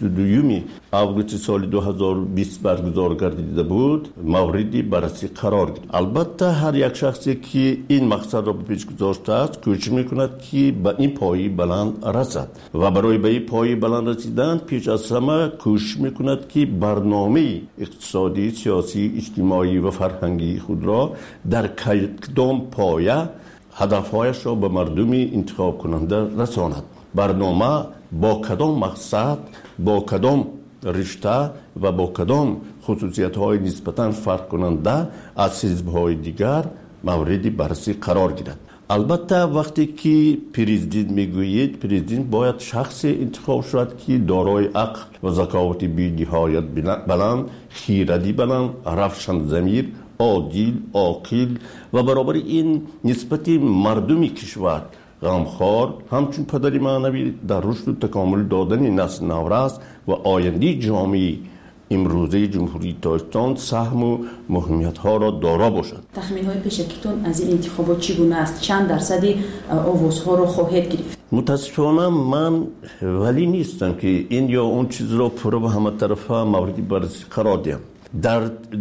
22 آگوست سال 2020 برگزار گردیده بود موردی بررسی قرار گرفت. البته هر یک شخصی که این مقصد را به پیش گذاشته است کوشش میکند که به این پایه بلند رسد و برای به این پایه بلند رسیدن پیش از همه کوشش میکند که برنامه اقتصادی، سیاسی، اجتماعی و فرهنگی خود را در کدام پایه هدفهایش را به مردم انتخاب کننده رساند. برنامه با کدام مقصد، با کدام رشته و با کدام خصوصیت‌های نسبتاً فرق کننده از حزب‌های دیگر مورد بررسی قرار گیرد. البته وقتی که پرزیدنت میگویید، پرزیدنت باید شخص انتخاب شود که دارای عقل و ذکاوت بی‌نهایت بلند، خیرتی بلند، روشن ضمیر، عادل، عاقل و برابر این نسبت مردم کشور غمخوار، همچون پدر معنوی در رشد و تکامل دادن نسل نو است و آینده جامعه امروزه جمهوری تاجیکستان سهم و مهمیت ها را دارا باشد. تخمین های پیشکیتون از این انتخابات چگونه است؟ چند درصدی آوازها را خواهد گرفت؟ متاسفانه من ولی نیستم که این یا اون چیز را پرو به همه طرفه مورد بررسی قرار دهم. در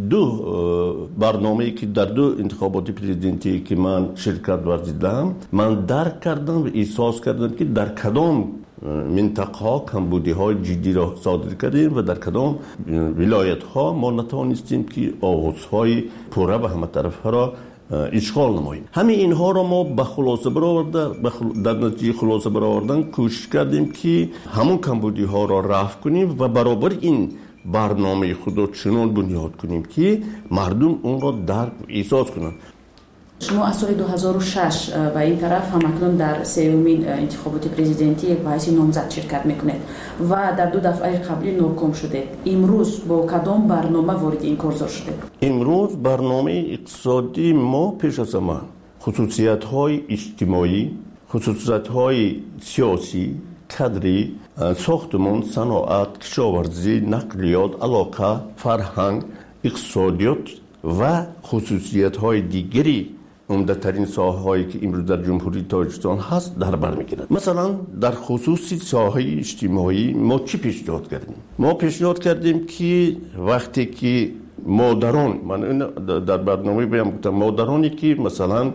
دو برنامه‌ای که در دو انتخابات پرزیدنتی که من شرکت ورزیدم، من درک کردم و احساس کردم که در کدام منطقه ها کمبودی های جدی را صادر کردیم و در کدام ولایت ها ما نتوانستیم که آوازهای پره به همه طرف را اشغال نماییم. همه اینها را ما به خلاصه در نتیجه خلاصه برآوردن کوشش کردیم که همون کمبودی ها را رفع کنیم و برابر این برنامه خود را چنان بنیاد کنیم که مردم اون را درک و احساس کنند. شما از سال 2006 و این طرف همکنون در سومین انتخابات پرزیدنتی به حیث نامزد شرکت میکنید و در دو دفعه قبلی ناکام شده. امروز با کدام برنامه وارد این کارزار شده؟ امروز برنامه اقتصادی ما پیش از همه خصوصیت‌های اجتماعی، خصوصیت‌های سیاسی، کادری، ساختمان، صنعت، کشاورزی، نقلیات، علاقه، فرهنگ، اقتصادیات و خصوصیت‌های دیگری عمده‌ترین ساحه‌هایی که امروز در جمهوری تاجیکستان هست در بر می‌گیرد. مثلا در خصوص ساحه اجتماعی ما چی پیشنهاد کردیم؟ ما پیشنهاد کردیم که وقتی که مادران، من در برنامه بیام گفتم، مادرانی که مثلا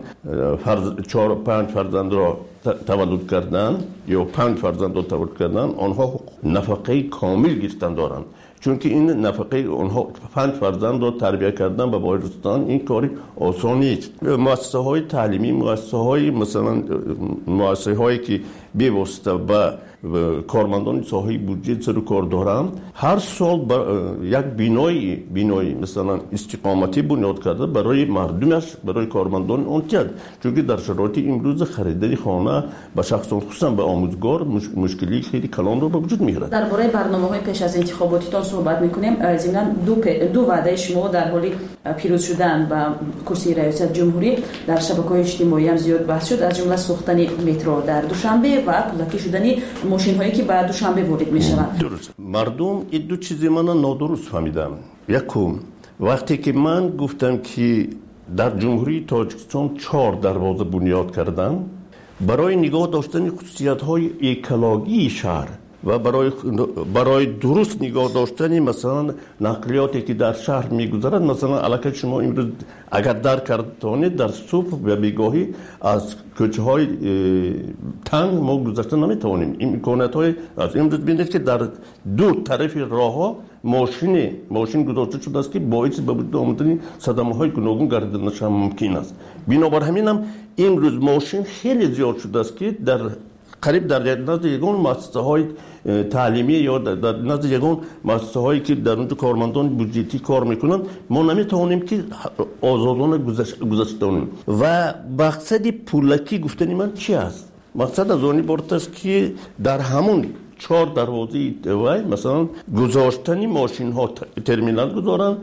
4-5 فرزند را تولد کردن یا 5 فرزند را تولد کردن، آنها نفقه کامل گرفتن دارند، چون که این نفقه اونها 5 فرزند را تربیت کردن و بایرستان این کاری آسان نیست. مؤسسه های تعلیمی، مؤسسه های مثلا مؤسسه هایی که بی‌واسطه و کارمندان ساحه بودجه سر کار دارن، هر سال یک بینایی مثلا استقامتی بنیاد کرده برای مردمش، برای کارمندان اون کرد، چون که در شرایط امروز خریداری خانه به شخصان خصوصا به آموزگار مشکلی خیلی کلان رو به وجود میاره. درباره برنامه‌های پیش از انتخاباتیتان صحبت می‌کنیم. ضمناً دو وعده شما در حال پیروز شدن و کرسی ریاست جمهوری در شبکه‌های اجتماعی هم زیاد بحث شد، از جمله ساختن مترو در دوشنبه و پلاکی شدن ماشین‌هایی که بعد دوشنبه وارد می‌شوند. درست. مردم این دو چیز من نادرست فهمیدم. یکم وقتی که من گفتم که در جمهوری تاجیکستان 4 دروازه بنیاد کردن برای نگاه داشتن خصوصیت‌های اکولوژی شهر و برای درست نگاه داشتن مثلا نقلیاتی که در شهر میگذرد، مثلا علاقه شما امروز اگر در کردانید در صبح و بیگاهی از کوچه های تنگ ما گذشته نمیتوانیم. این امکانات از امروز ببینید که در دو طرف راه ها ماشین گذاشته شده است که باعث به وجود آمدن صدمه های گوناگون گردیدنش هم ممکن است. بنابر همین هم امروز ماشین خیلی زیاد شده است که در قریب در نزد یگان مؤسسه های تعلیمی یا در نزد یگان مؤسسه هایی که در اونجا کارمندان بودجتی کار میکنن ما نمیتوانیم که آزادانه گذشته کنیم. و مقصد پولکی گفتن من چی است؟ مقصد از آنی بارت است که در همون 4 دروازه مثلا گذاشتنی ماشین ها ترمینال گذارن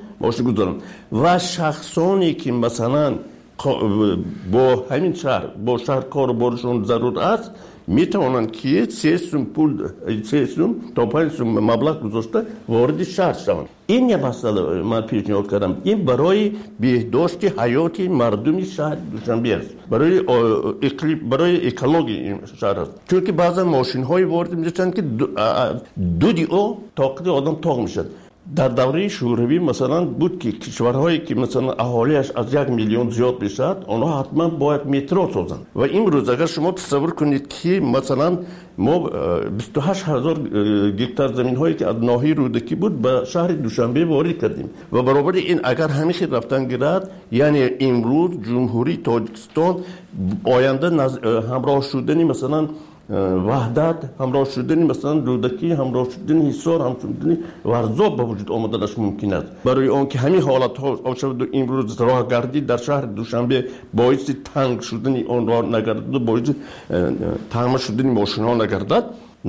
و شخصانی که مثلا با همین شهر کار بارشون ضرور است میتوانند که 3 سوم تا 5 سوم مبلغ گذاشته وارد شهر شوند. این یه مسئله من پیشنهاد کردم، این برای بهداشت حیات مردم شهر دوشنبه است، برای اکولوژی شهر است، چون که بعضا ماشین های وارد میشن که دودی او طاقت آدم تاق میشد. در دوره شوروی مثلا بود که کشورهایی که مثلا اهالیش از 1 میلیون زیاد بشد آنها حتما باید مترو سازند. و امروز اگر شما تصور کنید که مثلا ما 28,000 گکتار زمین هایی که از ناحیه رودکی بود به شهر دوشنبه وارد کردیم و برابر این اگر همیشه رفتن گرد، یعنی امروز جمهوری تاجیکستان آینده همراه شدنی مثلا وحدت، همراه شدنی مثلا رودکی، همراه شدنی حصار، همراه شدنی ورزاب به وجود آمدنش ممکن است. برای آنکه همین حالت ها شود امروز راهگردی در شهر دوشنبه باعث تنگ شدنی آن راه نگردد و باعث تنگ شدنی ماشین ها نگردد،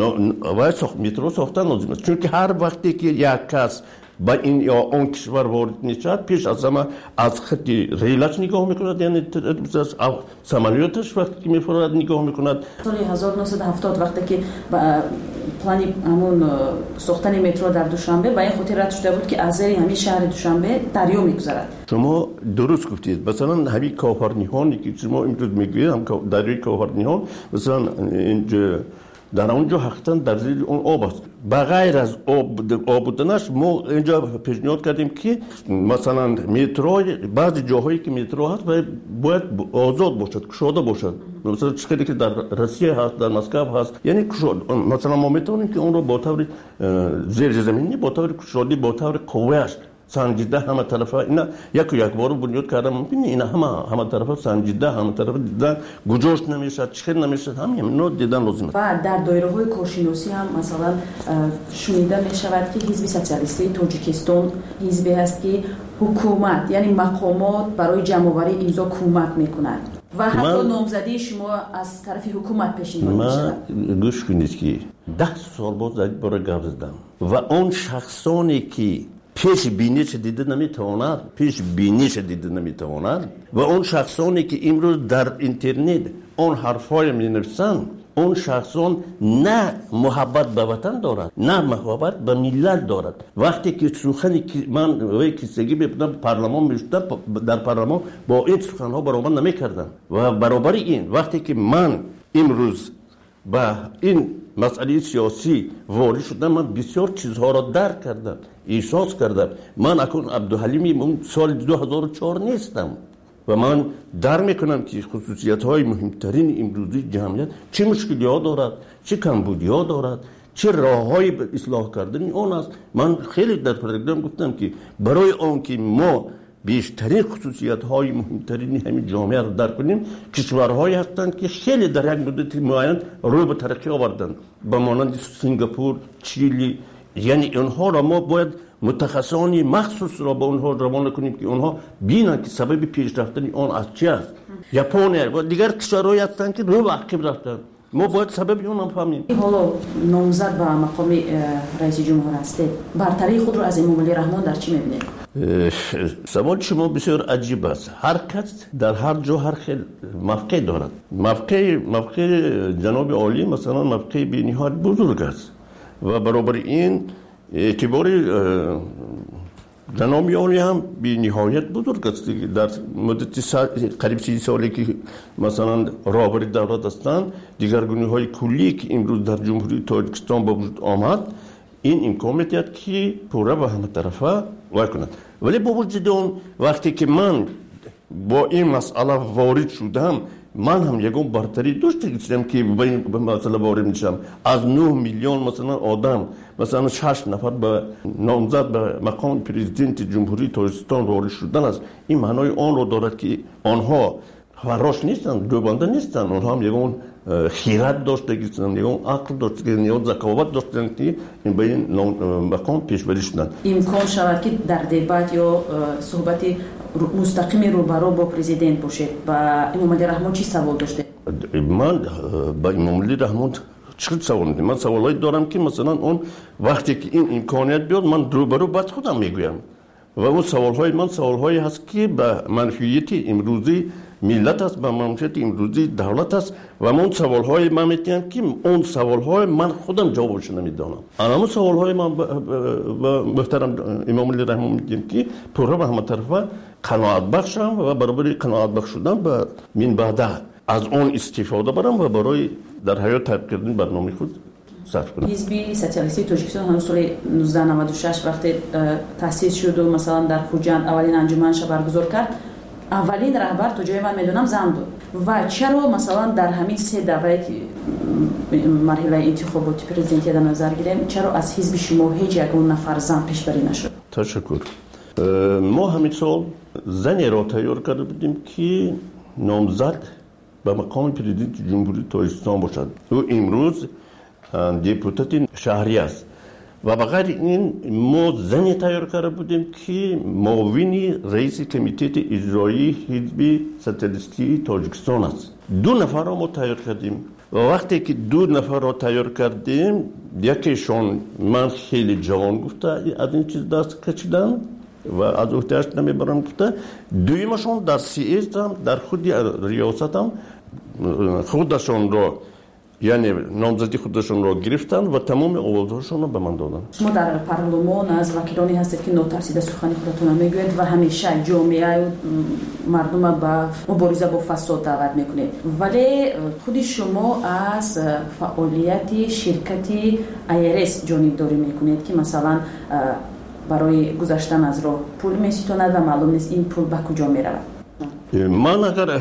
و مترو ساختن لازم است، چون که هر وقتی که یک کس با این یا اون کشور وارد میشد پیش از همه از خط ریلش نگاه میکند، یعنی سمالیاتش وقتی که میفرد نگاه میکند. سال 1970 وقتی که پلانی همون ساختن مترو در دوشنبه با این خاطر رد شده بود که از همین شهر دوشنبه دریا میگذرد. شما درست گفتید. مثلا همین کوهرنیهانی که شما امروز میگویید، هم دریای کوهرنیهان مثلا اینجا در اونجا حقیقتا در زیر اون آب است. بغیر از آب بودنش ما اینجا پیشنهاد کردیم که مثلا مترو بعضی جاهایی که مترو هست باید آزاد باشد، گشاده باشد. مثلا چیزی که در روسیه هست، در مسکو هست، یعنی مثلا ما میتونیم که اون رو با طور زیرزمینی، با طور گشاده، با طور قویش سنجیده همه طرفه اینا یک بار بنیاد کردن ممکنه اینا همه طرفه سنجیده، همه طرفه دیدن گذاشت نمیشه، چخیر نمیشه، همین دیدن لازمه. و در دایره‌های کارشناسی هم مثلا شنیده میشود که حزب سوسیالیستی تاجیکستان حزبی است که حکومت یعنی مقامات برای جمع‌آوری امضا کمک میکنند و حتی نامزدی شما از طرف حکومت پیشنهاد میشود. من گوش کنید که 10 سال بعد برای گپ زدم و اون شخصانی که پیش بینیش دیده نمیتواند و اون شخصانی که امروز در اینترنت اون حرفای می نویسن اون شخصان نه محبت به وطن دارد نه محبت به ملت دارد. وقتی که سخنی که من وی کیسگی بودم پارلمان میشدم، در پارلمان با این سخنها برابر نمیکردم و برابر این وقتی که من امروز با این مسئله سیاسی وارد شدم، من بسیار چیزها را درک کردم، احساس کردم. من اکنون عبدالحلیم اون سال 2004 نیستم و من در میکنم که خصوصیت های مهمترین امروزی جمعیت چه مشکلی ها دارد، چه کمبودی ها دارد، چه راه های اصلاح کردن اون است. من خیلی در پروگرام گفتم که برای آن که ما بیشترین خصوصیت های مهمترین همین جامعه را درک کنیم، کشورهایی هستند که خیلی در یک مدت معین روی به ترقی آوردند، به مانند سنگاپور، چیلی. یعنی اونها را ما باید متخصصانی مخصوص را به اونها روانه کنیم که اونها بینن که سبب پیشرفتن اون از چی است. ژاپن و دیگر کشورهایی هستند که رو عقب رفتند، ما باید سبب اون هم فهمیم. حالا نامزد به مقام رئیس جمهور هستید، برتری خود رو از امامعلی رحمان در چی می‌بینید؟ سوال شما بسیار عجیب است. هر کس در هر جا هر خیل موقع دارد. موقع جناب عالی مثلا موقع به نهایت بزرگ است و برابر این اعتبار جناب عالی هم به نهایت بزرگ است. در مدت قریب 30 سالی که مثلا رهبر دولت هستند، دیگرگونی‌های کلی که امروز در جمهوری تاجیکستان به وجود آمد، این امکان می‌دهد که پورا به همه طرفه وای کند. ولی با وجود اون وقتی که من با این مسئله وارد شدم، من هم یکم برتری داشتم که به مسئله وارد میشم. از 9 میلیون مثلا آدم مثلا 6 نفر به نامزد به مقام پرزیدنت جمهوری تاجیکستان وارد شدن است. این معنای آن رو دارد که آنها فراش نیستن، دوبنده نیستن، اونها هم یکم خیرات داشتن، یکم عقل داشتن، یکم ذکاوت داشتن که به این مقام پیش بری شدن. امکان شود که در دیبات یا صحبت مستقیم روبرو با پرزیدنت باشید. با امامعلی رحمان چی سوال داشته؟ من با امامعلی رحمان چه سوال می‌کنم؟ من سوالایی دارم که مثلا اون وقتی که این امکانیت بیاد من روبرو با خودم میگویم و اون سوال‌های من سوال‌هایی هست که به منفعت امروزی ملت است، به منفعت امروزی دولت است و من سوال‌های من می‌گم که اون سوال‌های من خودم جوابش نمی‌دانم. اما سوال‌های من به محترم امامعلی رحمان میگم که پورا به همه طرفه قناعت بخشم و برابر قناعت بخش شدن به من بعدا از اون استفاده برم و برای در حیات تطبیق کردن برنامه خود صرف کنم. حزب سوسیالیستی تاجیکستان هم سال 1996 وقتی تأسیس شد و مثلا در خوجند اولین انجمنش برگزار کرد، اولین رهبر تا جای من میدونم زن بود. و چرا مثلا در همین 3 دوره مرحله انتخاباتی پرزیدنتی در نظر گیریم، چرا از حزب شما هیچ یگان نفر زن پیشبری نشد؟ تشکر. ما همین سال زنی را تیار کرده بودیم که نامزد به مقام پرزیدنت جمهوری تاجیکستان باشد. او امروز دیپوتات شهری است و بغیر این ما زنی تیار کرده بودیم که معاون رئیس کمیته اجرایی حزب سوسیالیستی تاجیکستان است. 2 نفر را ما تیار کردیم و وقتی که 2 نفر را تیار کردیم، یکیشون من خیلی جوان گفته از این چیز دست کشیدم و از احتیاج نمیبرم گفته. دویمشون در سیاست هم در خود ریاست هم خودشون را یعنی نامزدی خودشون را گرفتن و تمام آوازهاشون را به من دادن. شما در پارلمان از وکیلانی هستید که ناترسیده سخن خودتون میگوید و همیشه جامعه مردم به مبارزه با فساد دعوت میکنید، ولی خود شما از فعالیت شرکت IRS جانبداری میکنید که مثلا برای گذشتن از راه پول میستاند و معلوم نیست این پول به کجا میرود. من اگر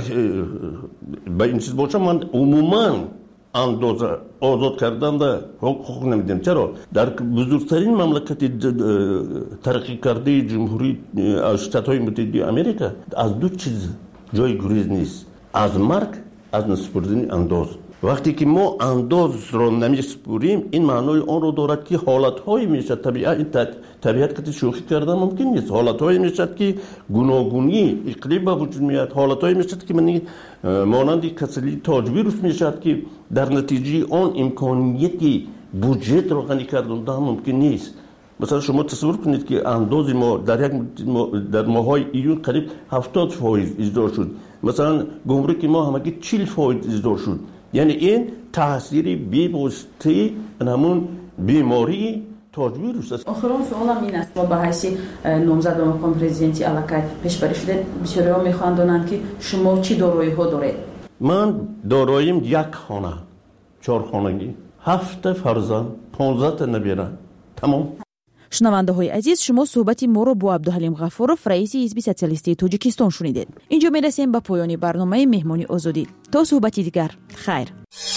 به این چیز باشم، من عموما اندازه آزاد کردن ده حقوق نمیدیم. چرا؟ در بزرگترین مملکت ترقی کرده جمهوری شتات‌های متحده آمریکا از 2 چیز جای گریز نیست: از مرگ، از نسپردن انداز. وقتی که ما انداز رو نمیسپریم، این معنای آن رو دارد که حالت‌هایی میشه طبیعت که شوخی کردن ممکن نیست. حالت‌هایی میشه که گوناگونی اقلیم به وجود میاد، حالت‌هایی میشه که من مانند کسلی تاجویروس میشه که در نتیجه آن امکانیتی بودجت رو غنی کردن ممکن نیست. مثلا شما تصور کنید که انداز ما در ماهای ایون قریب 70% اصلاح شد. مثلا گمرک ما همگی 40% اصلاح شد. یعنی این تاثیری بی‌واسطه همون بیماری تاج ویروس است. آخرین سوالم این است با بحث نامزد به مقام پرزیدنتی علاقه پیشبری شده، بسیاری‌ها می‌خواهند دانند که شما چی دارایی‌ها دارید؟ من داراییم 1 خانه، 4 خانگی، 7 فرزند، 15 تا نبیره. تمام. شنونده‌های عزیز، شما صحبت ما را با عبدالحلیم غفورов رئیس حزب سوسیالیستی تاجیکستان شنیدید. اینجا می‌رسیم به پایان برنامه مهمانی آزادی. تا صحبتی دیگر، خیر.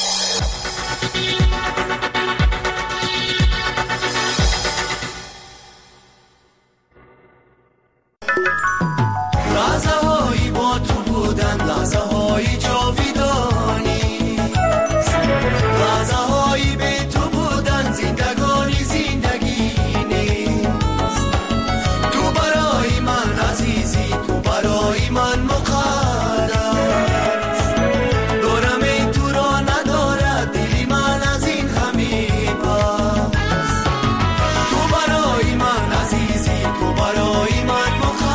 لحظه‌هایی با تو بودن، لحظه‌های جاودانی، لحظه‌هایی به تو بودن، زندگانی زندگی نیست. تو برای من عزیزی، تو برای من مقدس، دورم این تو را ندارد دلی من از این همی پس. تو برای من عزیزی، تو برای من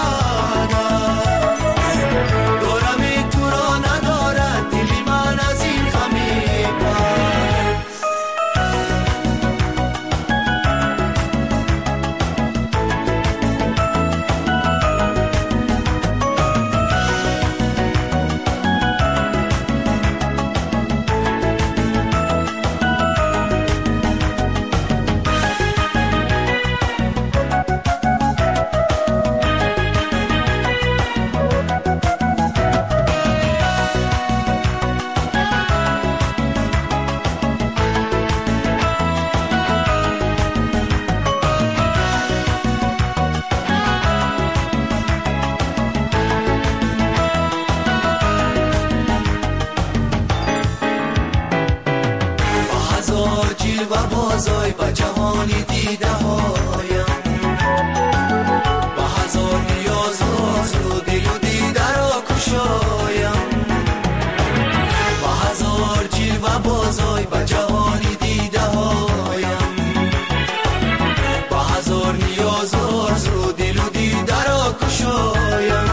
بازای با جهانی دیده هایم، با هزار نیاز و دل و دیده را کشایم، با هزار جلوه بازای با جهانی دیده هایم، با هزار نیاز و دل و دیده را کشایم.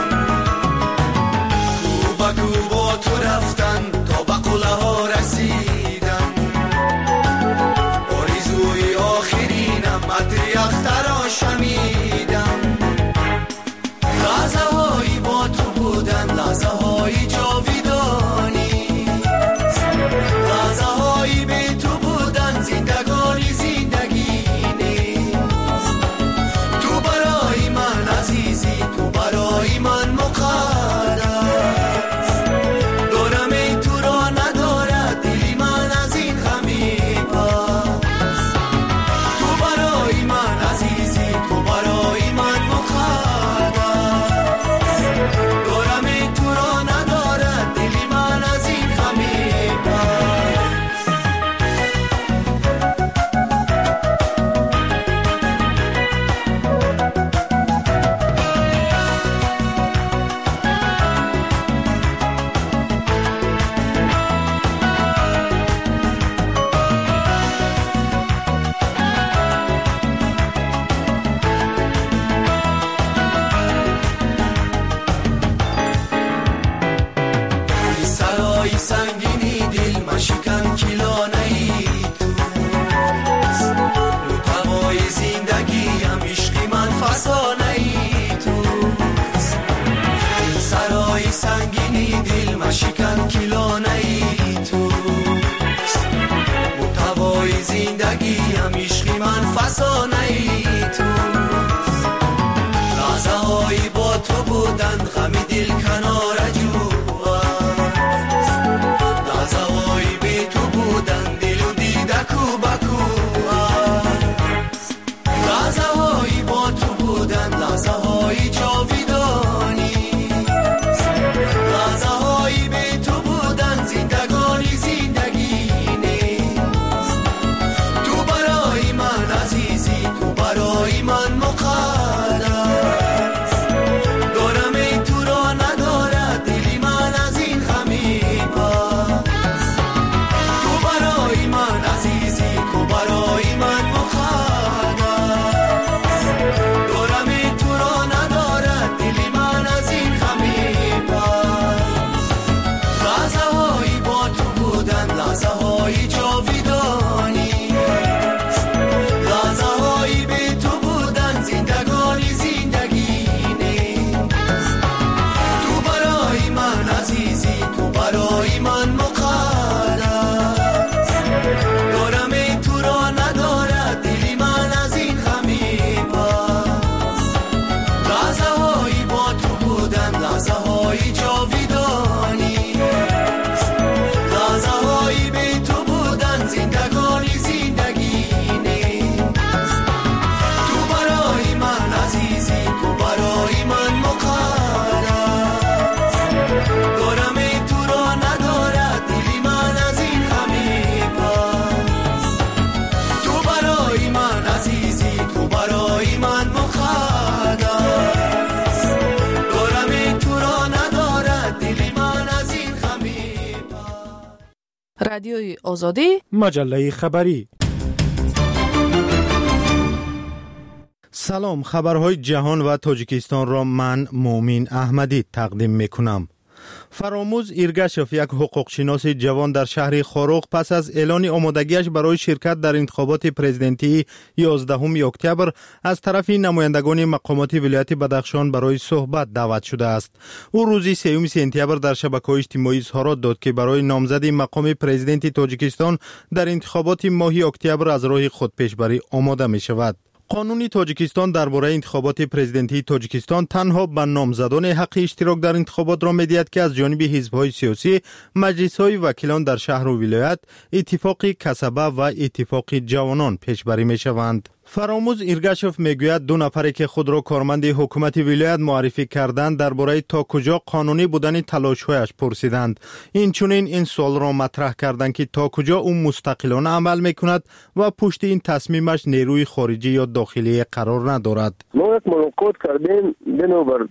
کو با تو رفتن تا به قله ها رسیدم، آرزوی آخرینم مدریخت رادیوی آزادی، مجله خبری. سلام، خبرهای جهان و تاجیکستان را من مومین احمدی تقدیم میکنم. فراموز ایرگشف، یک حقوقشناس جوان در شهر خاروق، پس از اعلان آمادگیش برای شرکت در انتخابات پرزیدنتی 11 اکتبر از طرف نمایندگان مقامات ولایت بدخشان برای صحبت دعوت شده است. او روز 3 سپتامبر در شبکه‌های اجتماعی اظهارات داد که برای نامزدی مقام پرزیدنت تاجیکستان در انتخابات ماه اکتبر از راه خود پیشبری آماده می شود. قانون تاجیکستان درباره انتخابات پرزیدنتی تاجیکستان تنها به نامزدان حق اشتراک در انتخابات را می‌دهد که از جانب حزب‌های سیاسی، مجلس‌های وکیلان در شهر و ولایت، اتفاق کسبه و اتفاق جوانان پیشبری می‌شوند. فراموز ایرگشف میگوید 2 نفری که خود را کارمند حکومت ولایت معرفی کردند درباره تا کجا قانونی بودن تلاش‌هایش پرسیدند. این سوال را مطرح کردند که تا کجا او مستقلانه عمل میکند و پشت این تصمیمش نیروی خارجی یا داخلی قرار ندارد. ما یک ملاقات کردیم بنابر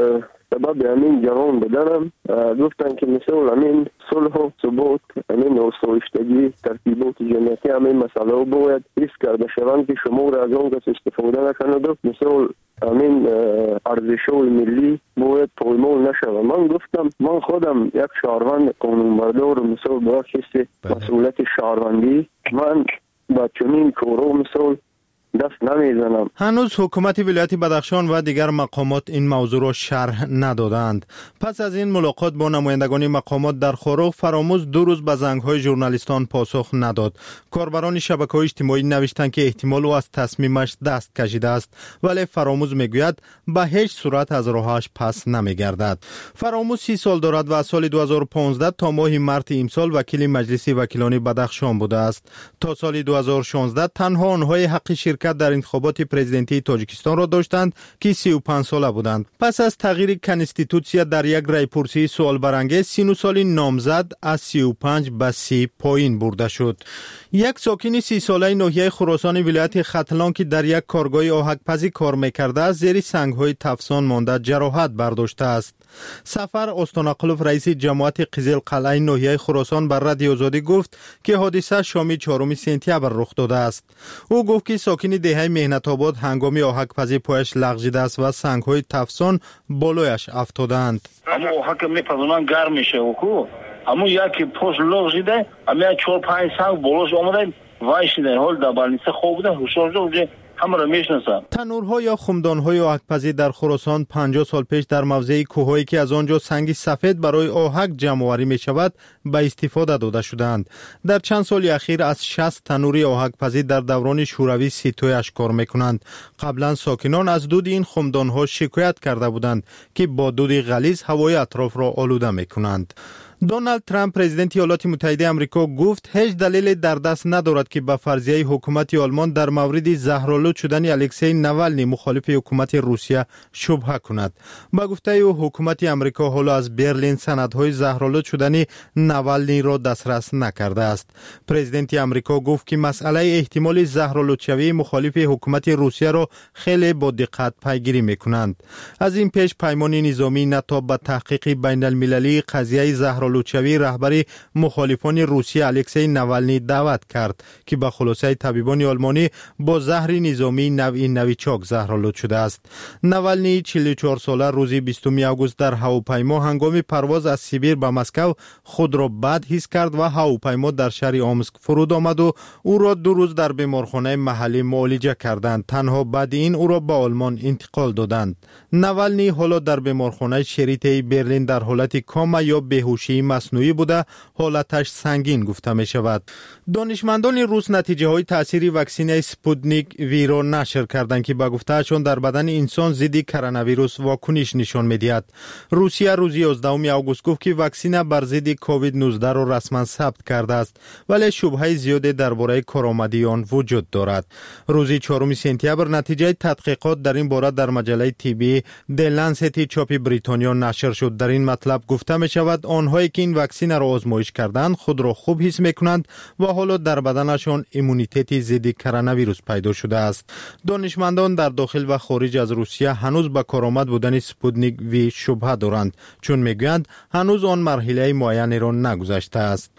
سبب همین جوان بدنم، گفتن که مثل همین صلح و ثبات، همین آسایشتگی، ترتیبات جمعیتی، همین مسئله باید حفظ کرده شوند که شما را از آن کس استفاده نکند و مثل همین ارزش‌های ملی باید پایمال نشود. من گفتم من خودم یک شهروند قانونبردار مثل با کسی مسئولیت شهروندی، من با چنین کارو مثل دست نمیزنم. هنوز حکومت ولایت بدخشان و دیگر مقامات این موضوع را شرح ندادند. پس از این ملاقات با نمایندگان مقامات در خاروق، فراموز 2 روز به زنگ‌های ژورنالیستان پاسخ نداد. کاربران شبکه‌های اجتماعی نوشتند که احتمال او از تصمیمش دست کشیده است، ولی فراموز میگوید به هیچ صورت از راهش پس نمیگردد. فراموز 30 سال دارد و از سال 2015 تا ماه مارس امسال وکیل مجلس وکیلان بدخشان بوده است. تا سال 2016 تنها آنهای حق شرکت در انتخابات پرزیدنتی تاجیکستان را داشتند که 35 ساله بودند. پس از تغییر کنستیتوسیا در یک رایپرسی سوال برانگیز، سن سال نامزد از 35 به 30 پایین برده شد. یک ساکن 30 ساله ناحیه خراسان ولایت ختلان که در یک کارگاه آهک‌پزی کار می‌کرده است، زیر سنگ‌های تفسان مانده جراحت برداشته است. سفر استانقلوف، رئیس جماعت قزل قلعه ناحیه خراسان، بر رادیو آزادی گفت که حادثه شام 4 سپتامبر رخ داده است. او گفت که ساکن دهه مهنت آباد هنگام آهک‌پزی پایش لغزیده است و سنگ‌های تفسان بالایش افتادند. اما آهک میپزونن گرم میشه و اما یکی پشت لغزیده، اما 4-5 سنگ بالاش آمده وایسیده، حال در بالنیسه خوب بوده، هوشیار شده، همه را میشناسم. تنورها یا خمدان‌های آهک‌پزی در خراسان 50 سال پیش در موضع کوههایی که از آنجا سنگ سفید برای آهک جمع‌آوری می‌شود به استفاده داده شدند. در چند سال اخیر از 60 تنور آهک‌پزی در دوران شوروی سیتویش کار می‌کنند. قبلا ساکنان از دود این خمدان‌ها شکایت کرده بودند که با دود غلیظ هوای اطراف را آلوده می‌کنند. دونالد ترامپ پرزیدنت ایالات متحده آمریکا گفت هیچ دلیل در دست ندارد که به فرضیه حکومت آلمان در مورد زهرآلود شدن الکسی ناولنی مخالف حکومت روسیه شبهه کند. با گفته او حکومت آمریکا حالا از برلین سندهای زهرآلود شدن ناولنی را دسترس نکرده است. پرزیدنت آمریکا گفت که مسئله احتمال زهرآلود شوی مخالف حکومت روسیه را خیلی با دقت پیگیری میکنند. از این پیش پیمان نظامی ناتو به تحقیق بین المللی قضیه زهرآلودشوی رهبر مخالفان روسیه الکسی ناولنی دعوت کرد که به خلاصه طبیبان آلمانی با زهر نظامی نوعی نویچاک زهرآلود شده است. ناولنی 44 ساله روز 20 آگوست در هواپیما هنگام پرواز از سیبیر به مسکو خود را بد حس کرد و هواپیما در شهر آمسک فرود آمد و او را 2 روز در بیمارخانه محلی معالجه کردند. تنها بعد این او را به آلمان انتقال دادند. ناولنی حالا در بیمارخانه شریطه برلین در حالت کاما یا بیهوشی مصنوعی بوده، حالتش سنگین گفته می شود. دانشمندان روس نتیجه های تاثیر واکسن سپوتنیک وی را نشر کردند که به گفتهشان در بدن انسان ضد کرونا ویروس واکنش نشان می دهد. روسیه روز 11 آگوست گفت که واکسن بر ضد کووید 19 را رسما ثبت کرده است، ولی شبهه زیادی درباره کارآمدی آن وجود دارد. روز 4 سپتامبر نتیجه تحقیقات در این باره در مجله طبی د لنست چاپ بریتانیا نشر شد. در این مطلب گفته می شود آنهایی که این واکسن را آزمایش کردند خود را خوب حس میکنند و حالا در بدنشان ایمونیته ضد کرونا ویروس پیدا شده است. دانشمندان در داخل و خارج از روسیه هنوز به کارآمد بودن سپوتنیک وی شبهه دارند، چون میگویند هنوز آن مرحله معینی را نگذشته است.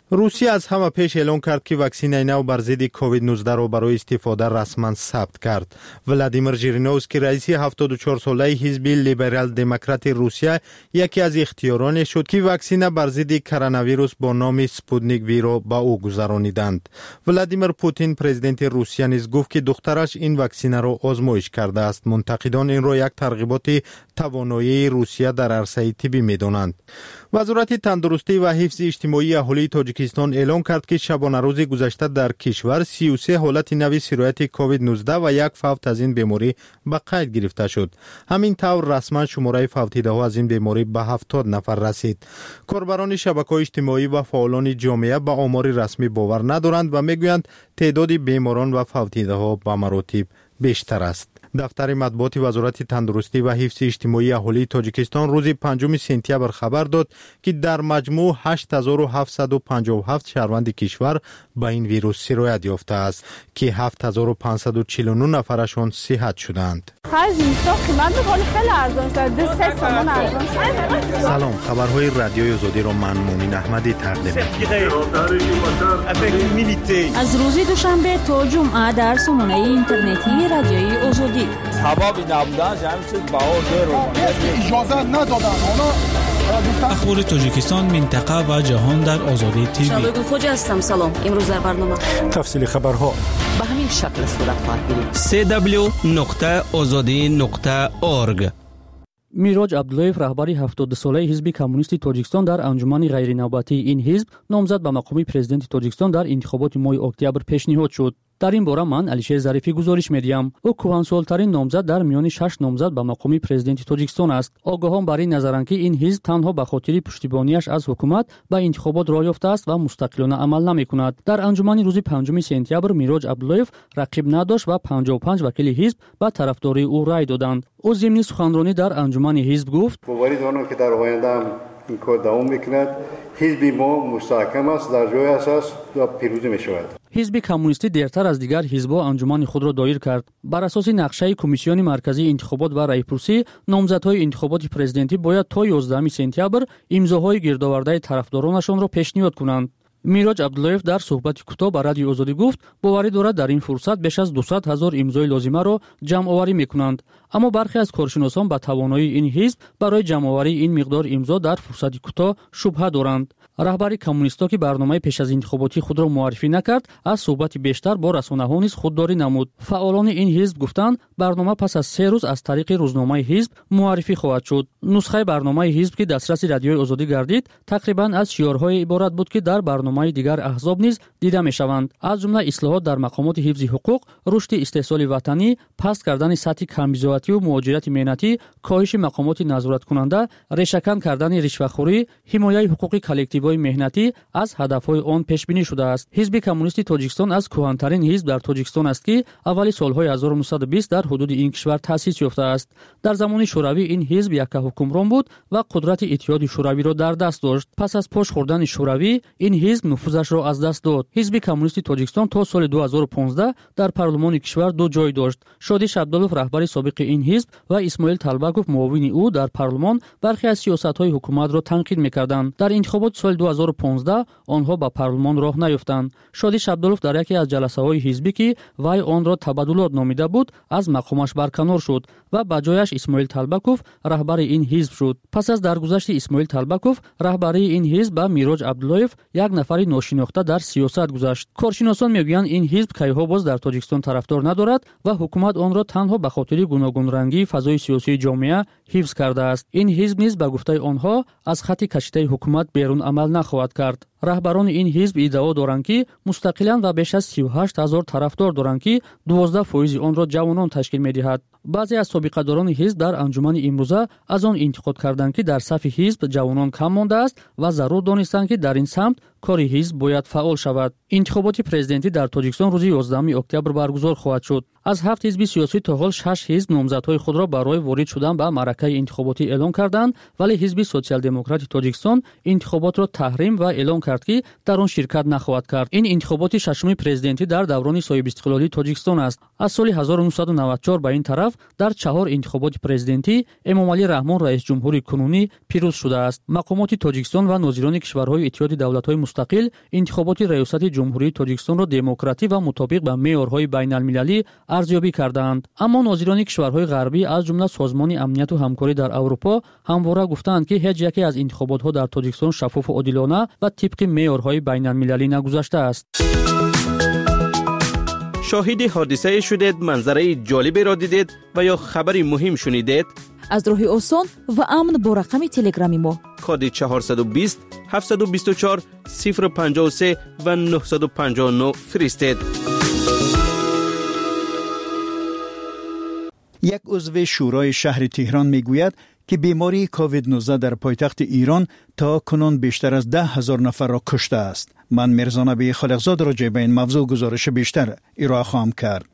روسیه از همه پیش اعلام کرد که واکسن نو بر ضد کووید 19 را برای استفاده رسما ثبت کرد. ولادیمیر ژیرینوفسکی رئیس 74 ساله حزب لیبرال دموکرات روسیه یکی از اختیاران شد که واکسن بر ضد کرونا ویروس با نام سپوتنیک وی را به او گذرانیدند. ولادیمیر پوتین پرزیدنت روسیه نیز گفت که دخترش این واکسن را آزمایش کرده است. منتقدان این را یک ترغیبات توانایی روسیه در عرصه طبی می‌دانند. وزارت تندرستی و حفظ اجتماعی اهالی تاجیکستان اعلام کرد که شبانه روز گذشته در کشور 33 حالت نوی سرایت کووید 19 و یک فوت از این بیماری به قید گرفته شد. همین طور رسما شماره فوتیده ها از این بیماری به 70 نفر رسید. کاربران شبکه‌های اجتماعی و فعالان جامعه به آمار رسمی باور ندارند و میگویند تعداد بیماران و فوتیده ها به مراتب بیشتر است. دفتر مطبوعات وزارت تندرستی و حفظ اجتماعی اهالی تاجیکستان روز 5 سپتامبر خبر داد که در مجموع 8757 شهروند کشور به این ویروس سرایت یافته است که 7549 نفرشان صحت شدند. سلام، خبرهای رادیوی آزادی را من مومن احمدی تقدیم می‌کنم. از روز دوشنبه تا جمعه در سامانه اینترنتی رادیوی آزادی حبابی نبودن همین چیز باور رو اجازه ندادن. اخبار تاجیکستان، منطقه و جهان در آزادی تیوی. شباب خوش هستم. سلام. امروز در برنامه تفصیل خبرها به همین شکل صورت خواهد بود. www.azadi.org. میراج عبداللهیف رهبر 70 ساله حزب کمونیست تاجیکستان در انجمن غیرنوبتی این حزب نامزد به مقام پرزیدنت تاجیکستان در انتخابات ماه اکتبر پیشنهاد شد. در این باره من علیشه ظریفی گزارش می‌دهم. او کهن‌سال‌ترین نامزد در میان 6 نامزد به مقام پرزیدنت تاجیکستان است. آگاهان بر این نظرند که این حزب تنها به خاطر پشتیبانیش از حکومت به انتخابات راه یافته است و مستقلانه عمل نمی‌کند. در انجمن روز 5 سپتامبر میراج عبداللهیف رقیب نداشت و 55 وکیل حزب به طرفداری او رای دادند. او ضمن سخنرانی در انجمن حزب گفت: باوری دارم که در آینده این کار دوام می‌کند. حزب ما مستحکم است، در جای اساس و پیروزی می‌شود. حزب کمونیستی دیرتر از دیگر حزب‌ها انجمن خود را دایر کرد. بر اساس نقشه کمیسیون مرکزی انتخابات و رای‌پرسی، نامزدهای انتخابات پرزیدنتی باید تا 11 سپتامبر امضاهای گردآورده طرفدارانشان را پیشنهاد کنند. میراج عبداللهیف در صحبت کوتاه با رادیو آزادی گفت باوری دارد در این فرصت بیش از 200,000 امضای لازمه را جمع آوری می‌کنند، اما برخی از کارشناسان با توانایی این حزب برای جمع آوری این مقدار امضا در فرصت کوتاه شبهه دارند. رهبر کمونیستا که برنامه پیش از انتخاباتی خود را معرفی نکرد، از صحبت بیشتر با رسانه‌ها نیز خودداری نمود. فعالان این حزب گفتند برنامه پس از 3 روز از طریق روزنامه حزب معرفی خواهد شد. نسخه برنامه حزب که دسترس رادیوی آزادی گردید، تقریباً از شعارهای عبارت بود که در برنامه دیگر احزاب نیز دیده می‌شوند، از جمله اصلاحات در مقامات حفظ حقوق، رشد استحصال وطنی، پست کردن سطح کمبزاعتی و مهاجرت مهنتی، کاهش مقامات نظارت کننده، ریشه‌کن کردن رشوه‌خوری، حمایت حقوق کلکتیوهای مهنتی از هدف‌های آن پیش بینی شده است. حزب کمونیست تاجیکستان از کهن‌ترین حزب در تاجیکستان است که اوایل سال‌های 1920 در حدود این کشور تأسیس یافته است. در زمان شوروی این حزب یک حکمران بود و قدرت اتحاد شوروی را در دست داشت. پس از پاش خوردن شوروی این حزب نفوذش را از دست داد. حزب کمونیست تاجیکستان تا سال 2015 در پارلمان کشور 2 جای داشت. شادیش عبداللهیف رهبر سابق این حزب و اسماعیل طلبکوف معاون او در پارلمان برخی از سیاست‌های حکومت را تنقید می‌کردند. در انتخابات سال 2015 آنها به پارلمان راه نیافتند. شادیش عبداللهیف در یکی از جلسه‌های حزبی که وی آن را تبادلات نامیده بود، از مقامش برکنار شد و به جایش اسماعیل طلبکوف رهبر این حزب شد. پس از درگذشت اسماعیل طلبکوف رهبری این حزب به میراج عبداللهیف، یک نفر ناشناخته در سیاست گذشت. کارشناسان میگویند این حزب کیها باز در تاجیکستان طرفدار ندارد و حکومت آن را تنها به خاطر گوناگون رنگی فضای سیاسی جامعه حفظ کرده است. این حزب نیز به گفته آنها از خط کشیده حکومت بیرون عمل نخواهد کرد. رهبران این حزب ادعا دارند که مستقلاً و بیش از 38,000 طرفدار دارند که 12% آن را جوانان تشکیل می‌دهد. بعضی از سابقه‌داران حزب در انجمن امروزه از آن انتقاد کردند که در صف حزب جوانان کم مانده است و ضرور دانستند که در این سمت کار حزب باید فعال شود. انتخابات پرزیدنتی در تاجیکستان روز 11 اکتبر برگزار خواهد شد. از 7 حزب سیاسی تا حال 6 حزب نامزدهای خود را برای وارد شدن به معرکه انتخاباتی اعلام کردند، ولی حزب سوسیال دموکرات تاجیکستان انتخابات را تحریم و اعلام کرد که در آن شرکت نخواهد کرد. این انتخابات ششم پرزیدنتی در دوران صاحب استقلالی تاجیکستان است. از سال 1994 به این طرف дар 4 интихоботи президентӣ эмомалӣ раҳмон раис ҷумҳури кунунӣ пирӯз шудааст. мақомоти тоҷикистон ва нозирони кишварҳои иттиҳоди давлатҳои мустақил интихоботи раёсати ҷумҳурии тоҷикистонро демократӣ ва мутобиқ ба меъёрҳои байналмилалӣ арзёбӣ карданд. аммо нозирони кишварҳои ғарбӣ аз ҷумла созмони амнияту ҳамкорӣ дар аврупо ҳамвора гуфтанд ки ҳеҷ яке аз интихоботҳо дар тоҷикистон шаффофу одилона ва тибқи меъёрҳои байналмилалӣ нагузаштааст. شاهد حادثه شدید، منظره جالبی را دیدید و یا خبری مهم شنیدید؟ از راهی آسان و امن با رقم تلگرامی ما کد 420 724 053 و 959 فرستید. یک عضو شورای شهر تهران میگوید که بیماری کووید 19 در پایتخت ایران تا کنون بیشتر از 10,000 نفر را کشته است. من میرزا نبی خالقزاد راجع به این موضوع گزارش بیشتر ارائه خواهم کرد.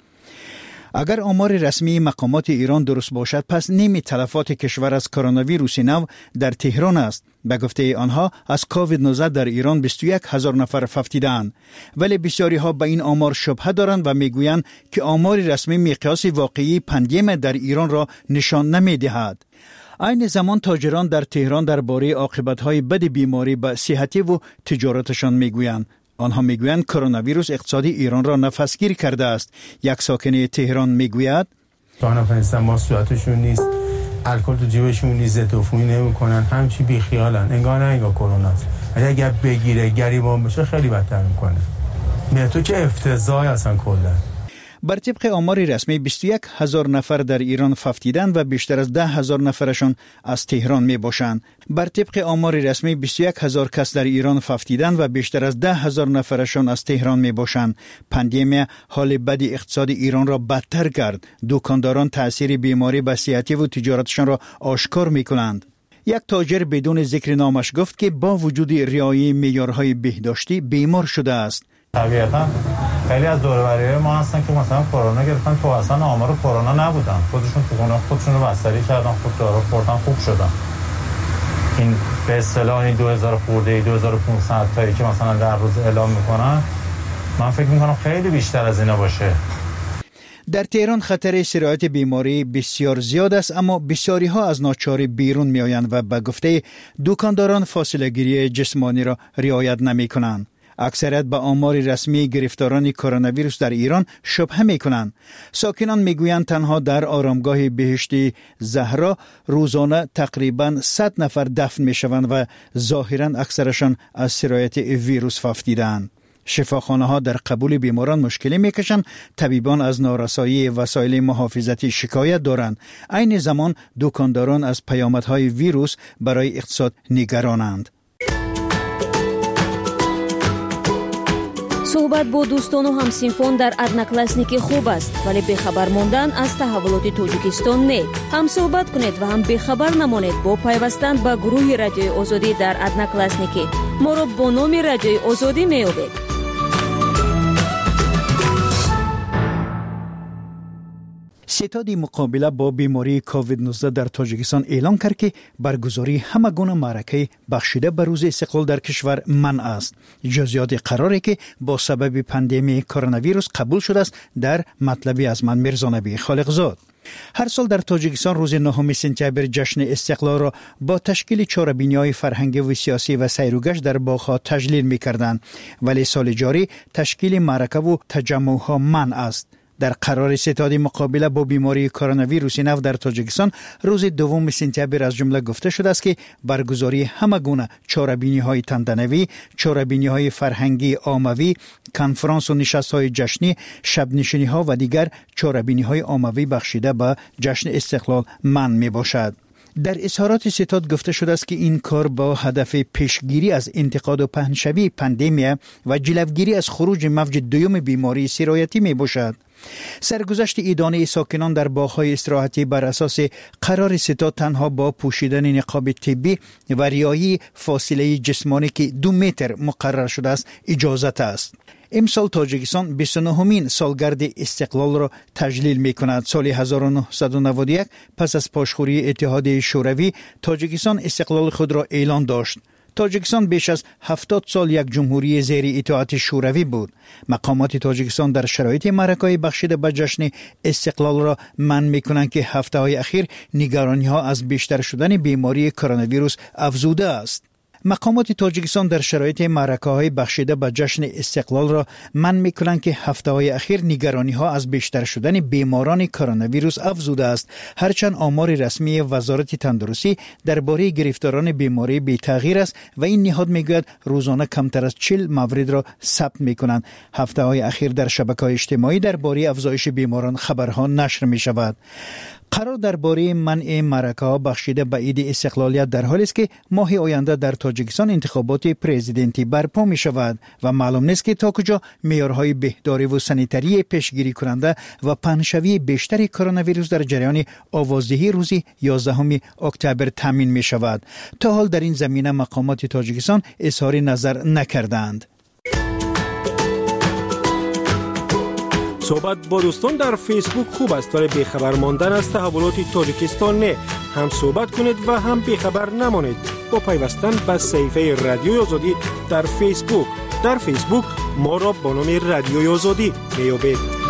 اگر آمار رسمی مقامات ایران درست باشد، پس نیمی تلفات کشور از کرونا ویروس نو در تهران است. به گفته آنها از کووید 19 در ایران 21,000 نفر ففتیدند، ولی بسیاری ها به این آمار شبهه دارند و میگویند که آمار رسمی مقیاس واقعی پندمی در ایران را نشان نمیدهد. این زمان تاجران در تهران درباره عاقبت‌های بد بیماری به صحتی و تجارتشان میگویند. آنها میگویند کرونا ویروس اقتصادی ایران را نفسگیر کرده است. یک ساکن تهران میگوید نفهمیدن ما صورتشون نیست، الکل تو جیبشون نیست، ضدعفونی نمیکنن، همچی بیخیالن، انگار نه انگار کرونا است. اگر بگیره گریبان بشه خیلی بدتر میکنه. میتو که افتضاحی اصلا کلا. بر طبق آمار رسمی 21,000 نفر در ایران ففتیدند و بیشتر از 10,000 نفرشان از تهران می باشند. بر طبق آمار رسمی 21,000 کس در ایران ففتیدند و بیشتر از 10,000 نفرشان از تهران می باشند. پاندمی حال بد اقتصاد ایران را بدتر کرد. دکانداران تأثیر بیماری به صحتی و تجارتشان را آشکار می کنند. یک تاجر بدون ذکر نامش گفت که با وجود رعایت معیارهای بهداشتی بیمار شده است. طبیعتا خیلی از دور و بریای ما هستن که مثلا کرونا گرفتن، تو اصلا آمار کرونا نبودن، خودشون تو خونه خودشون رو بستری کردن، خود دارو خوردن، خوب شدن. این به اصطلاح این 2000 خورده 2500 تایی که مثلا در روز اعلام میکنن، من فکر میکنم خیلی بیشتر از اینا باشه. در تهران خطر سرایت بیماری بسیار زیاد است، اما بسیاری ها از ناچاری بیرون می آیند و به گفته دکانداران فاصله گیری جسمانی را رعایت نمی کنند. اکثریت به آمار رسمی گرفتاران کرونا ویروس در ایران شبهه می کنند. ساکنان می گویند تنها در آرامگاه بهشتی زهرا روزانه تقریباً 100 نفر دفن می شوند و ظاهراً اکثرشان از سرایت ویروس ففتیدند. شفاخانه ها در قبول بیماران مشکلی می کشند. طبیبان از نارسایی وسایل محافظتی شکایت دارند. عین زمان دکانداران از پیامدهای ویروس برای اقتصاد نگرانند. صحبت با دوستان و همسینفون در ادناکلاسنیکی خوب است، ولی بخبر ماندن از تحولات تاجیکستان نه. هم صحبت کنید و هم بخبر نمانید با پیوستن به گروه رادیوی آزادی در ادناکلاسنیکی. ما را با نام رادیوی آزادی میابید. ستاد مقابله با بیماری کووید 19 در تاجیکستان اعلام کرد که برگزاری همه گونه معرکه بخشیده به روز استقلال در کشور منع است. جزئیات قراره که با سبب پاندمی کرونا ویروس قبول شده است در مطلبی از من میرزا نبی خالقزاد. هر سال در تاجیکستان روز 9 سپتامبر جشن استقلال را با تشکیل چهاربینی‌های فرهنگی و سیاسی و سیر و گشت در باغ‌ها تجلیل می‌کردند، ولی سال جاری تشکیل معرکه و تجمع‌ها منع است. در قرار ستاد مقابله با بیماری کرونا ویروس نو در تاجیکستان روز 2 سپتامبر از جمله گفته شده است که برگزاری همه گونه چهاربینی‌های تنتنوی، چهاربینی‌های فرهنگی عاموی، کنفرانس و نشست‌های جشنی، شب‌نشینی‌ها و دیگر چهاربینی‌های عاموی بخشیده به جشن استقلال منع می‌باشد. در اظهارات ستاد گفته شده است که این کار با هدف پیشگیری از انتقاد و پهنشوی پاندمی و جلوگیری از خروج موج دوم بیماری سرایتی می باشد. سرگذشت ایدانه ساکنان در باغ‌های استراحتی بر اساس قرار ستاد تنها با پوشیدن نقاب طبی و رعایت فاصله جسمانی که 2 متر مقرر شده است اجازت است. امسال تاجیکستان 29مین سالگرد استقلال را تجلیل می کند. سال 1991 پس از پاشخوری اتحادیه شوروی تاجیکستان استقلال خود را اعلان داشت. تاجیکستان بیش از 70 سال یک جمهوری زیر اطاعت شوروی بود. مقامات تاجیکستان در شرایط معرکه‌های بخشیده به جشن استقلال را منع می‌کنند که هفته‌های اخیر نگرانی‌ها از بیشتر شدن بیماری کرونا ویروس افزوده است. مقامات تاجیکستان در شرایط معرکه‌های بخشیده به جشن استقلال را منع می‌کنند که هفته‌های اخیر نگرانی‌ها از بیشتر شدن بیماران کرونا ویروس افزوده است، هرچند آمار رسمی وزارت تندرستی درباره گرفتاران بیماری بی تغییر است و این نهاد میگوید روزانه کمتر از 40 مورد را ثبت می‌کنند. هفته‌های اخیر در شبکه‌های اجتماعی درباره افزایش بیماران خبرها نشر می‌شود. قرار درباره منع معرکه‌ها بخشیده به عید استقلالیت در حالی است که ماه آینده در تاجیکستان انتخابات پرزیدنتی برپا می شود و معلوم نیست که تا کجا معیارهای بهداری و سانیتری پیشگیری کننده و پنه‌شوی بیشتر کرونا ویروس در جریان آوازدهی روز 11 اکتبر تامین می شود. تا حال در این زمینه مقامات تاجیکستان اظهار نظر نکردند. صحبت با دوستان در فیسبوک خوب است ولی بیخبر ماندن از تحولات تاجیکستان نه. هم صحبت کنید و هم بیخبر نمانید با پیوستن به صفحه رادیوی آزادی در فیسبوک. در فیسبوک ما را با نام رادیوی آزادی میابید.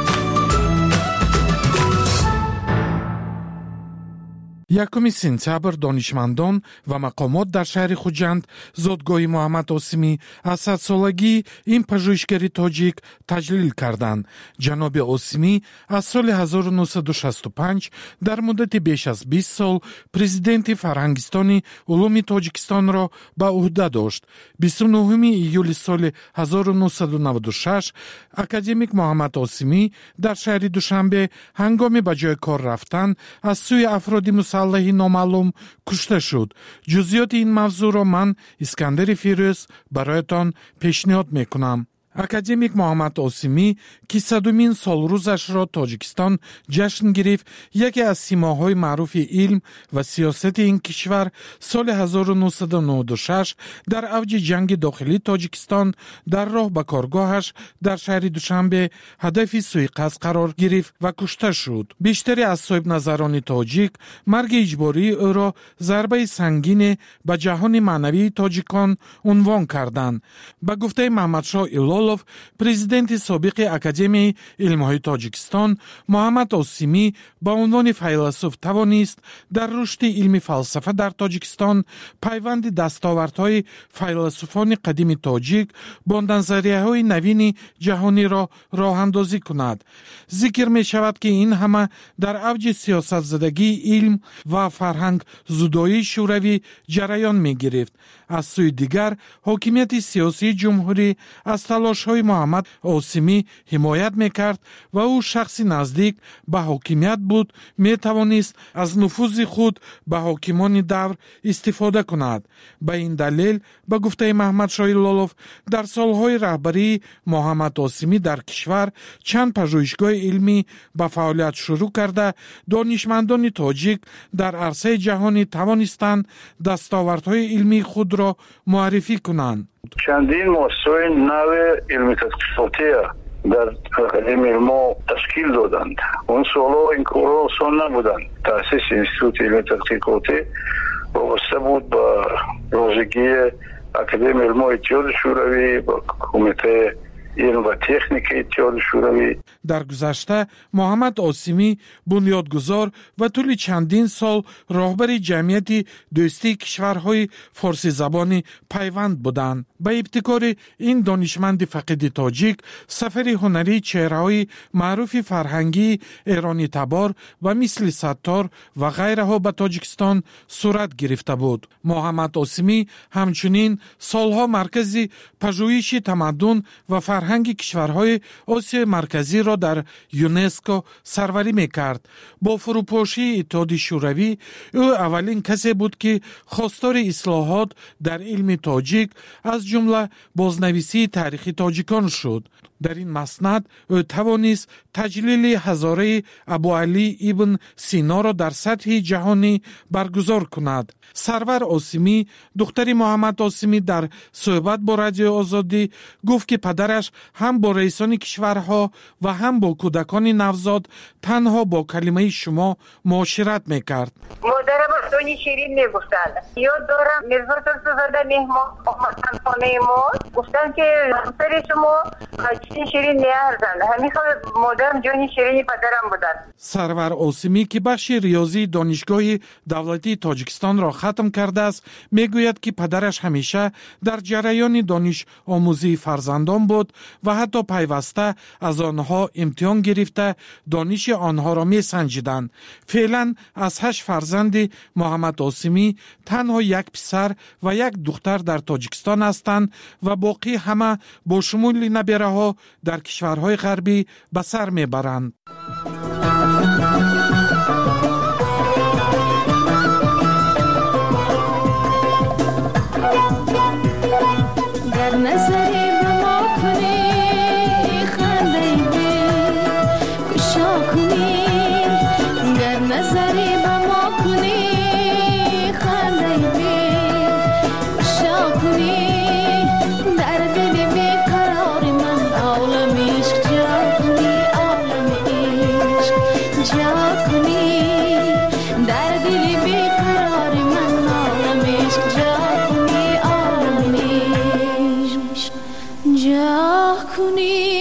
یکم سپتامبر دانشمندان و مقامات در شهر خوجند زادگاه محمد عاصمی از 100 سالگی این پژوهشگری تاجیک تجلیل کردند. جناب عاصمی از سال 1965 در مدت بیش از 20 سال پرزیدنت فرهنگستان علوم تاجیکستان را به عهده داشت. 29 ایول سال 1996 اکادمیک محمد عاصمی در شهر دوشنبه هنگام به جای کار رفتن از سوی افراد مسلح نامعلوم کشته شد. جزئیات این موضوع را من اسکندر فیروز برایتان پیشنهاد میکنم. اکادمیک محمد عاصمی که 100مین سال روزش را تاجیکستان جشن گرفت، یکی از سیماهای معروف علم و سیاست این کشور، سال 1996 در اوج جنگ داخلی تاجیکستان در راه به کارگاهش در شهر دوشنبه هدف سوءقصد قرار گرفت و کشته شد. بیشتری از صاحب نظران تاجیک مرگ اجباری او را ضربه سنگین به جهان معنوی تاجیکان عنوان کردند. به گفته محمدشاه پرزیدنت سابق اکادمی علم‌های تاجیکستان، محمد عاصمی با عنوان فیلسوف توانست در رشد علم فلسفه در تاجیکستان پیوند دستاوردهای فیلسوفان قدیم تاجیک با نظریه‌های نوین جهانی را راه اندازی کند. ذکر می شود که این همه در اوج سیاست زدگی علم و فرهنگ زدایی شوروی جریان می گرفت. از سوی دیگر حاکمیت سیاسی جمهوری از تلاش‌های محمد عاصمی حمایت می‌کرد و او شخصی نزدیک به حاکمیت بود، می‌توانست از نفوذ خود به حاکمان دور استفاده کند. به این دلیل به گفته محمد شاه لالوف در سالهای رهبری محمد عاصمی در کشور چند پژوهشگاه علمی به فعالیت شروع کرده دانشمندان تاجیک در عرصه جهانی توانستند دستاوردهای علمی خود را معرفی کنند. چندین مؤسسه نو علمی تحقیقاتی در اکادمی علم تشکیل دادند. اون سالها این کارها آسان نبودند. تأسیس انستیتوت علمی تحقیقاتی وابسته بود با رازگی اکادمی علم اتحاد شوروی با کمیته علم و تکنیک اتحاد شوروی. در گذشته محمد عاصمی بنیادگذار و طول چندین سال راهبر جمعیت دوستی کشورهای فارسی زبان پیوند بودند. به ابتکار این دانشمند فقید تاجیک سفر هنری چهره‌های معروف فرهنگی ایرانی تبار و مثل ستار و غیرها به تاجیکستان صورت گرفته بود. محمد عاصمی همچنین سالها مرکز پژوهش تمدن و فرهنگ کشورهای آسیای مرکزی را در یونسکو سروری میکرد. با فروپاشی اتحاد شوروی او اولین کسی بود که خواستار اصلاحات در علم تاجیک از جمله بازنویسی تاریخی تاجیکان شد. در این مسند او توانست تجلیل هزاره ابوعلی ابن سینا را در سطح جهانی برگزار کند. سرور عاصمی دختر محمد عاصمی در صحبت با رادیو آزادی گفت که پدرش هم با رئیسان کشورها و هم با کودکان نوزاد تنها با کلمه شما معاشرت میکرد. مادرم دونی شیرین نگفتن. یاد دارم مرزا زاده مهمان آمدن خانه ما گفتن که همسر شما چین شیرین نیارزن. همین مادرم جونی شیرینی پدرم بودن. سرور اوسیمی که بخش ریاضی دانشگاه دولتی تاجیکستان را ختم کرده است میگوید که پدرش همیشه در جریان دانش آموزی فرزندان بود و حتی پیوسته از آنها امتحان گرفته دانش آنها را می سنجیدند. فعلا از 8 فرزند محمد اوسیمی تنها یک پسر و یک دختر در تاجیکستان هستند و باقی همه با شمول نبیره ها در کشورهای غربی به سر می برند. در نظری به ما کنی خنده دل کشا کنی در نظری به ما کنی خنده دل کشا کنی در دل بیقرار من عالم عشق جا کنی عالم عشق جا کنی در دل بیقرار من عالم عشق جا کنی عالم عشق جا کنی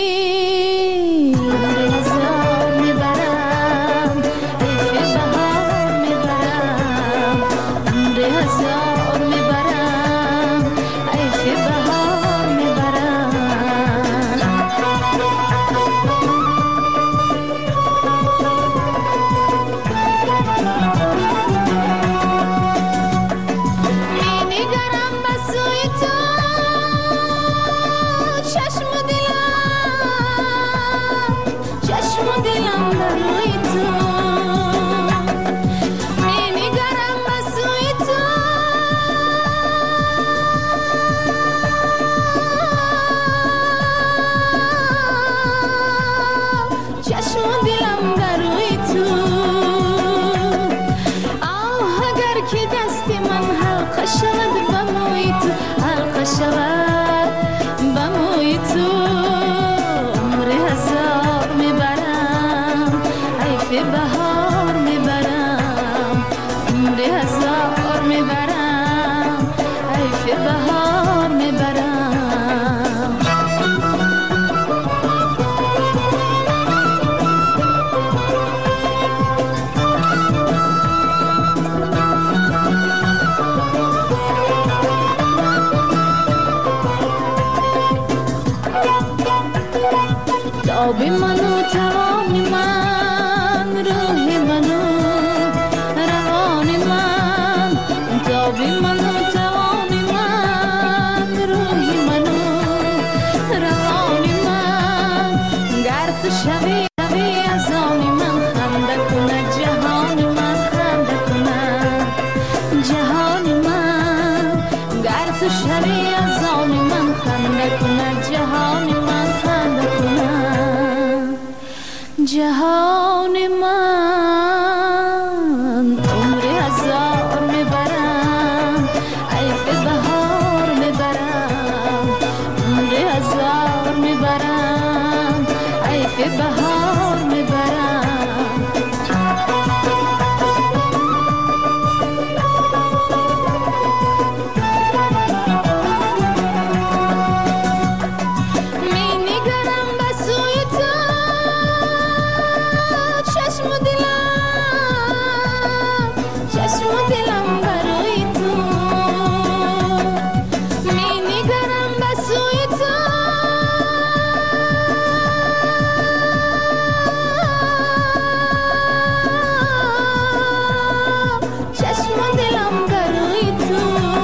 هزار میبرم ایف بهار میبرم هزار میبرم ایف بهار میبرم می‌نگرم به سوی تو چشم و دلم در روی تو می‌نگرم به سوی تو چشم و دلم در روی تو آه اگر که دست من حلقه شود به موی تو حلقه شود به موی تو عمر هزار میبرم ایف بهار میبرم عمر هزار میبرم ایف بهار میبرم تاب منو توان من روح منو روان من تاب منو توان من روح منو روان من گر تو شوی از آن من خنده کند جهان من خنده کند جهان من گر تو شوی از آن من خنده کند جهان من خنده کند جهان من عمر هزار میبرم ایف بهار میبرم عمر هزار میبرم ایف بهار میبرم می‌نگرم به سوی تو چشم و دلم برای تو می‌نگرم به سوی تو چشم و دلم برای تو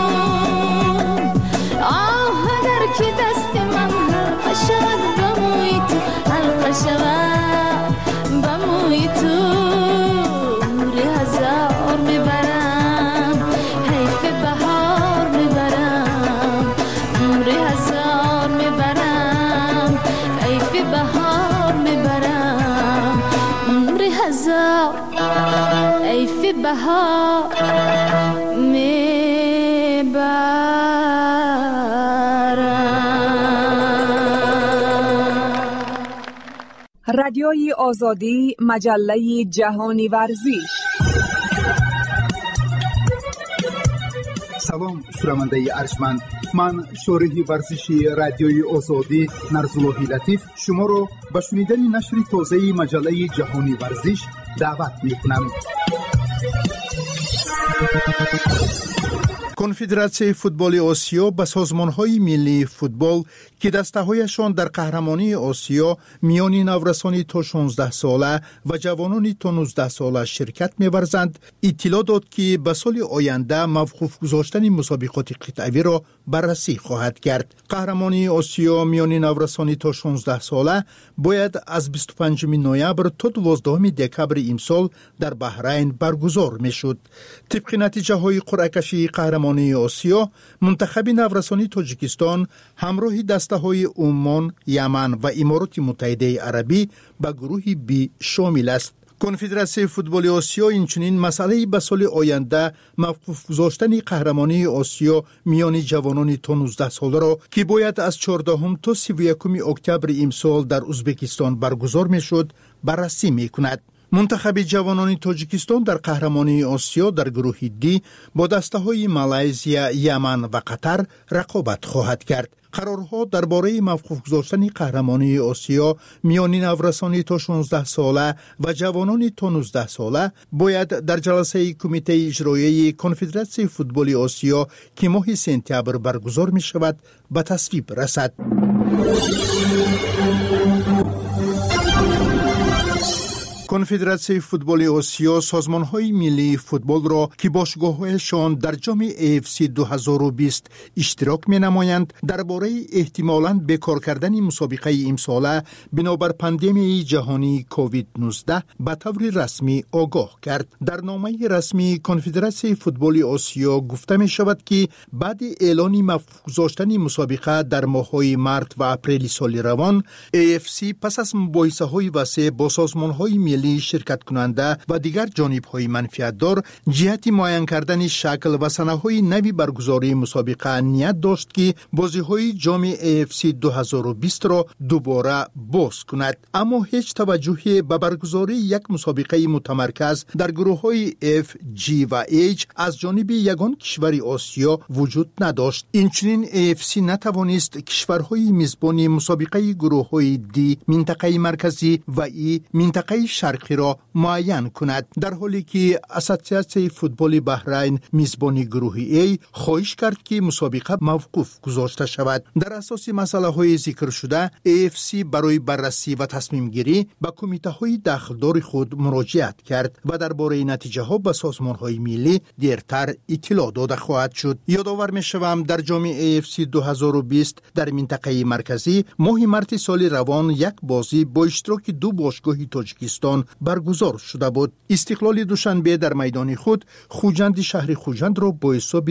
آه اگر که دست من حلقه شود به موی تو حلقه شود به موی تو عمر هزار میبرم حیف بهار میبرم عمر هزار میبرم حیف بهار میبرم عمر هزار حیف بهار رادیوی آزادی، مجله جهانی ورزش. سلام شنونده ارجمند، من شارح ورزشی رادیوی آزادی نرزاللهی لطیف شما را به شنیدن نشر تازه مجله جهانی ورزش دعوت می‌کنم. کنفدراسیون فوتبال آسیا به سازمان‌های ملی فوتبال که دسته‌هایشان در قهرمانی آسیا میان نورسانی تا 16 ساله و جوانانی تا 19 ساله شرکت می‌ورزند اطلاع داد که به سال آینده موقوف گذاشتن مسابقات قطعی را بررسی خواهد کرد. قهرمانی آسیا میان نورسانی تا 16 ساله باید از 25 نوامبر تا 12 دکبر امسال در بحرین برگزار می‌شد. طبق نتیجه‌های قرعه کشی قهرمانی آسیا، منتخب نورسانی تاجیکستان همراه دسته‌های عمان، یمن و امارات متحده عربی به گروه بی شامل است. کنفدراسیون فوتبال آسیا اینچنین مسئله به سال آینده موقوف گذاشتن قهرمانی آسیا میان جوانان تا 19 ساله را که باید از 14 تا 31 اکتبر امسال در ازبکستان برگزار میشد بررسی میکند. منتخب جوانان تاجیکستان در قهرمانی آسیا در گروه دی با دسته‌های مالزیا، یمن و قطر رقابت خواهد کرد. قرارها درباره موقوف گذاشتن قهرمانی آسیا میان نورسانی تا 16 ساله و جوانان تا 19 ساله باید در جلسه کمیته اجرایی کنفدراسیون فوتبال آسیا که ماه سپتامبر برگزار می شود به تصویب رسد. کنفدراسیون فوتبال آسیا سازمان‌های ملی فوتبال را که باشگاه‌هایشان در جام AFC 2020 اشتراک می‌نمایند درباره احتمالاً بکار کردن مسابقه امساله بنابر پاندمی جهانی کووید 19 به طور رسمی آگاه کرد. در نامه رسمی کنفدراسیون فوتبال آسیا گفته می‌شود که بعد اعلان موقوف گذاشتن مسابقه در ماه‌های مارس و اپریل سال روان، AFC پس از مباحثه‌های وسیع با سازمان‌های ملی شرکت کننده و دیگر جانب‌های منفعت‌دار جهت معین کردن شکل و سنه‌های نوی برگزاری مسابقه نیت داشت که بازی‌های جام AFC 2020 را دوباره باز کند، اما هیچ توجهی به برگزاری یک مسابقه متمرکز در گروه‌های F، G و H از جانب یگان کشور آسیا وجود نداشت. اینچنین AFC نتوانست کشورهای میزبان مسابقه گروه‌های D منطقه مرکزی و E منطقه شرقی را معین کند، در حالی که اساسیاسیون فوتبال بحرین میزبان گروه A خواهش کرد که مسابقه موقوف گذاشته شود. در اساس مسائل ذکر شده، AFC برای بررسی و تصمیم گیری به کمیته های داخلدار خود مراجعت کرد و درباره نتیجه ها به سازمان های ملی دیرتر اطلاع داده خواهد شد. یادآور می شوم در جام AFC 2020 در منطقه مرکزی ماه مارس سال روان یک بازی با اشتراک دو باشگاه تاجیکستان برگزار شده بود. استقلال دوشنبه در میدان خود خوجند شهر خوجند را با حساب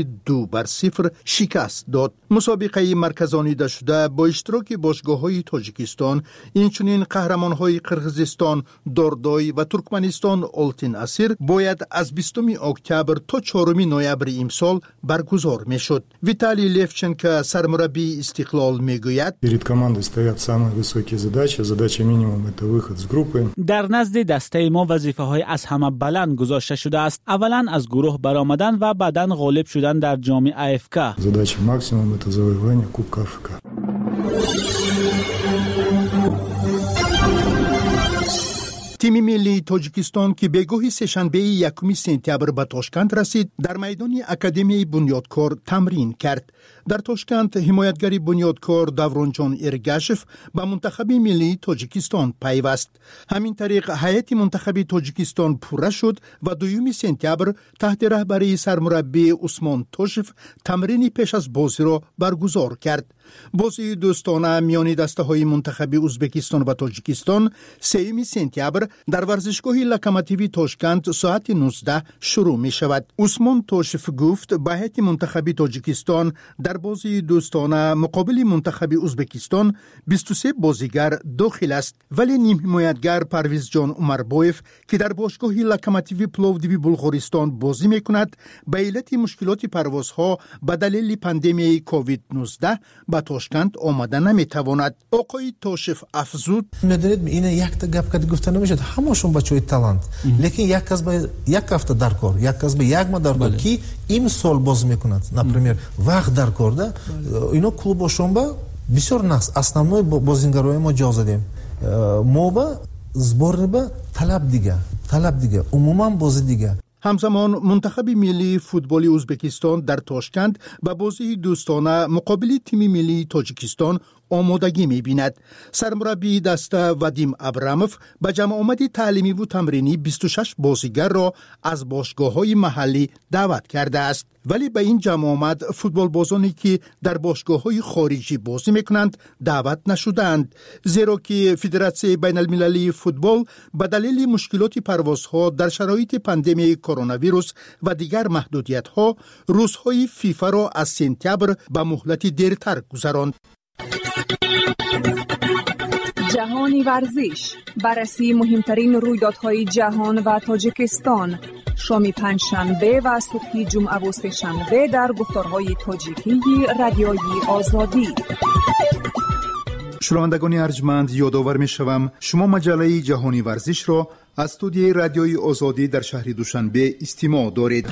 2-0 شکست داد. مسابقه مرکزانیده شده با اشتراک باشگاه‌های تاجیکستان، اینچنین قهرمان‌های قرغیزستان داردای و ترکمنستان آلتین اسیر باید از 20 اکتبر تا 4 نوامبر امسال برگزار میشد. ویتالی لیفچنکو سرمربی استقلال میگوید перед командой стоят самые высокие задачи. Задача минимум это выход с группы. در نزد دسته ما وظیفه‌های از همه بلند گذاشته شده است. اولا از گروه برآمدن و بعداً غالب شدن در جام AFK. Задача максимум это завоевание Кубка АФК. تیم ملی تاجیکستان که به گاه سه‌شنبه 1 سپتامبر به تاشکند رسید، در میدان اکادمی بنیادکار تمرین کرد. در تاشکند حمایتگر بنیادکار دورانجان ارگاشف به منتخب ملی تاجیکستان پیوست. همین طریق هیئت منتخب تاجیکستان پوره شد و 2 سپتامبر تحت رهبری سرمربی عثمان توشف تمرین پیش از بازی را برگزار کرد. بازی دوستانه میان دسته‌های منتخب ازبکستان و تاجیکستان 3 سپتامبر در ورزشگاه لوکوموتیو تاشکند ساعت 19 شروع می شود. عثمان توشف گفت به هیئت منتخب تاجیکستان در بازی دوستانه مقابل منتخب ازبکستان 23 بازیگر داخل است، ولی نیم حمایتگر پرویز جان عمربایف که در باشگاه لوکوموتیو پلوودیو بلغارستان بازی می کند به علت مشکلات پروازها به دلیل پاندمی کووید 19 به تاشکند آمده نمی تواند. آقای توشف افزود می‌دونید این یک تا گپ که گفته نمیشد، ҳамашон бачаҳои талант, лекин як кас ба як ҳафта дар кор, як кас ба як ма дар кор ки имсол боз мекунад, например вақт дар кор да ино клубошон ба бисёр нақс основной бозингарои мо ҷо задем, мо ба зборни ба талаб дига умуман бози дига. همزمان منتخب ملی فوتبال ازبکستان در تاشکند به بازی دوستانه مقابل تیم ملی تاجیکستان آمادگی می‌بیند. سرمربی دسته وادیم ابراموف به جمع آمد تعلیمی و تمرینی 26 بازیگر را از باشگاه‌های محلی دعوت کرده است. ولی به این جمع آمد فوتبال بازانی که در باشگاه‌های خارجی بازی می‌کنند دعوت نشدند، زیرا که فدراسیون بین المللی فوتبال به دلیل مشکلات پروازها در شرایط پاندمی کرونا ویروس و دیگر محدودیت‌ها روزهای فیفا را از سپتامبر به مهلت دیرتر گذراند. جهانی ورزش، بررسی مهمترین رویدادهای جهان و تاجیکستان، شام پنجشنبه و صبح جمعه و سه‌شنبه در گفتارهای تاجیکی رادیوی آزادی. شنوندگان ارجمند، یادآور می‌شوم شما مجله جهانی ورزش را از استودیوی رادیوی آزادی در شهر دوشنبه استماع دارید.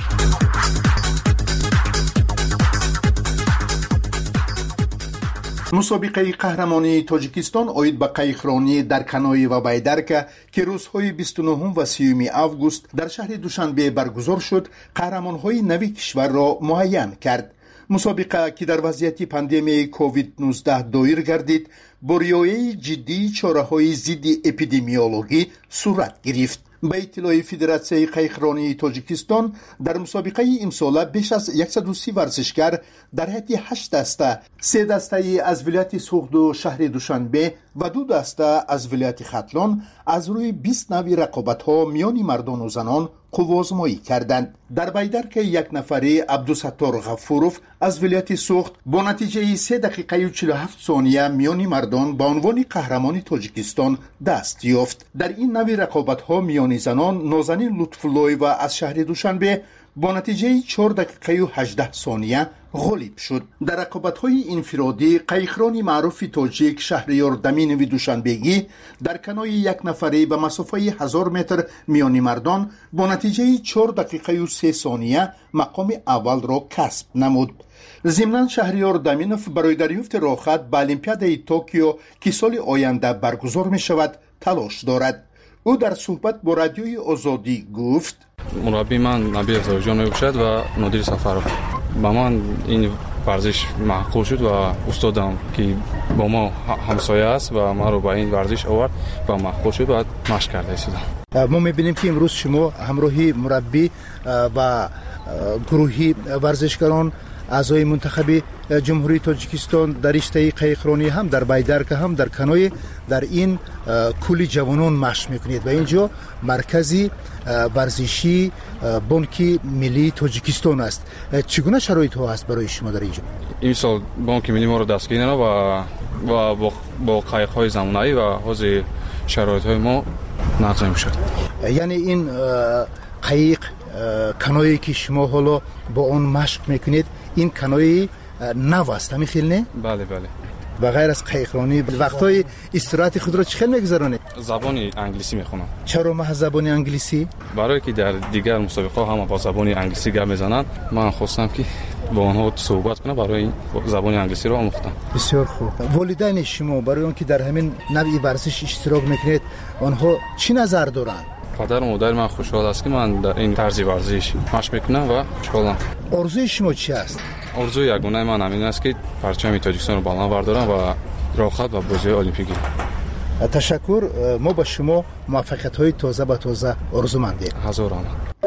مسابقه قهرمانی تاجیکستان اوید به قایقرانی در کنوی و بیدرکه که روزهای 29 و 30 آگوست در شهر دوشنبه برگزار شد، قهرمانهای نوی کشور را معین کرد. مسابقه که در وضعیت پاندمی کووید 19 دایر گردید، با رعایت جدی چاره‌های ضد اپیدمیولوژی صورت گرفت. به اطلاع فدراسیون قایقرانی تاجیکستان در مسابقه امسال بیش از 130 ورزشکار در هیئت 8 دسته، 3 دسته از ولایت سوخت و شهر دوشنبه و 2 دسته از ولایت ختلان از روی 20 نوع رقابت‌ها میان مردان و زنان قوازمایی کردند. در بیدرک یک نفره عبدالستار غفوروف از ولایت سوخت با نتیجه 3 دقیقه و 47 ثانیه میان مردان به عنوان قهرمان تاجیکستان دست یافت. در این نوع رقابت‌ها میان زنان نازنین لطف‌الله و از شهر دوشنبه با نتیجه 4 دقیقه و 18 ثانیه غالب شد. در رقابت‌های انفرادی قایقران معروف تاجیک شهریار دمینوی دوشنبگی در کنوی یک نفره به مسافه 1000 متر میان مردان با نتیجه 4 دقیقه و 3 ثانیه مقام اول را کسب نمود. ضمناً شهریار دمینوف برای دریافت راحت به المپیادای توکیو که سال آینده برگزار می شود تلاش دارد. او در صحبت با رادیوی آزادی گفت: مربی من نبی زاجان میباشد و نادر سفرов. با من این ورزش معقول شد و استادم که با ما همسایه است و ما رو به این ورزش آورد و معقول شد و مشق کرده شدم. ما میبینیم که امروز شما همراهی مربی و گروهی ورزشکاران اعضای منتخب جمهوری تاجیکستان در رشته قایقرانی هم در بیدرک هم در کنوی در این کولی جوانان مشق میکنید و اینجا مرکزی ورزشی بانک ملی تاجیکستان است. چگونه شرایط ها است برای شما در اینجا؟ این سال بانک ملی ما رو دستگیر و با قایق های زمانه‌ای و حاضر شرایط های ما نقض شد. یعنی این قایق کنویی که شما حالا با اون مشق میکنید این کنوی نو است همین خیلی نه؟ بله. و غیر از قایقرانی وقتای استراحت خود را چخیل میگذرانید؟ زبان انگلیسی میخونم. چرا محض زبان انگلیسی؟ برای که در دیگر مسابقه هم با زبان انگلیسی گپ میزنند، من خواستم که با آنها صحبت کنم، برای این زبان انگلیسی رو آموختم. بسیار خوب. والدین شما برای اون که در همین نوع ورزش اشتراک میکنید آنها چی نظر دارند؟ پدر و مادر من خوشحال است که من در این طرز ورزش مشق میکنم و خوشحالم. آرزوی شما چی است؟ آرزوی یگانه من همین است که پرچم تاجیکستان رو بالا بردارم و راحت و بازی المپیکی. تشکر. ما با شما موفقیت‌های تازه به تازه آرزومندیم. هزاران.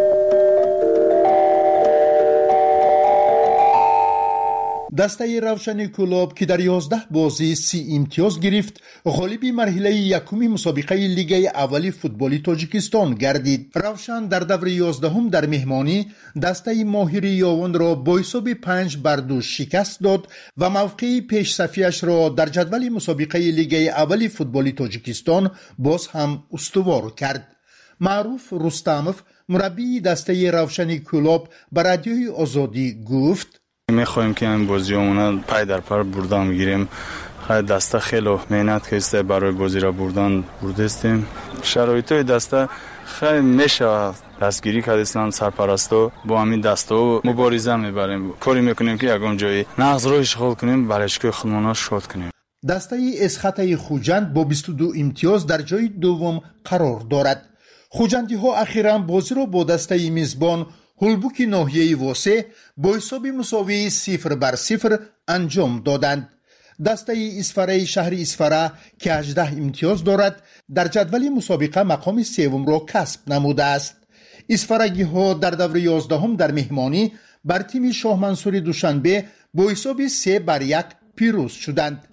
دسته روشن کلوب که در 11 بازی 30 امتیاز گرفت غالب مرحله یکم مسابقه لیگ اولی فوتبالی تاجیکستان گردید. روشن در دور 11 در مهمانی دسته ماهر یاون را با حساب 5-2 شکست داد و موقع پیش صفیش را در جدول مسابقه لیگ اولی فوتبالی تاجیکستان باز هم استوار کرد. معروف رستموف مربی دسته روشن کلوب به رادیوی آزادی گفت: میخوایم که این بازیامون پای در پر برده میگیریم خیلی دسته خیلی مهنت کردیم برای بازی را بردیم. شرایط دسته خیلی میشه دستگیری کردن سرپرستو با همین دسته مبارزه میبریم، کاری میکنیم که یگان جایی نقض رو اشغال کنیم، برایش خودمون شاد کنیم. دسته اسخطه خوجند با 22 امتیاز در جای دوم قرار دارد. خوجندی ها اخیراً بازی را با دسته میزبان هولبوک ناحیه واسه با حساب مساوی 0-0 انجام دادند. دسته اسفره شهر اسفره که 18 امتیاز دارد در جدول مسابقه مقام سوم را کسب نموده است. اسفرگی ها در دور 11 در مهمانی بر تیم شاه منصور دوشنبه با حساب 3-1 پیروز شدند.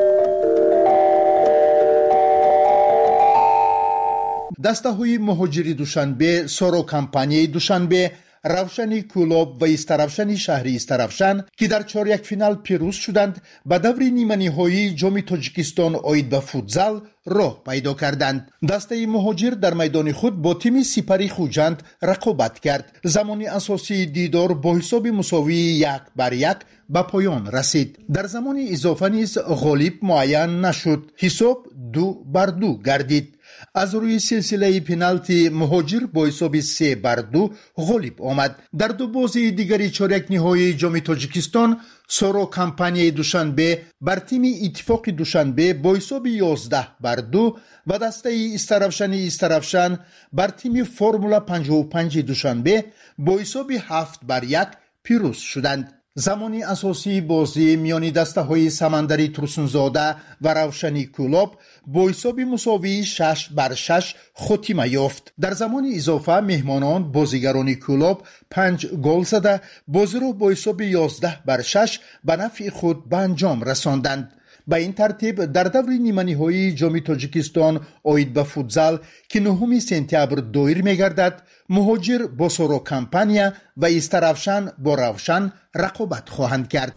دسته های مهاجری دوشنبه، سارو کمپانی دوشنبه، روشنی کولوب و استرافشن شهری استرافشن که در چهارک فینال پیروز شدند به دور نیمه نهایی جام تاجیکستان آید به فوتزال راه پیدا کردند. دسته مهاجر در میدان خود با تیم سپری خوجند رقابت کرد. زمان اساسی دیدار با حساب مساوی 1-1 به پایان رسید. در زمان اضافه نیز غالب معین نشد، حساب 2-2 گردید. از روی سلسله پنالتی مهاجر با حساب 3-2 غالب آمد. در دو بازی دیگری چهارک نهایی جام تاجیکستان سارو کمپانی دوشنبه بر تیم اتفاق دوشنبه با حساب 11-2 و دسته استرافشن بر تیم فرمولا 55 دوشنبه با حساب 7-1 پیروز شدند. زمانی اساسی بازی میان دسته های سمندری ترسونزاده و روشنی کولاب با حساب مساوی 6-6 خاتمه یافت. در زمان اضافه مهمانان بازیگران کولاب 5 گل زده بازی را با حساب 11-6 به نفع خود به انجام رساندند. به این ترتیب در دور نیمه نهایی جام تاجیکستان آید به فوتزال که 9 سپتامبر دایر می‌گردد، مهاجر با سارو کمپانیا و استرافشن با روشن رقابت خواهند کرد.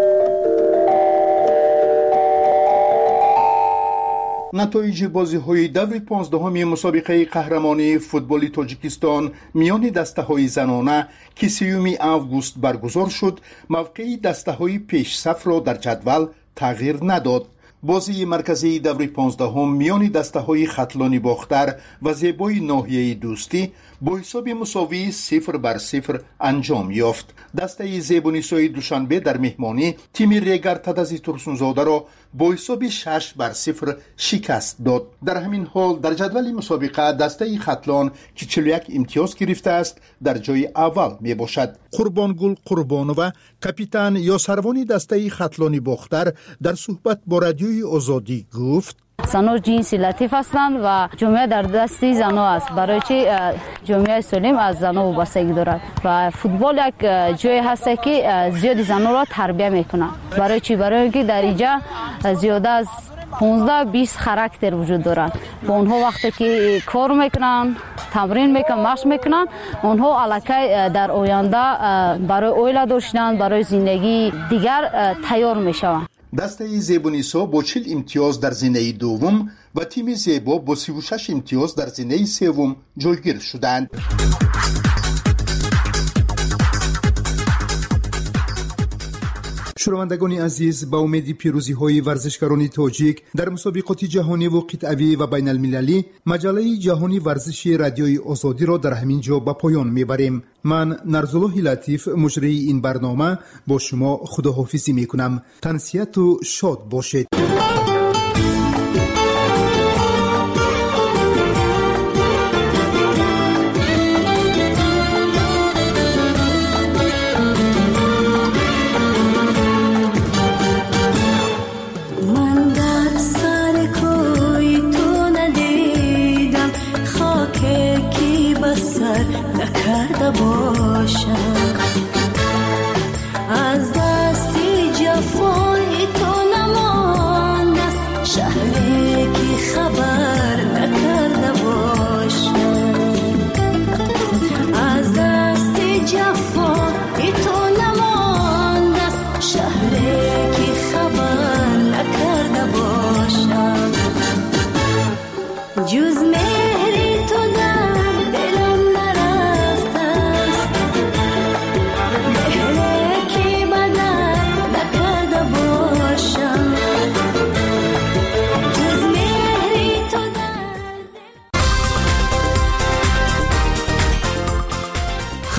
نتایج بازی‌های دور 15 مسابقه قهرمانی فوتبال تاجیکستان میان دسته‌های زنانه که 3 آگوست برگزار شد، موقع دسته‌های پیش صف را در جدول تغییر نداد. بازی مرکزی دور 15 میان دسته‌های خطلانی باختر و زیبای ناحیه دوستی با حساب مساوی 0-0 انجام یافت. دسته زیبونیسای دوشنبه در مهمانی تیم ریگر تدازی ترسونزاده را با حساب 6-0 شکست داد. در همین حال در جدول مسابقه دسته خطلان که 41 امتیاز گرفته است در جای اول می باشد. قربانگل قربانووا کاپیتان یا سروان دسته خطلانی باختر در صحبت با رادیوی آزادی گفت: زنها جنسی لطیف هستند و جامعه در دستی زنها است، برای چی جامعه سالم از زنها وابستگی دارد و فوتبال یک جای هست که زیاد زنها را تربیت میکنه. برای چی؟ برای اینکه در اینجا زیاد از 15-20 خاراکتر وجود دارد. با اونها وقتی که کار میکنن، تمرین میکنن، مشق میکنن، اونها الکی در آینده برای اویلا داشتن، برای زندگی دیگر تیار میشوند. دسته زیبونیسا با 40 امتیاز در زینه دوم و تیم زیبا با 36 امتیاز در زینه سوم جایگیر شدند. شنوندگان عزیز، با امید پیروزی های ورزشکاران تاجیک در مسابقات جهانی و قطعی و بین المللی، مجله جهانی ورزش رادیوی آزادی را در همین جا به پایان میبریم. من نرزالله لطیف مجری این برنامه با شما خداحافظی میکنم. تنسیت و شاد باشید. از دستی جفای تو نماند است، شهری که خبر نکرده باشم. از دستی جفای تو نماند است، شهری که خبر نکرده باشم. جز مهری تو در دلم نرفته است،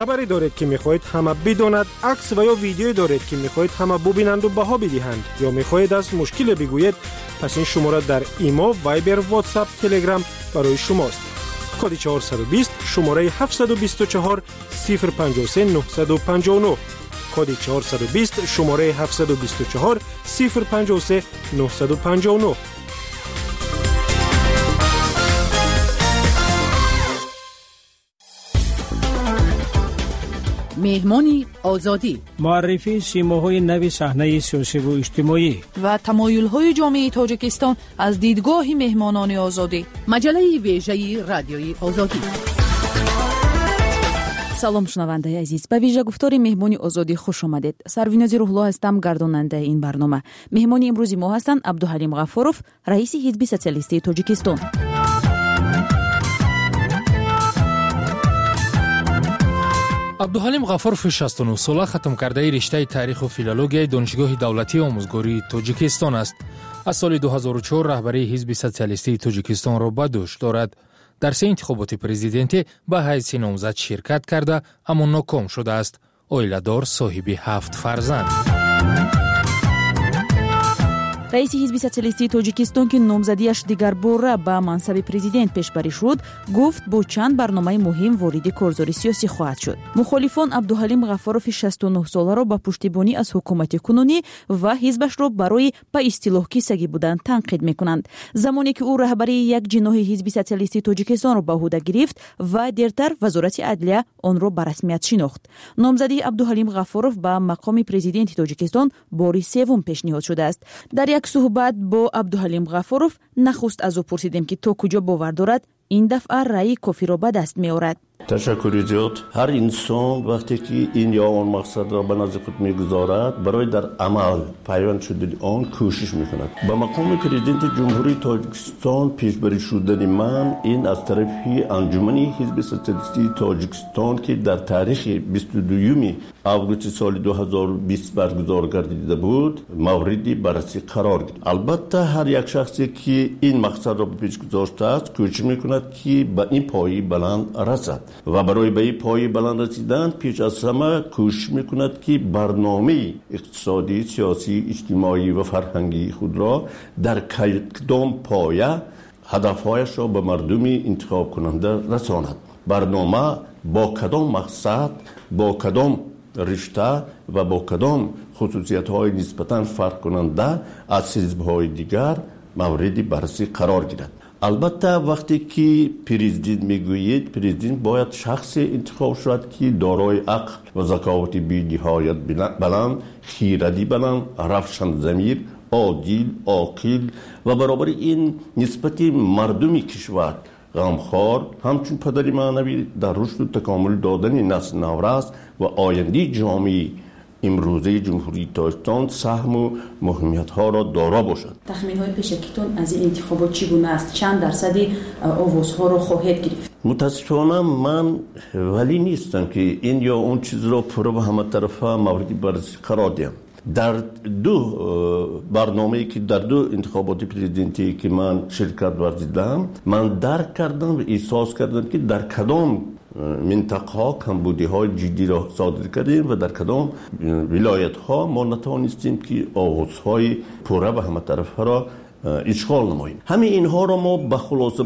خبری دارید که میخواهید همه بداند، عکس و یا ویدیویی دارید که میخواهید همه ببینند و بها بدهند یا میخواهید از مشکل بگویید، پس این شماره در ایمو، وایبر، واتساپ، تلگرام برای شماست. کد 420 شماره 724 053 959. کد 420 شماره 724 053 959. مهمانی آزادی، معرفی سیماهای نوی صحنه سیاسی و اجتماعی و تمایل‌های جامعه تاجیکستان از دیدگاه مهمانان آزادی. مجله ویژه رادیوی آزادی. салом шунавандаи азиз, ба вижагуфтори меҳмони озодӣ хуш омадед. Сарвинози Рӯҳло ҳастам, гардонандаи ин барнома. меҳмони имрӯзи мо ҳастанд Абдуҳалим Ғафуров, раиси ҳизби социалистии Тоҷикистон. абдуҳалим ғафурови 69 сола хатмкардаи риштаи таъриху филологияи донишгоҳи давлатии омӯзгории Тоҷикистон аст. аз соли 2004 раҳбарии ҳизби социалистии Тоҷикистонро ба дӯш дорад. дар се интихоботи президентӣ ба ҳайси номзад ширкат карда, аммо ноком шудааст. оиладор, соҳиби 7 фарзанд. раиси ҳизби социалистии Тоҷикистон ки номзадиаш дигарбора ба мансаби президент пешбарӣ шуд, гуфт бо чанд барномаи муҳим вориди корзори сиёсӣ хоҳад шуд. мухолифон Абдуҳалим Ғафурови 69 соларо ба пуштибонӣ аз ҳукумати кунунӣ ва ҳизбашро барои ба истилоҳ кисагӣ будан танқид мекунанд. замоне ки ӯ раҳбарии як ҷиноҳи ҳизби социалистии Тоҷикистонро ба ӯҳда гирифт ва дертар вазорати адлия онро ба расмият шинохт. номзадии Абдуҳалим Ғафуров ба мақоми президенти Тоҷикистон бори севум пешниҳод шудааст. дар як суҳбат бо Абдуҳалим Ғафуров нахуст аз ӯ пурсидем ки то куҷо бовар дорад ин дафъа раъи кофиро ба даст меорад. تشکری زیاد. هر انسان وقتی که این یا آن مقصد را به نزد خود میگذارد برای در عمل پیوند شدن آن کوشش میکند. به مقام پرزیدنت جمهوری تاجیکستان پیشبری شدن من این از طرف انجمن حزب سوسیالیستی تاجیکستان که در تاریخ 22 آگوست سال 2020 برگزار گردیده بود موردی بررسی قرار گرفت. البته هر یک شخصی که این مقصد را به پیش گذاشته است کوشش میکند که به این پایه بلند رسد و برای به این پایه بلند رسیدن پیش از همه کوشش میکند که برنامه اقتصادی، سیاسی، اجتماعی و فرهنگی خود را در کدام پایه هدفهایش را به مردم انتخاب کننده رساند. برنامه با کدام مقصد، با کدام رشته و با کدام خصوصیت‌های نسبتاً فرق کننده از حزب‌های دیگر موردی بررسی قرار گیرد. البته وقتی که پرزیدنت میگویید پرزیدنت باید شخص انتخاب شود که دارای عقل و ذکاوت بی‌نهایت بلند، خیرتی بلند، روشن ضمیر، عادل، عاقل و برابر این نسبت مردم کشور غمخوار همچون پدری معنوی در رشد و تکامل دادن نسل نو است و آینده جامعه امروزه جمهوری تاجیکستان سهم و مهمیت ها را دارا باشد. تخمین های پیشکیتون از این انتخابات چگونه است؟ چند درصدی آوازها را خواهد گرفت؟ متاسفانه من ولی نیستم که این یا اون چیز را پرو به همه طرفه موردی بررسی قرار دهم. در دو برنامه‌ای که در دو انتخابات پرزیدنتی که من شرکت ورزیدم من درک کردم و احساس کردم که در کدام منطقه ها کمبودی های جدی را صادر کردیم و در کدام ولایت ها ما نتوانستیم که آغازهای پوره به همه طرف را اشغال نماییم. همه اینها را ما به خلاصه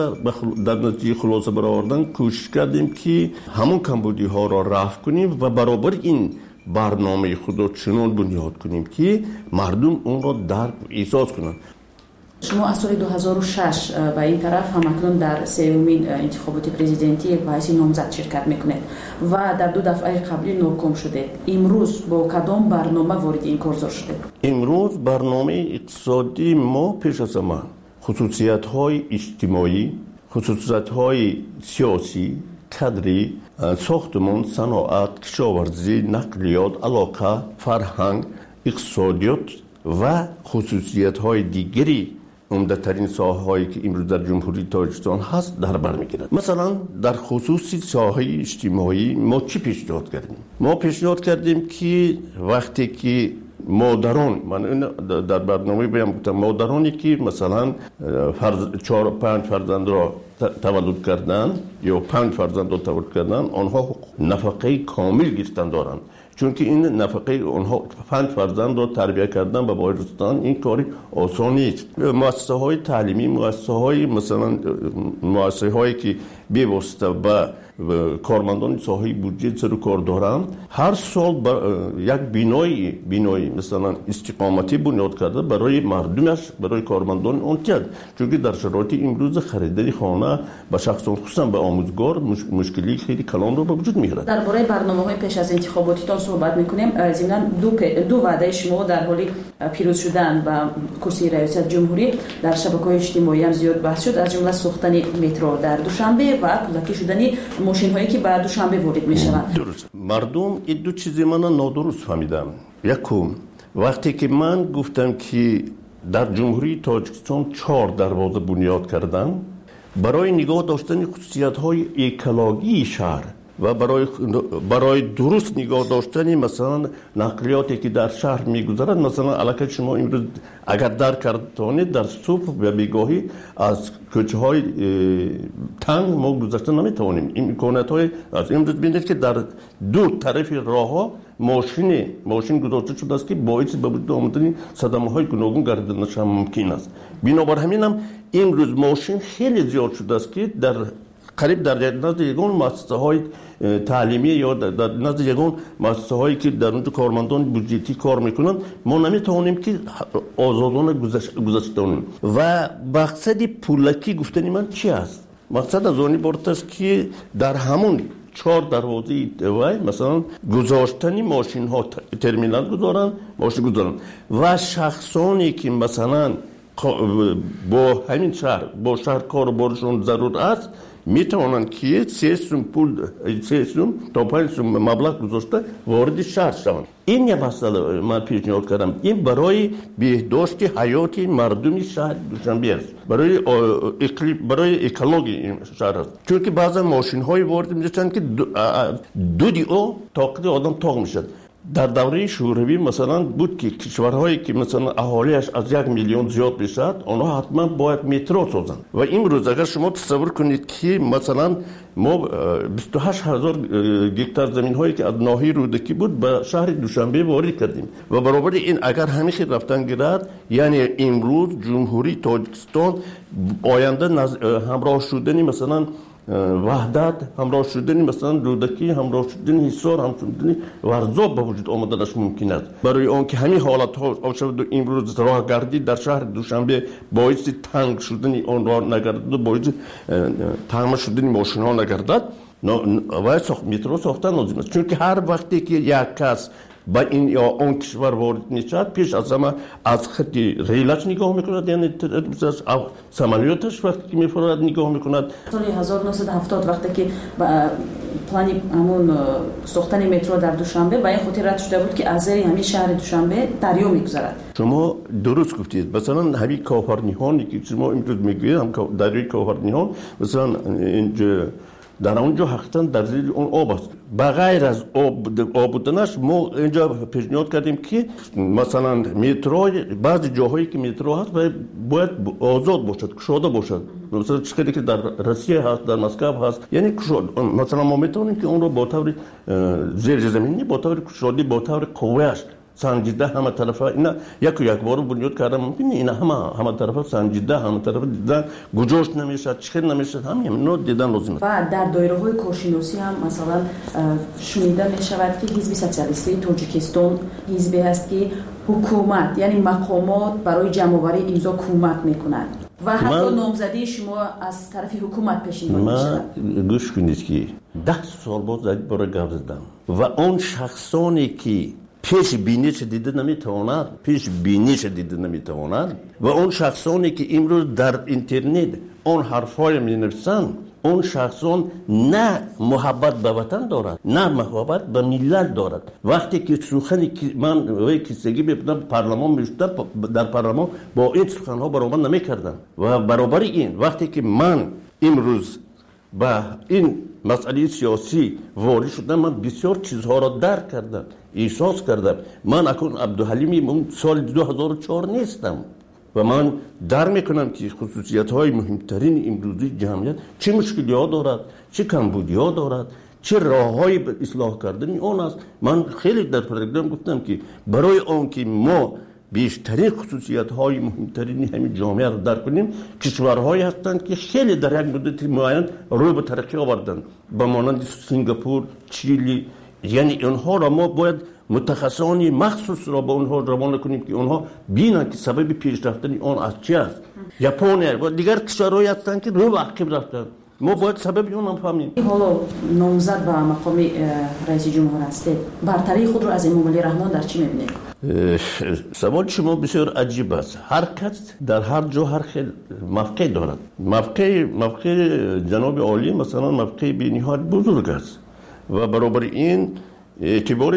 در نتیجه خلاصه برآوردن کوشش کردیم که همون کمبودی ها را رفع کنیم و برابر این برنامه خود را چنان بنیاد کنیم که مردم اون را درک و احساس کنند. شما از سال 2006 به این طرف همکنون در سومین انتخابات پرزیدنتی به حیث نامزد شرکت میکنید و در دو دفعه قبلی ناکام شده. امروز با کدام برنامه وارد این کارزار شده؟ امروز برنامه اقتصادی ما پیش از همه خصوصیت‌های اجتماعی، خصوصیت‌های سیاسی، کادری، ساختمان، صنعت، کشاورزی، نقلیات، علاقه، فرهنگ، اقتصادیات و خصوصیت‌های دیگری عمده‌ترین ساحه‌هایی که امروز در جمهوری تاجیکستان هست در بر می‌گیرد. مثلا در خصوص ساحه اجتماعی ما چی پیشنهاد کردیم؟ ما پیشنهاد کردیم که وقتی که مادران، من این در برنامه بیام گفتم مادرانی که مثلا 4-5 فرزند را تولد کردن یا 5 فرزند را تولد کردن، آنها نفقه کامل گرفتن دارند، چون که این نفقه اونها 5 فرزند را تربیت کردن و بایرستان این کاری آسان نیست. مؤسسه های تعلیمی، مؤسسه های مثلا مؤسسه هایی که بی‌واسطه و کارمندان ساحه بودجه سر کار دارند، هر سال یک بینایی مثلا استقامتی بنیاد کرده برای مردمش، برای کارمندان اون کرد، چون که در شرایط امروز خریداری خانه به شخصان خصوصا به آموزگار مشکلی خیلی کلان رو به وجود میاره. درباره برنامه‌های پیش از انتخاباتیتان صحبت می‌کنیم. ضمن دو وعده شما در حال پیروز شدن و کرسی ریاست جمهوری در شبکه‌های اجتماعی هم زیاد بحث شد، از جمله ساختن مترو در دوشنبه و کودکی شدن ماشین هایی که بعد دوشنبه وارد میشوند. درست. مردم این دو چیز من نادرست فهمیدم. یکم وقتی که من گفتم که در جمهوری تاجیکستان 4 دروازه بنیاد کردن برای نگاه داشتن خصوصیت های اکولوژی شهر و برای درست نگاه داشتن مثلا نقلیاتی که در شهر میگذرد، مثلا علاقه شما امروز اگر در کردید در صبح و بیگاهی از کوچه های تنگ ما گذشته نمیتوانیم. این امکانات های از امروز ببینید که در دو طرف راه ها ماشین گذاشته شده است که باعث به وجود آمدن صدمه های گوناگون گردیدنش هم ممکن است. بنابر همین هم امروز ماشین خیلی زیاد شده است که در قریب در نزد یگان مؤسسه های تعلیمی یا در نزد یگان مؤسسه هایی که در اونجا کارمندان بودجتی کار میکنن ما نمیتوانیم که آزادانه گذشته کنیم. و مقصد پولکی گفتن من چی است؟ مقصد از آن عبارت است که در همون 4 دروازه مثلا گذاشتنی ماشین ها ترمینال گذارن، ماشین گذارن و شخصانی که مثلا با همین شهر با شهر کاربارشون ضرور است میتوانند که 3 سوم تا 5 سوم مبلغ گذاشته وارد شهر شوند. این یه مسئله من پیشنهاد کردم، این برای بهداشت حیات مردم شهر دوشنبه است، برای اکولوژی شهر است، چون که بعضی ماشین های وارد میشن که دو طاقت آدم تاق میشد. در دوره شوروی مثلا بود که کشورهایی که مثلا اهالیش از 1 میلیون زیاد بشد آنها حتما باید مترو سازند. و امروز اگر شما تصور کنید که مثلا ما 28,000 گکتار زمین هایی که از ناحیه رودکی بود به شهر دوشنبه وارد کردیم و برابر این اگر همیشه رفتن گرد، یعنی امروز جمهوری تاجیکستان آینده همراه شدنی مثلا وحدت، همراه شدنی مثلا رودکی، همراه شدنی حصار، همراه شدنی ورزاب به وجود آمدنش ممکن است. برای آنکه همین حالت ها شود امروز راهگردی در شهر دوشنبه باعث تنگ شدنی آن راه نگردد، باعث تنگ شدنی ماشین ها نگردد و مترو ساختن لازم است، چون که هر وقتی که یک کس با این یا اون کشور وارد میشد پیش از همه از خط ریلش نگاه میکند، یعنی سمالیاتش وقتی که میفرد نگاه میکند. سال 1970 وقتی که پلانی همون ساختن مترو در دوشنبه با این خاطر رد شده بود که از زیر همین شهر دوشنبه دریا میگذرد. شما درست گفتید. مثلا همین کافرنیهانی که شما امروز میگویید، هم دریای کافرنیهان مثلا اینجا در اونجا حقیقتا در زیر اون آب است. بغیر از آب بودنش ما اینجا پیشنهاد کردیم که مثلا مترو بعضی جاهایی که مترو هست باید آزاد باشد، گشاده باشد. مثلا چیزی که در روسیه هست، در مسکو هست، یعنی مثلا ما میتونیم که اون رو با طور زیر زمینی، با طور گشاده، با طور قویش سنجیده همه طرفه اینا یک بار بنیاد کردن ممکنه اینا همه طرفه سنجیده، همه طرفه دیدن گذاشت نمیشه، چخیر نمیشه، همین نوع دیدن لازم است. و در دایره‌های کارشناسی هم مثلا شنیده میشود که حزب سوسیالیستی تاجیکستان حزبی است که حکومت یعنی مقامات برای جمع‌آوری امضا کمک میکنند و حتی نامزدی شما از طرف حکومت پیشنهاد میشود. من گوش کنید که 10 سال بعد برای گپ زدم و اون شخصانی که پیش بینیش دیده نمیتواند و اون شخصانی که امروز در اینترنت اون حرفای می نویسند، اون شخصان نه محبت به وطن دارد نه محبت به ملت دارد. وقتی که سخنی که من وی کیسگی میبودم پارلمان میشد، در پارلمان با این سخنها برابر نمیکردن و برابر این وقتی که من امروز با این مسئله سیاسی وارد شدم، من بسیار چیزها را درک کردم، احساس کردم. من اکنون عبدالحلیمی اون سال 2004 نیستم و من در میکنم که خصوصیت های مهمترین امروزی جمعیت چه مشکلی ها دارد، چه کمبودی ها دارد، چه راه های به اصلاح کردن آن است. من خیلی در پروگرام گفتم که برای آن که ما بیشترین خصوصیت های مهمترین همین جامعه را درک کنیم، کشورهایی هستند که خیلی در یک مدت معین روی به ترقی آوردند، به مانند سنگاپور، چیلی. یعنی اونها را ما باید متخصصانی مخصوص را به اونها روانه کنیم که اونها بینن که سبب پیشرفتن آن از چی است. ژاپن و دیگر کشورهایی هستند که رو عقب رفتند، ما باید سبب اون هم فهمیم. حالا نامزد به مقام رئیس جمهور هستید، برتری خود رو از امام علی رحمان در چی می‌بینید؟ سوال شما بسیار عجیب است. هر کس در هر جا هر خیل موقع دارد. موقع جناب عالی مثلا موقع به نهایت بزرگ است و برابر این اعتبار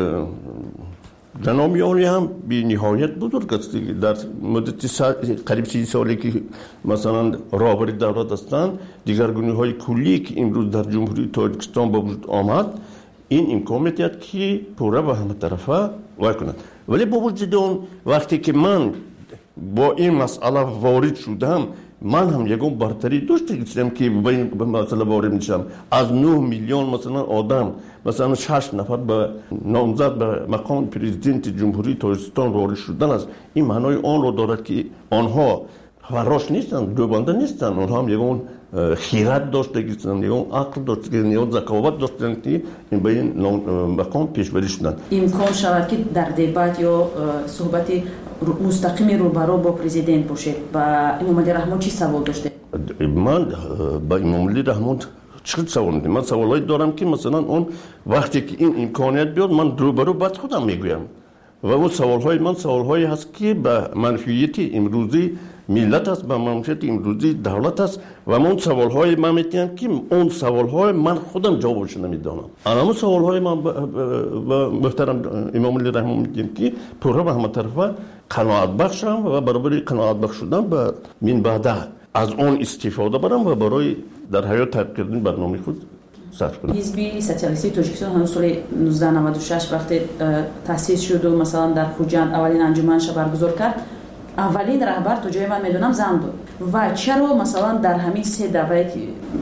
جناب عالی هم به نهایت بزرگ است. در مدت قریب 30 سالی که مثلا رهبر دولت هستند، دیگرگونی‌های کلی که امروز در جمهوری تاجیکستان به وجود آمد، این امکان می‌دهد که پورا به همه طرفه وای کند. ولی با وجود اون وقتی که من با این مسئله وارد شدم، من هم یکم برتری داشتم که به این مسئله وارد میشم. از 9 میلیون مثلا آدم مثلا 6 نفر به نامزد به مقام پرزیدنت جمهوری تاجیکستان وارد شدن است. این معنای آن رو دارد که آنها فراش نیستن، دوبنده نیستن، آنها هم یکم خیرت داشته گیستن، یکم عقل داشته گیستن، یکم ذکاوت داشتن که این به این مقام پیش بری شدن. امکان شود که در دیبات یا صحبت مستقیمی روبرو با پرزیدنت باشه. با امام علی رحمان چی سوال داشته؟ من با امام علی رحمان چه سوال ندارم. من سوالایی دارم که مثلا اون وقتی که این امکانیت بیاد من روبرو بعد خودم میگویم و اون سوالهای من سوالهایی هست که به منفعت امروزی ملت است، به منفعت امروزی دولت است و من سوالهای من میتونم که اون سوالهای من خودم جوابش نمیدانم. اما سوالهای من به محترم امام علی رحمان میگم که پورا به همه طرفه قناعت بخشم و برابر قناعت بخش شدن به من بعد از اون استفاده برم و برای در حیات تحقیق کردن برنامه خود صرف کنم. حزب سوسیالیستی تاجیکستان همون سال 1996 وقتی تأسیس شد و مثلا در خوجند اولین انجمنش برگزار کرد، اولین رهبر تا جای من میدونم زن بود. و چرا مثلا در همین 3 دوره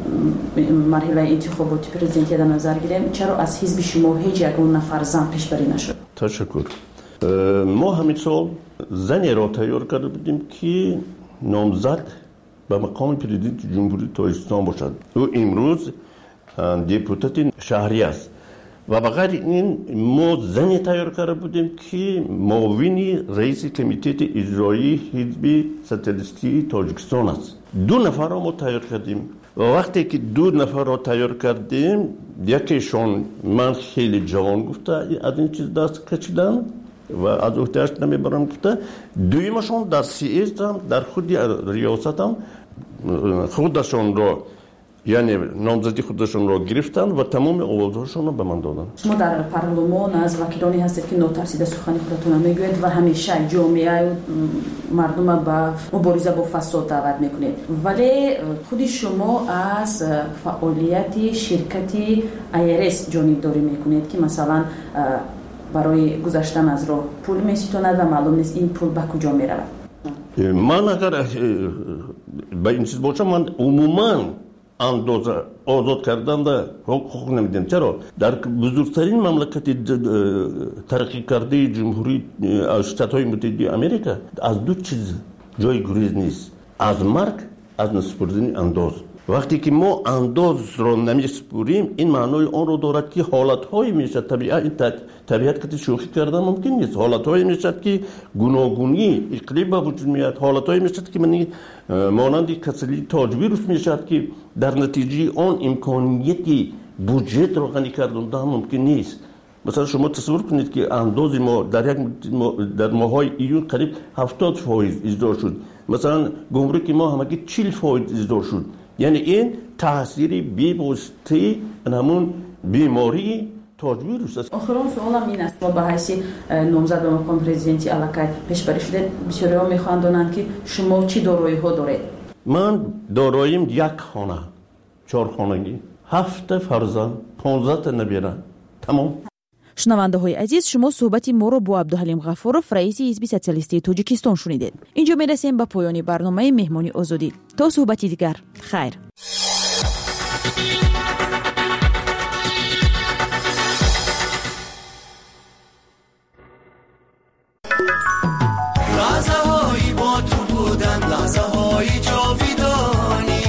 مرحله انتخاباتی پرزیدنتی در نظر گیریم، چرا از حزب شما هیچ یگان نفر زن پیشبری نشد؟ تشکر. ما همین سال زنی را تیار کرده بودیم که نامزد به مقام پرزیدنت جمهوری تاجیکستان باشد. او امروز دیپوتات شهری است و بغیر این ما زنی تیار کرده بودیم که معاون رئیس کمیته اجرایی حزب سوسیالیستی تاجیکستان است. 2 نفر را ما تیار کردیم و وقتی که 2 نفر را تیار کردیم، یکیشون من خیلی جوان گفته از این چیز دست کشیدم و از احتیاج نمیبرم گفته. دویمشون در سیاست هم در خود ریاست هم خودشون را یعنی نامزدی خودشون را گرفتن و تمام آوازهاشون را به من دادن. شما در پارلمان از وکیلانی هستید که ناترسیده سخن خودتون میگوید و همیشه جامعه مردم به مبارزه با فساد دعوت میکنید، ولی خود شما از فعالیت شرکت IRS جانبداری میکنید که مثلا برای گذشتن از راه پول میستاند و معلوم نیست این پول به کجا میرود. من اگر به این چیز باشم، من عموما اندازه آزاد کردن در حقوق نمیدیم. چرا؟ در بزرگترین مملکت ترقی کرده جمهوری شتات‌های متحده آمریکا از 2 چیز جای گریز نیست: از مرگ، از نسپردن انداز. وقتی که ما انداز را نمیسپریم، این معنای آن رو دارد که حالت‌هایی میشد طبیعت که شوخی کردن ممکن نیست. حالت‌هایی میشد که گوناگونی اقلیم به وجود میاد، حالت‌هایی میشد که من مانند کسلی تاجویروس میشد که در نتیجه آن امکانیتی بودجت را غنی کردن ممکن نیست. مثلا شما تصور کنید که انداز ما در ماهای ایون قریب 70% اجرا شد. مثلا گمرک ما همگی 40% اجرا شد. یعنی این تاثیر بی‌واسطه همون بیماری تاجویروس است. آخرین سوالم این است: با بحث نامزد به مقام پرزیدنتی علاقه پیشبری شده، بسیاری‌ها می‌خواهند دانند که شما چی دارایی‌ها دارید؟ من داراییم 1 خانه 4 خانگی 7 فرزند 15 تا نبیره تمام. шунавандаҳои азиз, шумо суҳбати моро бо Абдуҳалим Ғафуров, раиси ҳизби социалистии Тоҷикистон шунидед. Инҷо мерасем ба поёни барномаи меҳмони озодӣ. То суҳбати дигар, хайр. لحظه‌هایی با تو بودن، لحظه‌های جاودانی،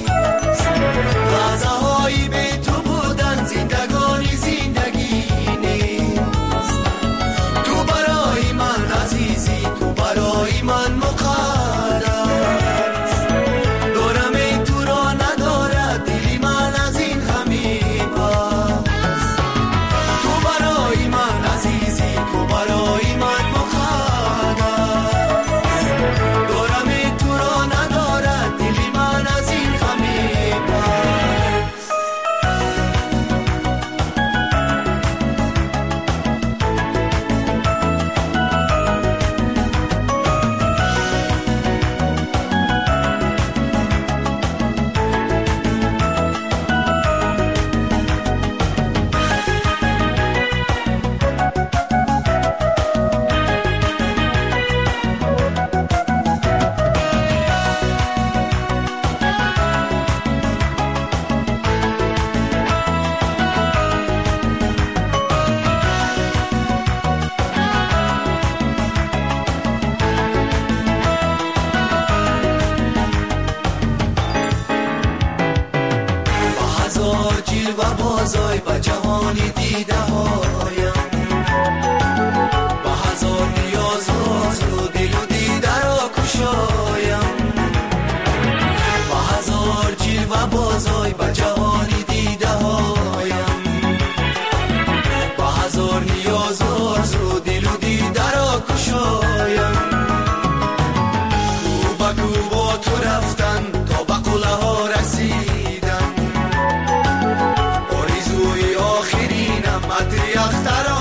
لحظه‌هایی به تو بودن، زندگانی زندگی نیست. تو برای من عزیزی، تو برای من مقدس، دورم تو را ندارد دلی من از این همه پس. تو برای من عزیزی، تو برای من بازای با جهانی دیده هایم، با هزار نیاز و دل و دیده را کشایم، با هزار جیل و بازای با جهانی دیده هایم، با هزار نیاز و دل و دیده را کشایم. کو با تو رفتن تا به قله ها رسیدن، آخرینم مدری اختر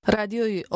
رادیوی